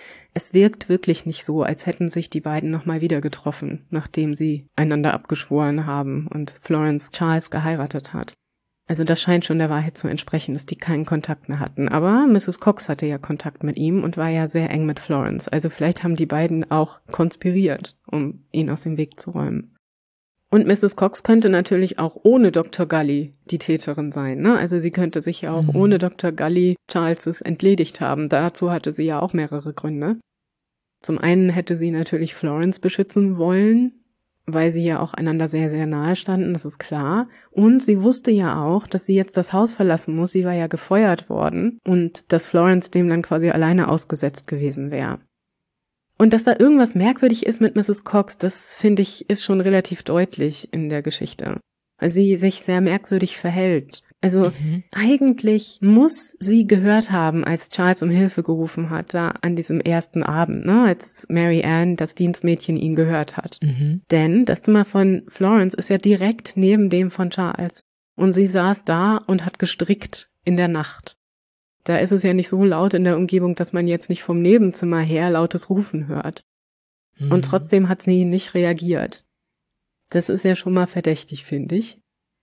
es wirkt wirklich nicht so, als hätten sich die beiden nochmal wieder getroffen, nachdem sie einander abgeschworen haben und Florence Charles geheiratet hat. Also das scheint schon der Wahrheit zu entsprechen, dass die keinen Kontakt mehr hatten. Aber Misses Cox hatte ja Kontakt mit ihm und war ja sehr eng mit Florence. Also vielleicht haben die beiden auch konspiriert, um ihn aus dem Weg zu räumen. Und Misses Cox könnte natürlich auch ohne Doktor Gully die Täterin sein, ne? Also sie könnte sich ja auch Mhm. ohne Doktor Gully Charleses entledigt haben. Dazu hatte sie ja auch mehrere Gründe. Zum einen hätte sie natürlich Florence beschützen wollen, weil sie ja auch einander sehr, sehr nahe standen, das ist klar. Und sie wusste ja auch, dass sie jetzt das Haus verlassen muss. Sie war ja gefeuert worden und dass Florence dem dann quasi alleine ausgesetzt gewesen wäre. Und dass da irgendwas merkwürdig ist mit Misses Cox, das finde ich, ist schon relativ deutlich in der Geschichte. Weil sie sich sehr merkwürdig verhält. Also Mhm. eigentlich muss sie gehört haben, als Charles um Hilfe gerufen hat, da an diesem ersten Abend, ne, als Mary Ann, das Dienstmädchen, ihn gehört hat. Mhm. Denn das Zimmer von Florence ist ja direkt neben dem von Charles. Und sie saß da und hat gestrickt in der Nacht. Da ist es ja nicht so laut in der Umgebung, dass man jetzt nicht vom Nebenzimmer her lautes Rufen hört. Mhm. Und trotzdem hat sie nicht reagiert. Das ist ja schon mal verdächtig, finde ich.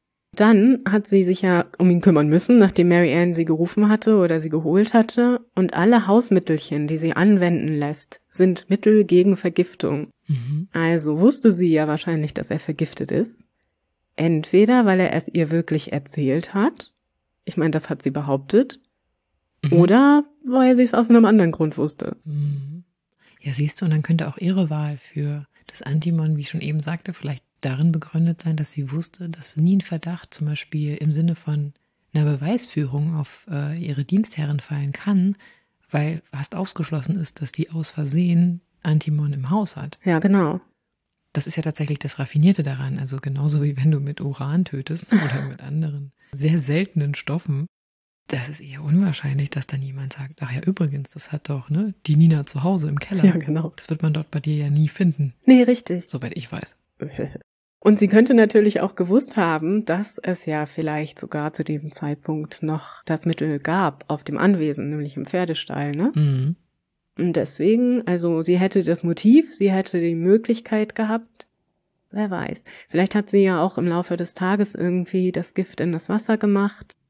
Dann hat sie sich ja um ihn kümmern müssen, nachdem Mary Ann sie gerufen hatte oder sie geholt hatte. Und alle Hausmittelchen, die sie anwenden lässt, sind Mittel gegen Vergiftung. Mhm. Also wusste sie ja wahrscheinlich, dass er vergiftet ist. Entweder, weil er es ihr wirklich erzählt hat. Ich meine, das hat sie behauptet. Mhm. Oder weil sie es aus einem anderen Grund wusste. Mhm. Ja, siehst du, und dann könnte auch ihre Wahl für das Antimon, wie ich schon eben sagte, vielleicht darin begründet sein, dass sie wusste, dass nie ein Verdacht zum Beispiel im Sinne von einer Beweisführung auf äh, ihre Dienstherren fallen kann, weil fast ausgeschlossen ist, dass die aus Versehen Antimon im Haus hat. Ja, genau. Das ist ja tatsächlich das Raffinierte daran, also genauso wie wenn du mit Uran tötest oder mit anderen sehr seltenen Stoffen. Das ist eher unwahrscheinlich, dass dann jemand sagt, ach ja, übrigens, das hat doch ne die Nina zu Hause im Keller. Ja, genau. Das wird man dort bei dir ja nie finden, Nee, richtig. soweit ich weiß. Und sie könnte natürlich auch gewusst haben, dass es ja vielleicht sogar zu dem Zeitpunkt noch das Mittel gab auf dem Anwesen, nämlich im Pferdestall, ne? Mhm. Und deswegen, also sie hätte das Motiv, sie hätte die Möglichkeit gehabt, wer weiß. Vielleicht hat sie ja auch im Laufe des Tages irgendwie das Gift in das Wasser gemacht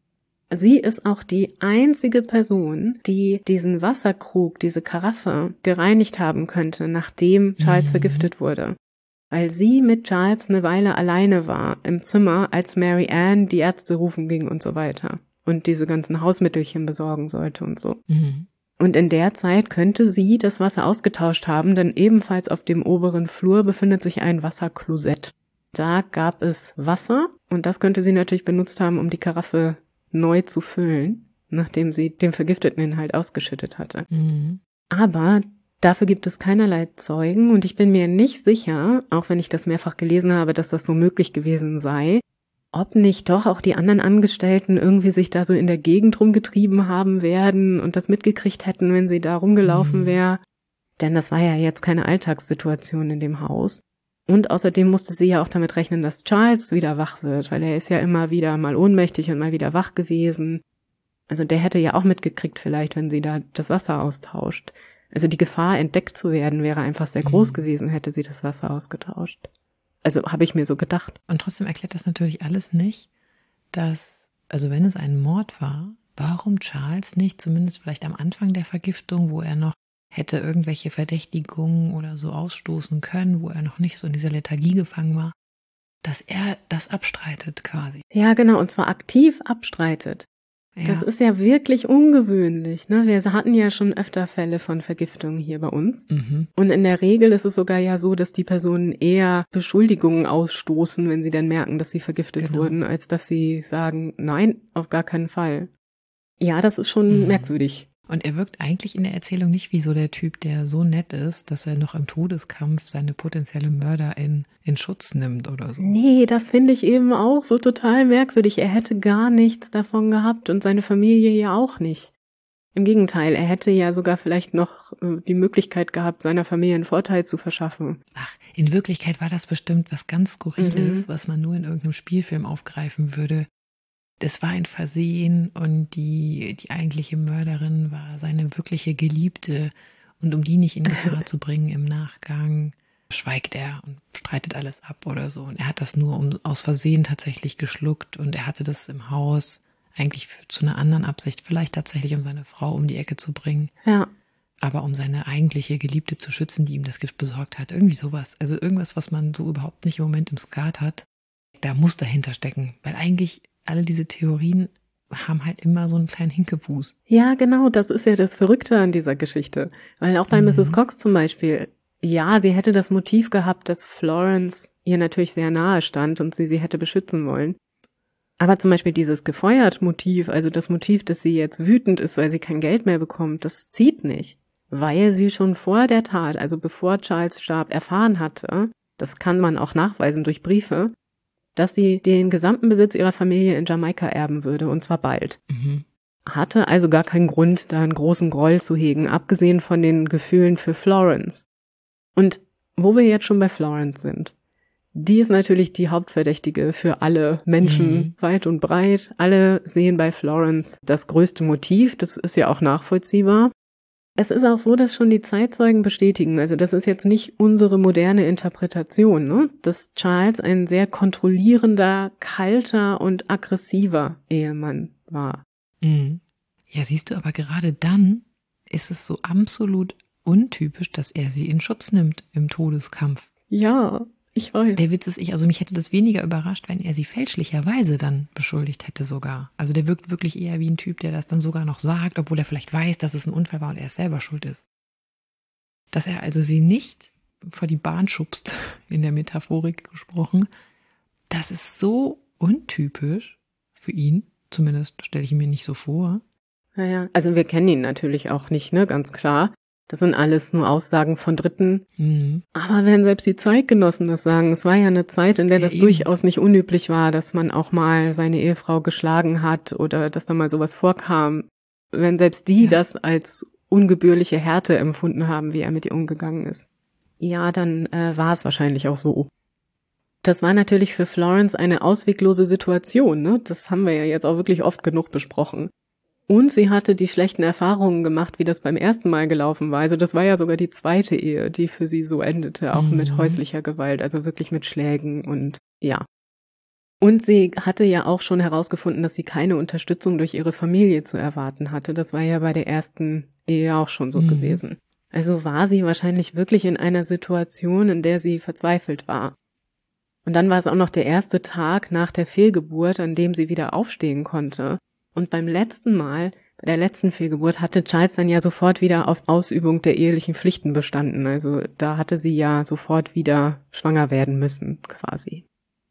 Sie ist auch die einzige Person, die diesen Wasserkrug, diese Karaffe, gereinigt haben könnte, nachdem Charles mhm. vergiftet wurde. Weil sie mit Charles eine Weile alleine war im Zimmer, als Mary Ann die Ärzte rufen ging und so weiter. Und diese ganzen Hausmittelchen besorgen sollte und so. Mhm. Und in der Zeit könnte sie das Wasser ausgetauscht haben, denn ebenfalls auf dem oberen Flur befindet sich ein Wasserklosett. Da gab es Wasser und das könnte sie natürlich benutzt haben, um die Karaffe neu zu füllen, nachdem sie den vergifteten Inhalt ausgeschüttet hatte. Mhm. Aber dafür gibt es keinerlei Zeugen und ich bin mir nicht sicher, auch wenn ich das mehrfach gelesen habe, dass das so möglich gewesen sei, ob nicht doch auch die anderen Angestellten irgendwie sich da so in der Gegend rumgetrieben haben werden und das mitgekriegt hätten, wenn sie da rumgelaufen mhm. wäre. Denn das war ja jetzt keine Alltagssituation in dem Haus. Und außerdem musste sie ja auch damit rechnen, dass Charles wieder wach wird, weil er ist ja immer wieder mal ohnmächtig und mal wieder wach gewesen. Also der hätte ja auch mitgekriegt vielleicht, wenn sie da das Wasser austauscht. Also die Gefahr, entdeckt zu werden, wäre einfach sehr groß mhm. gewesen, hätte sie das Wasser ausgetauscht. Also habe ich mir so gedacht. Und trotzdem erklärt das natürlich alles nicht, dass, also wenn es ein Mord war, warum Charles nicht, zumindest vielleicht am Anfang der Vergiftung, wo er noch hätte irgendwelche Verdächtigungen oder so ausstoßen können, wo er noch nicht so in dieser Lethargie gefangen war, dass er das abstreitet quasi. Ja, genau, und zwar aktiv abstreitet. Ja. Das ist ja wirklich ungewöhnlich, ne? Wir hatten ja schon öfter Fälle von Vergiftung hier bei uns. Mhm. Und in der Regel ist es sogar ja so, dass die Personen eher Beschuldigungen ausstoßen, wenn sie dann merken, dass sie vergiftet genau. wurden, als dass sie sagen, nein, auf gar keinen Fall. Ja, das ist schon mhm. merkwürdig. Und er wirkt eigentlich in der Erzählung nicht wie so der Typ, der so nett ist, dass er noch im Todeskampf seine potenzielle Mörderin in Schutz nimmt oder so. Nee, das finde ich eben auch so total merkwürdig. Er hätte gar nichts davon gehabt und seine Familie ja auch nicht. Im Gegenteil, er hätte ja sogar vielleicht noch die Möglichkeit gehabt, seiner Familie einen Vorteil zu verschaffen. Ach, in Wirklichkeit war das bestimmt was ganz Skurriles, mhm. was man nur in irgendeinem Spielfilm aufgreifen würde. Das war ein Versehen und die, die eigentliche Mörderin war seine wirkliche Geliebte. Und um die nicht in Gefahr zu bringen im Nachgang, schweigt er und streitet alles ab oder so. Und er hat das nur um, aus Versehen tatsächlich geschluckt und er hatte das im Haus eigentlich für, zu einer anderen Absicht, vielleicht tatsächlich um seine Frau um die Ecke zu bringen. Ja. Aber um seine eigentliche Geliebte zu schützen, die ihm das Gift besorgt hat. Irgendwie sowas. Also irgendwas, was man so überhaupt nicht im Moment im Skat hat. Da muss dahinter stecken, weil eigentlich alle diese Theorien haben halt immer so einen kleinen Hinkefuß. Ja, genau, das ist ja das Verrückte an dieser Geschichte. Weil auch bei mhm. Misses Cox zum Beispiel, ja, sie hätte das Motiv gehabt, dass Florence ihr natürlich sehr nahe stand und sie sie hätte beschützen wollen. Aber zum Beispiel dieses Gefeuert-Motiv, also das Motiv, dass sie jetzt wütend ist, weil sie kein Geld mehr bekommt, das zieht nicht. Weil sie schon vor der Tat, also bevor Charles starb, erfahren hatte, das kann man auch nachweisen durch Briefe, dass sie den gesamten Besitz ihrer Familie in Jamaika erben würde, und zwar bald. Mhm. Hatte also gar keinen Grund, da einen großen Groll zu hegen, abgesehen von den Gefühlen für Florence. Und wo wir jetzt schon bei Florence sind, die ist natürlich die Hauptverdächtige für alle Menschen, mhm. weit und breit. Alle sehen bei Florence das größte Motiv, das ist ja auch nachvollziehbar. Es ist auch so, dass schon die Zeitzeugen bestätigen, also das ist jetzt nicht unsere moderne Interpretation, ne? Dass Charles ein sehr kontrollierender, kalter und aggressiver Ehemann war. Mhm. Ja, siehst du, aber gerade dann ist es so absolut untypisch, dass er sie in Schutz nimmt im Todeskampf. Ja, ich weiß. Der Witz ist, ich, also mich hätte das weniger überrascht, wenn er sie fälschlicherweise dann beschuldigt hätte sogar. Also der wirkt wirklich eher wie ein Typ, der das dann sogar noch sagt, obwohl er vielleicht weiß, dass es ein Unfall war und er es selber schuld ist. Dass er also sie nicht vor die Bahn schubst, in der Metaphorik gesprochen, das ist so untypisch für ihn. Zumindest stelle ich ihn mir nicht so vor. Naja, also wir kennen ihn natürlich auch nicht, ne, ganz klar. Das sind alles nur Aussagen von Dritten. Mhm. Aber wenn selbst die Zeitgenossen das sagen, es war ja eine Zeit, in der ja, das eben. durchaus nicht unüblich war, dass man auch mal seine Ehefrau geschlagen hat oder dass da mal sowas vorkam. Wenn selbst die ja. das als ungebührliche Härte empfunden haben, wie er mit ihr umgegangen ist. Ja, dann äh, war es wahrscheinlich auch so. Das war natürlich für Florence eine ausweglose Situation, ne? Das haben wir ja jetzt auch wirklich oft genug besprochen. Und sie hatte die schlechten Erfahrungen gemacht, wie das beim ersten Mal gelaufen war. Also das war ja sogar die zweite Ehe, die für sie so endete, auch mhm. mit häuslicher Gewalt, also wirklich mit Schlägen und ja. Und sie hatte ja auch schon herausgefunden, dass sie keine Unterstützung durch ihre Familie zu erwarten hatte. Das war ja bei der ersten Ehe auch schon so mhm. gewesen. Also war sie wahrscheinlich wirklich in einer Situation, in der sie verzweifelt war. Und dann war es auch noch der erste Tag nach der Fehlgeburt, an dem sie wieder aufstehen konnte. Und beim letzten Mal, bei der letzten Fehlgeburt, hatte Giles dann ja sofort wieder auf Ausübung der ehelichen Pflichten bestanden. Also da hatte sie ja sofort wieder schwanger werden müssen, quasi.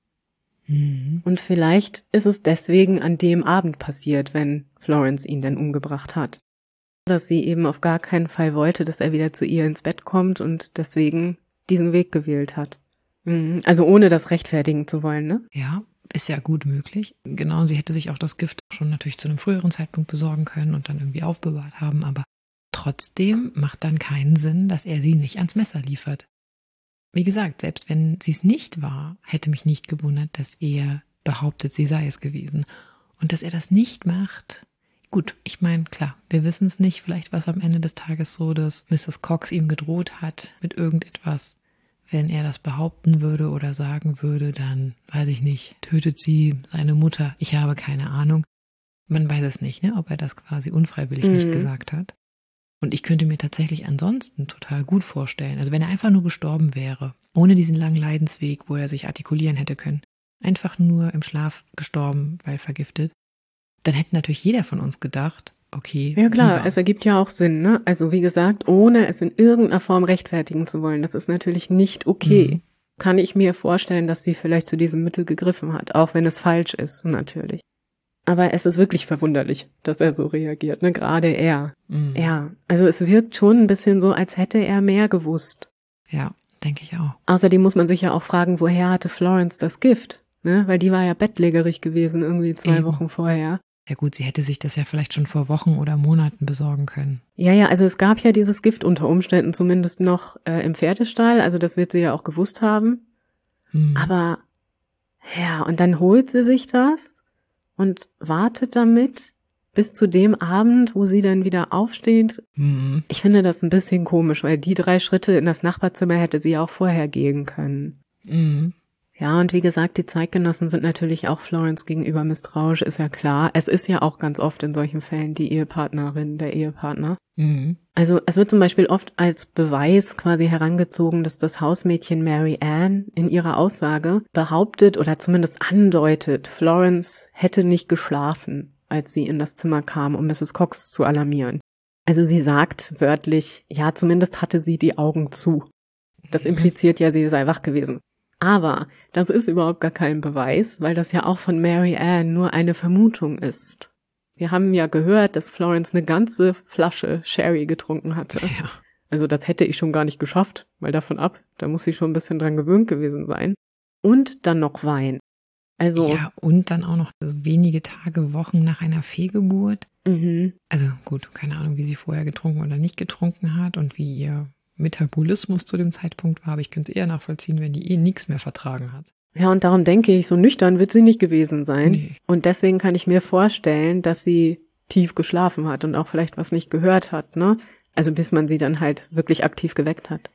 Mhm. Und vielleicht ist es deswegen an dem Abend passiert, wenn Florence ihn dann umgebracht hat. Dass sie eben auf gar keinen Fall wollte, dass er wieder zu ihr ins Bett kommt und deswegen diesen Weg gewählt hat. Mhm. Also ohne das rechtfertigen zu wollen, ne? Ja, ist ja gut möglich. Genau, sie hätte sich auch das Gift schon natürlich zu einem früheren Zeitpunkt besorgen können und dann irgendwie aufbewahrt haben, aber trotzdem macht dann keinen Sinn, dass er sie nicht ans Messer liefert. Wie gesagt, selbst wenn sie es nicht war, hätte mich nicht gewundert, dass er behauptet, sie sei es gewesen. Und dass er das nicht macht, gut, ich meine, klar, wir wissen es nicht, vielleicht war es am Ende des Tages so, dass Misses Cox ihm gedroht hat mit irgendetwas. Wenn er das behaupten würde oder sagen würde, dann, weiß ich nicht, tötet sie seine Mutter. Ich habe keine Ahnung. Man weiß es nicht, ne, ob er das quasi unfreiwillig mhm. nicht gesagt hat. Und ich könnte mir tatsächlich ansonsten total gut vorstellen, also wenn er einfach nur gestorben wäre, ohne diesen langen Leidensweg, wo er sich artikulieren hätte können, einfach nur im Schlaf gestorben, weil vergiftet, dann hätte natürlich jeder von uns gedacht, okay. Ja klar, es ergibt ja auch Sinn, ne? Also wie gesagt, ohne es in irgendeiner Form rechtfertigen zu wollen, das ist natürlich nicht okay. Mhm. Kann ich mir vorstellen, dass sie vielleicht zu diesem Mittel gegriffen hat, auch wenn es falsch ist, natürlich. Aber es ist wirklich verwunderlich, dass er so reagiert, ne? Gerade er. Mhm. Ja, also es wirkt schon ein bisschen so, als hätte er mehr gewusst. Ja, denke ich auch. Außerdem muss man sich ja auch fragen, woher hatte Florence das Gift? Ne? Weil die war ja bettlägerig gewesen, irgendwie zwei Eben. Wochen vorher. Ja gut, sie hätte sich das ja vielleicht schon vor Wochen oder Monaten besorgen können. Ja, ja, also es gab ja dieses Gift unter Umständen zumindest noch äh, im Pferdestall, also das wird sie ja auch gewusst haben. Mhm. Aber ja, und dann holt sie sich das und wartet damit bis zu dem Abend, wo sie dann wieder aufsteht. Mhm. Ich finde das ein bisschen komisch, weil die drei Schritte in das Nachbarzimmer hätte sie auch vorher gehen können. Mhm. Ja, und wie gesagt, die Zeitgenossen sind natürlich auch Florence gegenüber misstrauisch, ist ja klar. Es ist ja auch ganz oft in solchen Fällen die Ehepartnerin, der Ehepartner. Mhm. Also es wird zum Beispiel oft als Beweis quasi herangezogen, dass das Hausmädchen Mary Ann in ihrer Aussage behauptet oder zumindest andeutet, Florence hätte nicht geschlafen, als sie in das Zimmer kam, um Misses Cox zu alarmieren. Also sie sagt wörtlich, ja, zumindest hatte sie die Augen zu. Das impliziert ja, sie sei wach gewesen. Aber das ist überhaupt gar kein Beweis, weil das ja auch von Mary Ann nur eine Vermutung ist. Wir haben ja gehört, dass Florence eine ganze Flasche Sherry getrunken hatte. Ja. Also das hätte ich schon gar nicht geschafft, mal davon ab. Da muss sie schon ein bisschen dran gewöhnt gewesen sein. Und dann noch Wein. Also ja, und dann auch noch wenige Tage, Wochen nach einer Fehlgeburt. Mhm. Also gut, keine Ahnung, wie sie vorher getrunken oder nicht getrunken hat und wie ihr Metabolismus zu dem Zeitpunkt war, aber ich könnte eher nachvollziehen, wenn die eh nichts mehr vertragen hat. Ja, und darum denke ich, so nüchtern wird sie nicht gewesen sein. Nee. Und deswegen kann ich mir vorstellen, dass sie tief geschlafen hat und auch vielleicht was nicht gehört hat, ne? Also bis man sie dann halt wirklich aktiv geweckt hat.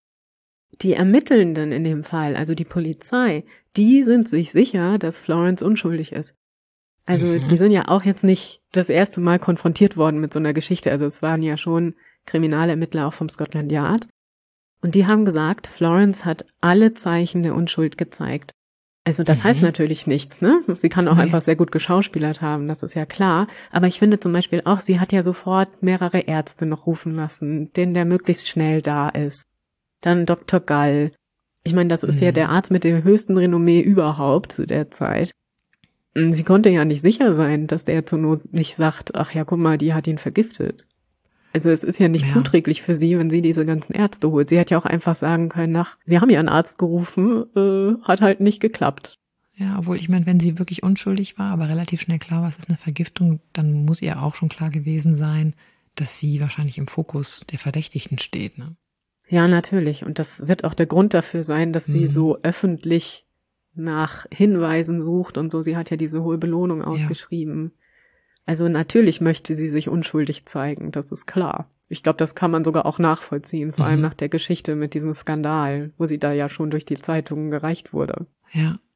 Die Ermittelnden in dem Fall, also die Polizei, die sind sich sicher, dass Florence unschuldig ist. Also mhm. die sind ja auch jetzt nicht das erste Mal konfrontiert worden mit so einer Geschichte. Also es waren ja schon Kriminalermittler auch vom Scotland Yard. Und die haben gesagt, Florence hat alle Zeichen der Unschuld gezeigt. Also das mhm. heißt natürlich nichts, ne? Sie kann auch nee. einfach sehr gut geschauspielert haben, das ist ja klar. Aber ich finde zum Beispiel auch, sie hat ja sofort mehrere Ärzte noch rufen lassen, denen der möglichst schnell da ist. Dann Doktor Gall. Ich meine, das ist mhm. ja der Arzt mit dem höchsten Renommee überhaupt zu der Zeit. Sie konnte ja nicht sicher sein, dass der zur Not nicht sagt, ach ja, guck mal, die hat ihn vergiftet. Also es ist ja nicht ja. zuträglich für sie, wenn sie diese ganzen Ärzte holt. Sie hätte ja auch einfach sagen können, ach, wir haben ja einen Arzt gerufen, äh, hat halt nicht geklappt. Ja, obwohl ich meine, wenn sie wirklich unschuldig war, aber relativ schnell klar war, es ist eine Vergiftung, dann muss ihr auch schon klar gewesen sein, dass sie wahrscheinlich im Fokus der Verdächtigten steht, ne? Ja, natürlich. Und das wird auch der Grund dafür sein, dass sie mhm. so öffentlich nach Hinweisen sucht und so. Sie hat ja diese hohe Belohnung ausgeschrieben. Ja. Also natürlich möchte sie sich unschuldig zeigen, das ist klar. Ich glaube, das kann man sogar auch nachvollziehen, vor mhm. allem nach der Geschichte mit diesem Skandal, wo sie da ja schon durch die Zeitungen gereicht wurde. Ja,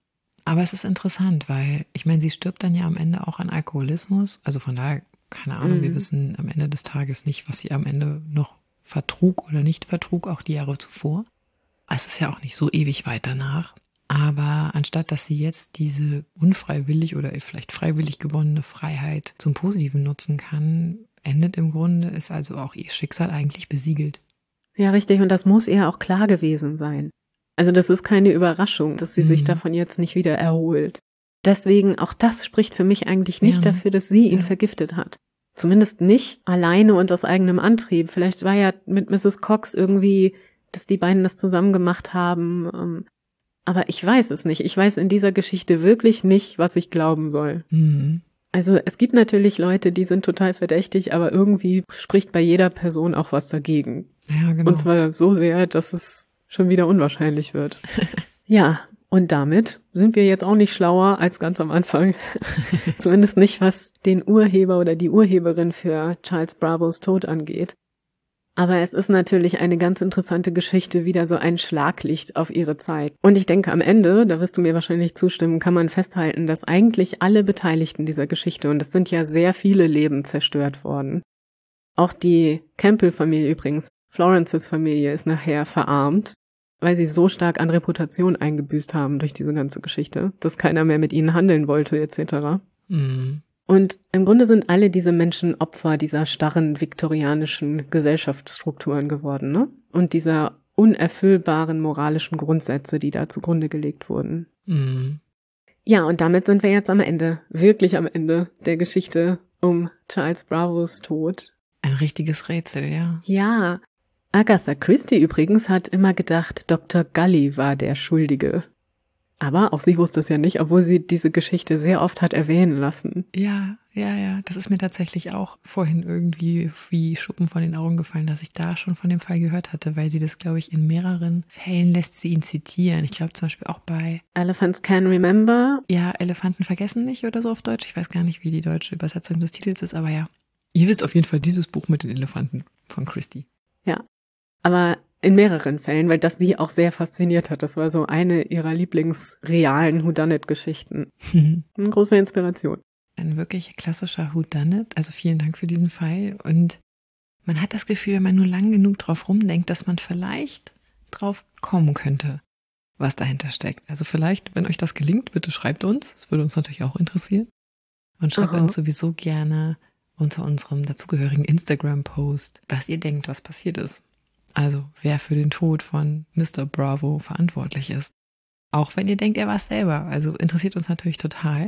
Aber es ist interessant, weil, ich meine, sie stirbt dann ja am Ende auch an Alkoholismus. Also von daher, keine Ahnung, mhm. wir wissen am Ende des Tages nicht, was sie am Ende noch vertrug oder nicht vertrug, auch die Jahre zuvor. Es ist ja auch nicht so ewig weit danach. Aber anstatt, dass sie jetzt diese unfreiwillig oder vielleicht freiwillig gewonnene Freiheit zum Positiven nutzen kann, endet im Grunde, ist also auch ihr Schicksal eigentlich besiegelt. Ja, richtig. Und das muss ihr auch klar gewesen sein. Also das ist keine Überraschung, dass sie mhm. sich davon jetzt nicht wieder erholt. Deswegen, auch das spricht für mich eigentlich nicht ja. dafür, dass sie ihn ja. vergiftet hat. Zumindest nicht alleine und aus eigenem Antrieb. Vielleicht war ja mit Misses Cox irgendwie, dass die beiden das zusammen gemacht haben. Aber ich weiß es nicht. Ich weiß in dieser Geschichte wirklich nicht, was ich glauben soll. Mhm. Also es gibt natürlich Leute, die sind total verdächtig, aber irgendwie spricht bei jeder Person auch was dagegen. Ja, genau. Und zwar so sehr, dass es schon wieder unwahrscheinlich wird. Ja, und damit sind wir jetzt auch nicht schlauer als ganz am Anfang. Zumindest nicht, was den Urheber oder die Urheberin für Charles Bravos Tod angeht. Aber es ist natürlich eine ganz interessante Geschichte, wieder so ein Schlaglicht auf ihre Zeit. Und ich denke, am Ende, da wirst du mir wahrscheinlich zustimmen, kann man festhalten, dass eigentlich alle Beteiligten dieser Geschichte, und es sind ja sehr viele Leben zerstört worden. Auch die Campbell-Familie übrigens, Florences Familie ist nachher verarmt, weil sie so stark an Reputation eingebüßt haben durch diese ganze Geschichte, dass keiner mehr mit ihnen handeln wollte, et cetera. Mhm. Und im Grunde sind alle diese Menschen Opfer dieser starren viktorianischen Gesellschaftsstrukturen geworden, ne? Und dieser unerfüllbaren moralischen Grundsätze, die da zugrunde gelegt wurden. Mhm. Ja, und damit sind wir jetzt am Ende, wirklich am Ende der Geschichte um Charles Bravos Tod. Ein richtiges Rätsel, ja. Ja. Agatha Christie übrigens hat immer gedacht, Doktor Gully war der Schuldige. Aber auch sie wusste es ja nicht, obwohl sie diese Geschichte sehr oft hat erwähnen lassen. Ja, ja, ja. Das ist mir tatsächlich auch vorhin irgendwie wie Schuppen von den Augen gefallen, dass ich da schon von dem Fall gehört hatte, weil sie das, glaube ich, in mehreren Fällen lässt sie ihn zitieren. Ich glaube zum Beispiel auch bei Elephants Can Remember. Ja, Elefanten vergessen nicht oder so auf Deutsch. Ich weiß gar nicht, wie die deutsche Übersetzung des Titels ist, aber ja. Ihr wisst auf jeden Fall dieses Buch mit den Elefanten von Christie. Ja, aber in mehreren Fällen, weil das sie auch sehr fasziniert hat. Das war so eine ihrer lieblingsrealen Whodunit-Geschichten. Mhm. Eine große Inspiration. Ein wirklich klassischer Whodunit. Also vielen Dank für diesen Fall. Und man hat das Gefühl, wenn man nur lang genug drauf rumdenkt, dass man vielleicht drauf kommen könnte, was dahinter steckt. Also vielleicht, wenn euch das gelingt, bitte schreibt uns. Das würde uns natürlich auch interessieren. Und schreibt Aha. uns sowieso gerne unter unserem dazugehörigen Instagram-Post, was ihr denkt, was passiert ist. Also wer für den Tod von Mister Bravo verantwortlich ist. Auch wenn ihr denkt, er war es selber. Also interessiert uns natürlich total.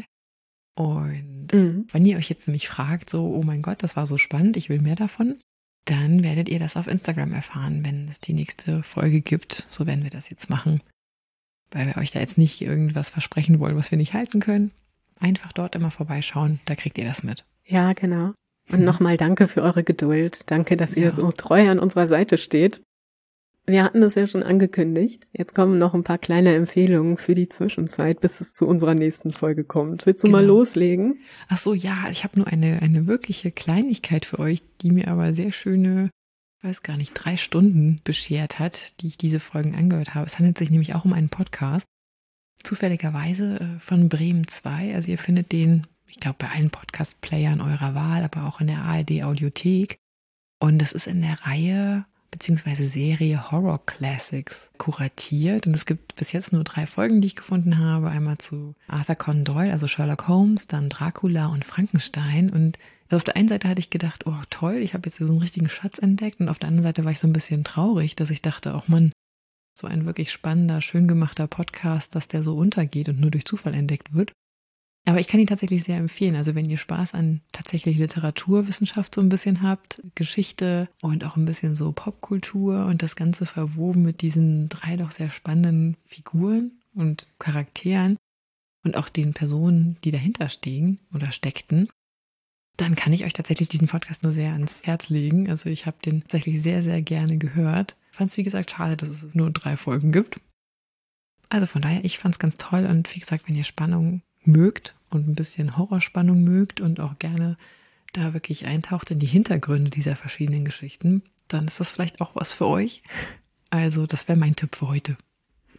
Und mhm. wenn ihr euch jetzt nämlich fragt, so, oh mein Gott, das war so spannend, ich will mehr davon, dann werdet ihr das auf Instagram erfahren, wenn es die nächste Folge gibt. So werden wir das jetzt machen. Weil wir euch da jetzt nicht irgendwas versprechen wollen, was wir nicht halten können. Einfach dort immer vorbeischauen, da kriegt ihr das mit. Ja, genau. Und nochmal danke für eure Geduld. Danke, dass ihr Ja. so treu an unserer Seite steht. Wir hatten das ja schon angekündigt. Jetzt kommen noch ein paar kleine Empfehlungen für die Zwischenzeit, bis es zu unserer nächsten Folge kommt. Willst du Genau. mal loslegen? Ach so, ja, ich habe nur eine, eine wirkliche Kleinigkeit für euch, die mir aber sehr schöne, ich weiß gar nicht, drei Stunden beschert hat, die ich diese Folgen angehört habe. Es handelt sich nämlich auch um einen Podcast, zufälligerweise äh, von Bremen zwei. Also ihr findet den, ich glaube, bei allen Podcast-Playern eurer Wahl, aber auch in der A R D-Audiothek. Und das ist in der Reihe beziehungsweise Serie Horror Classics kuratiert. Und es gibt bis jetzt nur drei Folgen, die ich gefunden habe. Einmal zu Arthur Conan Doyle, also Sherlock Holmes, dann Dracula und Frankenstein. Und also auf der einen Seite hatte ich gedacht, oh toll, ich habe jetzt hier so einen richtigen Schatz entdeckt. Und auf der anderen Seite war ich so ein bisschen traurig, dass ich dachte, oh Mann, so ein wirklich spannender, schön gemachter Podcast, dass der so untergeht und nur durch Zufall entdeckt wird. Aber ich kann ihn tatsächlich sehr empfehlen. Also wenn ihr Spaß an tatsächlich Literaturwissenschaft so ein bisschen habt, Geschichte und auch ein bisschen so Popkultur und das Ganze verwoben mit diesen drei doch sehr spannenden Figuren und Charakteren und auch den Personen, die dahinter stehen oder steckten, dann kann ich euch tatsächlich diesen Podcast nur sehr ans Herz legen. Also ich habe den tatsächlich sehr, sehr gerne gehört. Fand es, wie gesagt, schade, dass es nur drei Folgen gibt. Also von daher, ich fand es ganz toll und wie gesagt, wenn ihr Spannung mögt und ein bisschen Horrorspannung mögt und auch gerne da wirklich eintaucht in die Hintergründe dieser verschiedenen Geschichten, dann ist das vielleicht auch was für euch. Also das wäre mein Tipp für heute.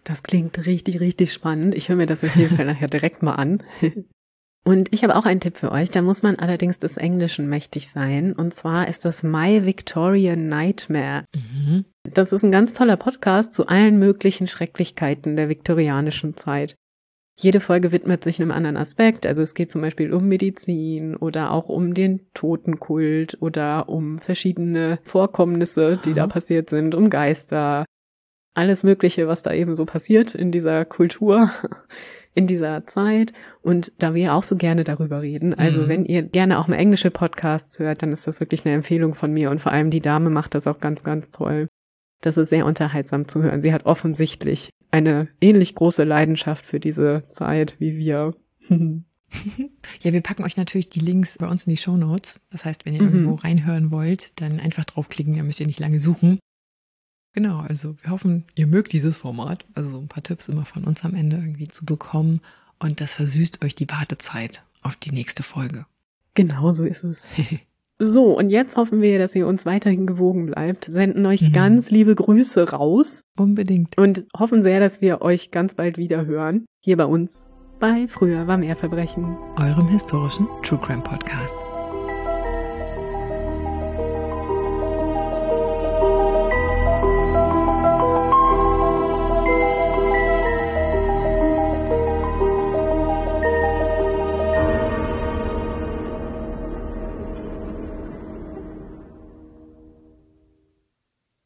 Das klingt richtig, richtig spannend. Ich höre mir das auf jeden Fall nachher direkt mal an. Und ich habe auch einen Tipp für euch, da muss man allerdings des Englischen mächtig sein. Und zwar ist das My Victorian Nightmare. Mhm. Das ist ein ganz toller Podcast zu allen möglichen Schrecklichkeiten der viktorianischen Zeit. Jede Folge widmet sich einem anderen Aspekt. Also es geht zum Beispiel um Medizin oder auch um den Totenkult oder um verschiedene Vorkommnisse, die Aha. da passiert sind, um Geister. Alles Mögliche, was da eben so passiert in dieser Kultur, in dieser Zeit. Und da wir auch so gerne darüber reden, also mhm. wenn ihr gerne auch mal englische Podcasts hört, dann ist das wirklich eine Empfehlung von mir. Und vor allem die Dame macht das auch ganz, ganz toll. Das ist sehr unterhaltsam zu hören. Sie hat offensichtlich eine ähnlich große Leidenschaft für diese Zeit wie wir. Ja, wir packen euch natürlich die Links bei uns in die Shownotes. Das heißt, wenn ihr mhm. irgendwo reinhören wollt, dann einfach draufklicken, dann müsst ihr nicht lange suchen. Genau, also wir hoffen, ihr mögt dieses Format, also so ein paar Tipps immer von uns am Ende irgendwie zu bekommen und das versüßt euch die Wartezeit auf die nächste Folge. Genau, so ist es. So, und jetzt hoffen wir, dass ihr uns weiterhin gewogen bleibt, senden euch mhm. ganz liebe Grüße raus. Unbedingt. Und hoffen sehr, dass wir euch ganz bald wieder hören, hier bei uns, bei Früher war mehr Verbrechen. Eurem historischen True Crime Podcast.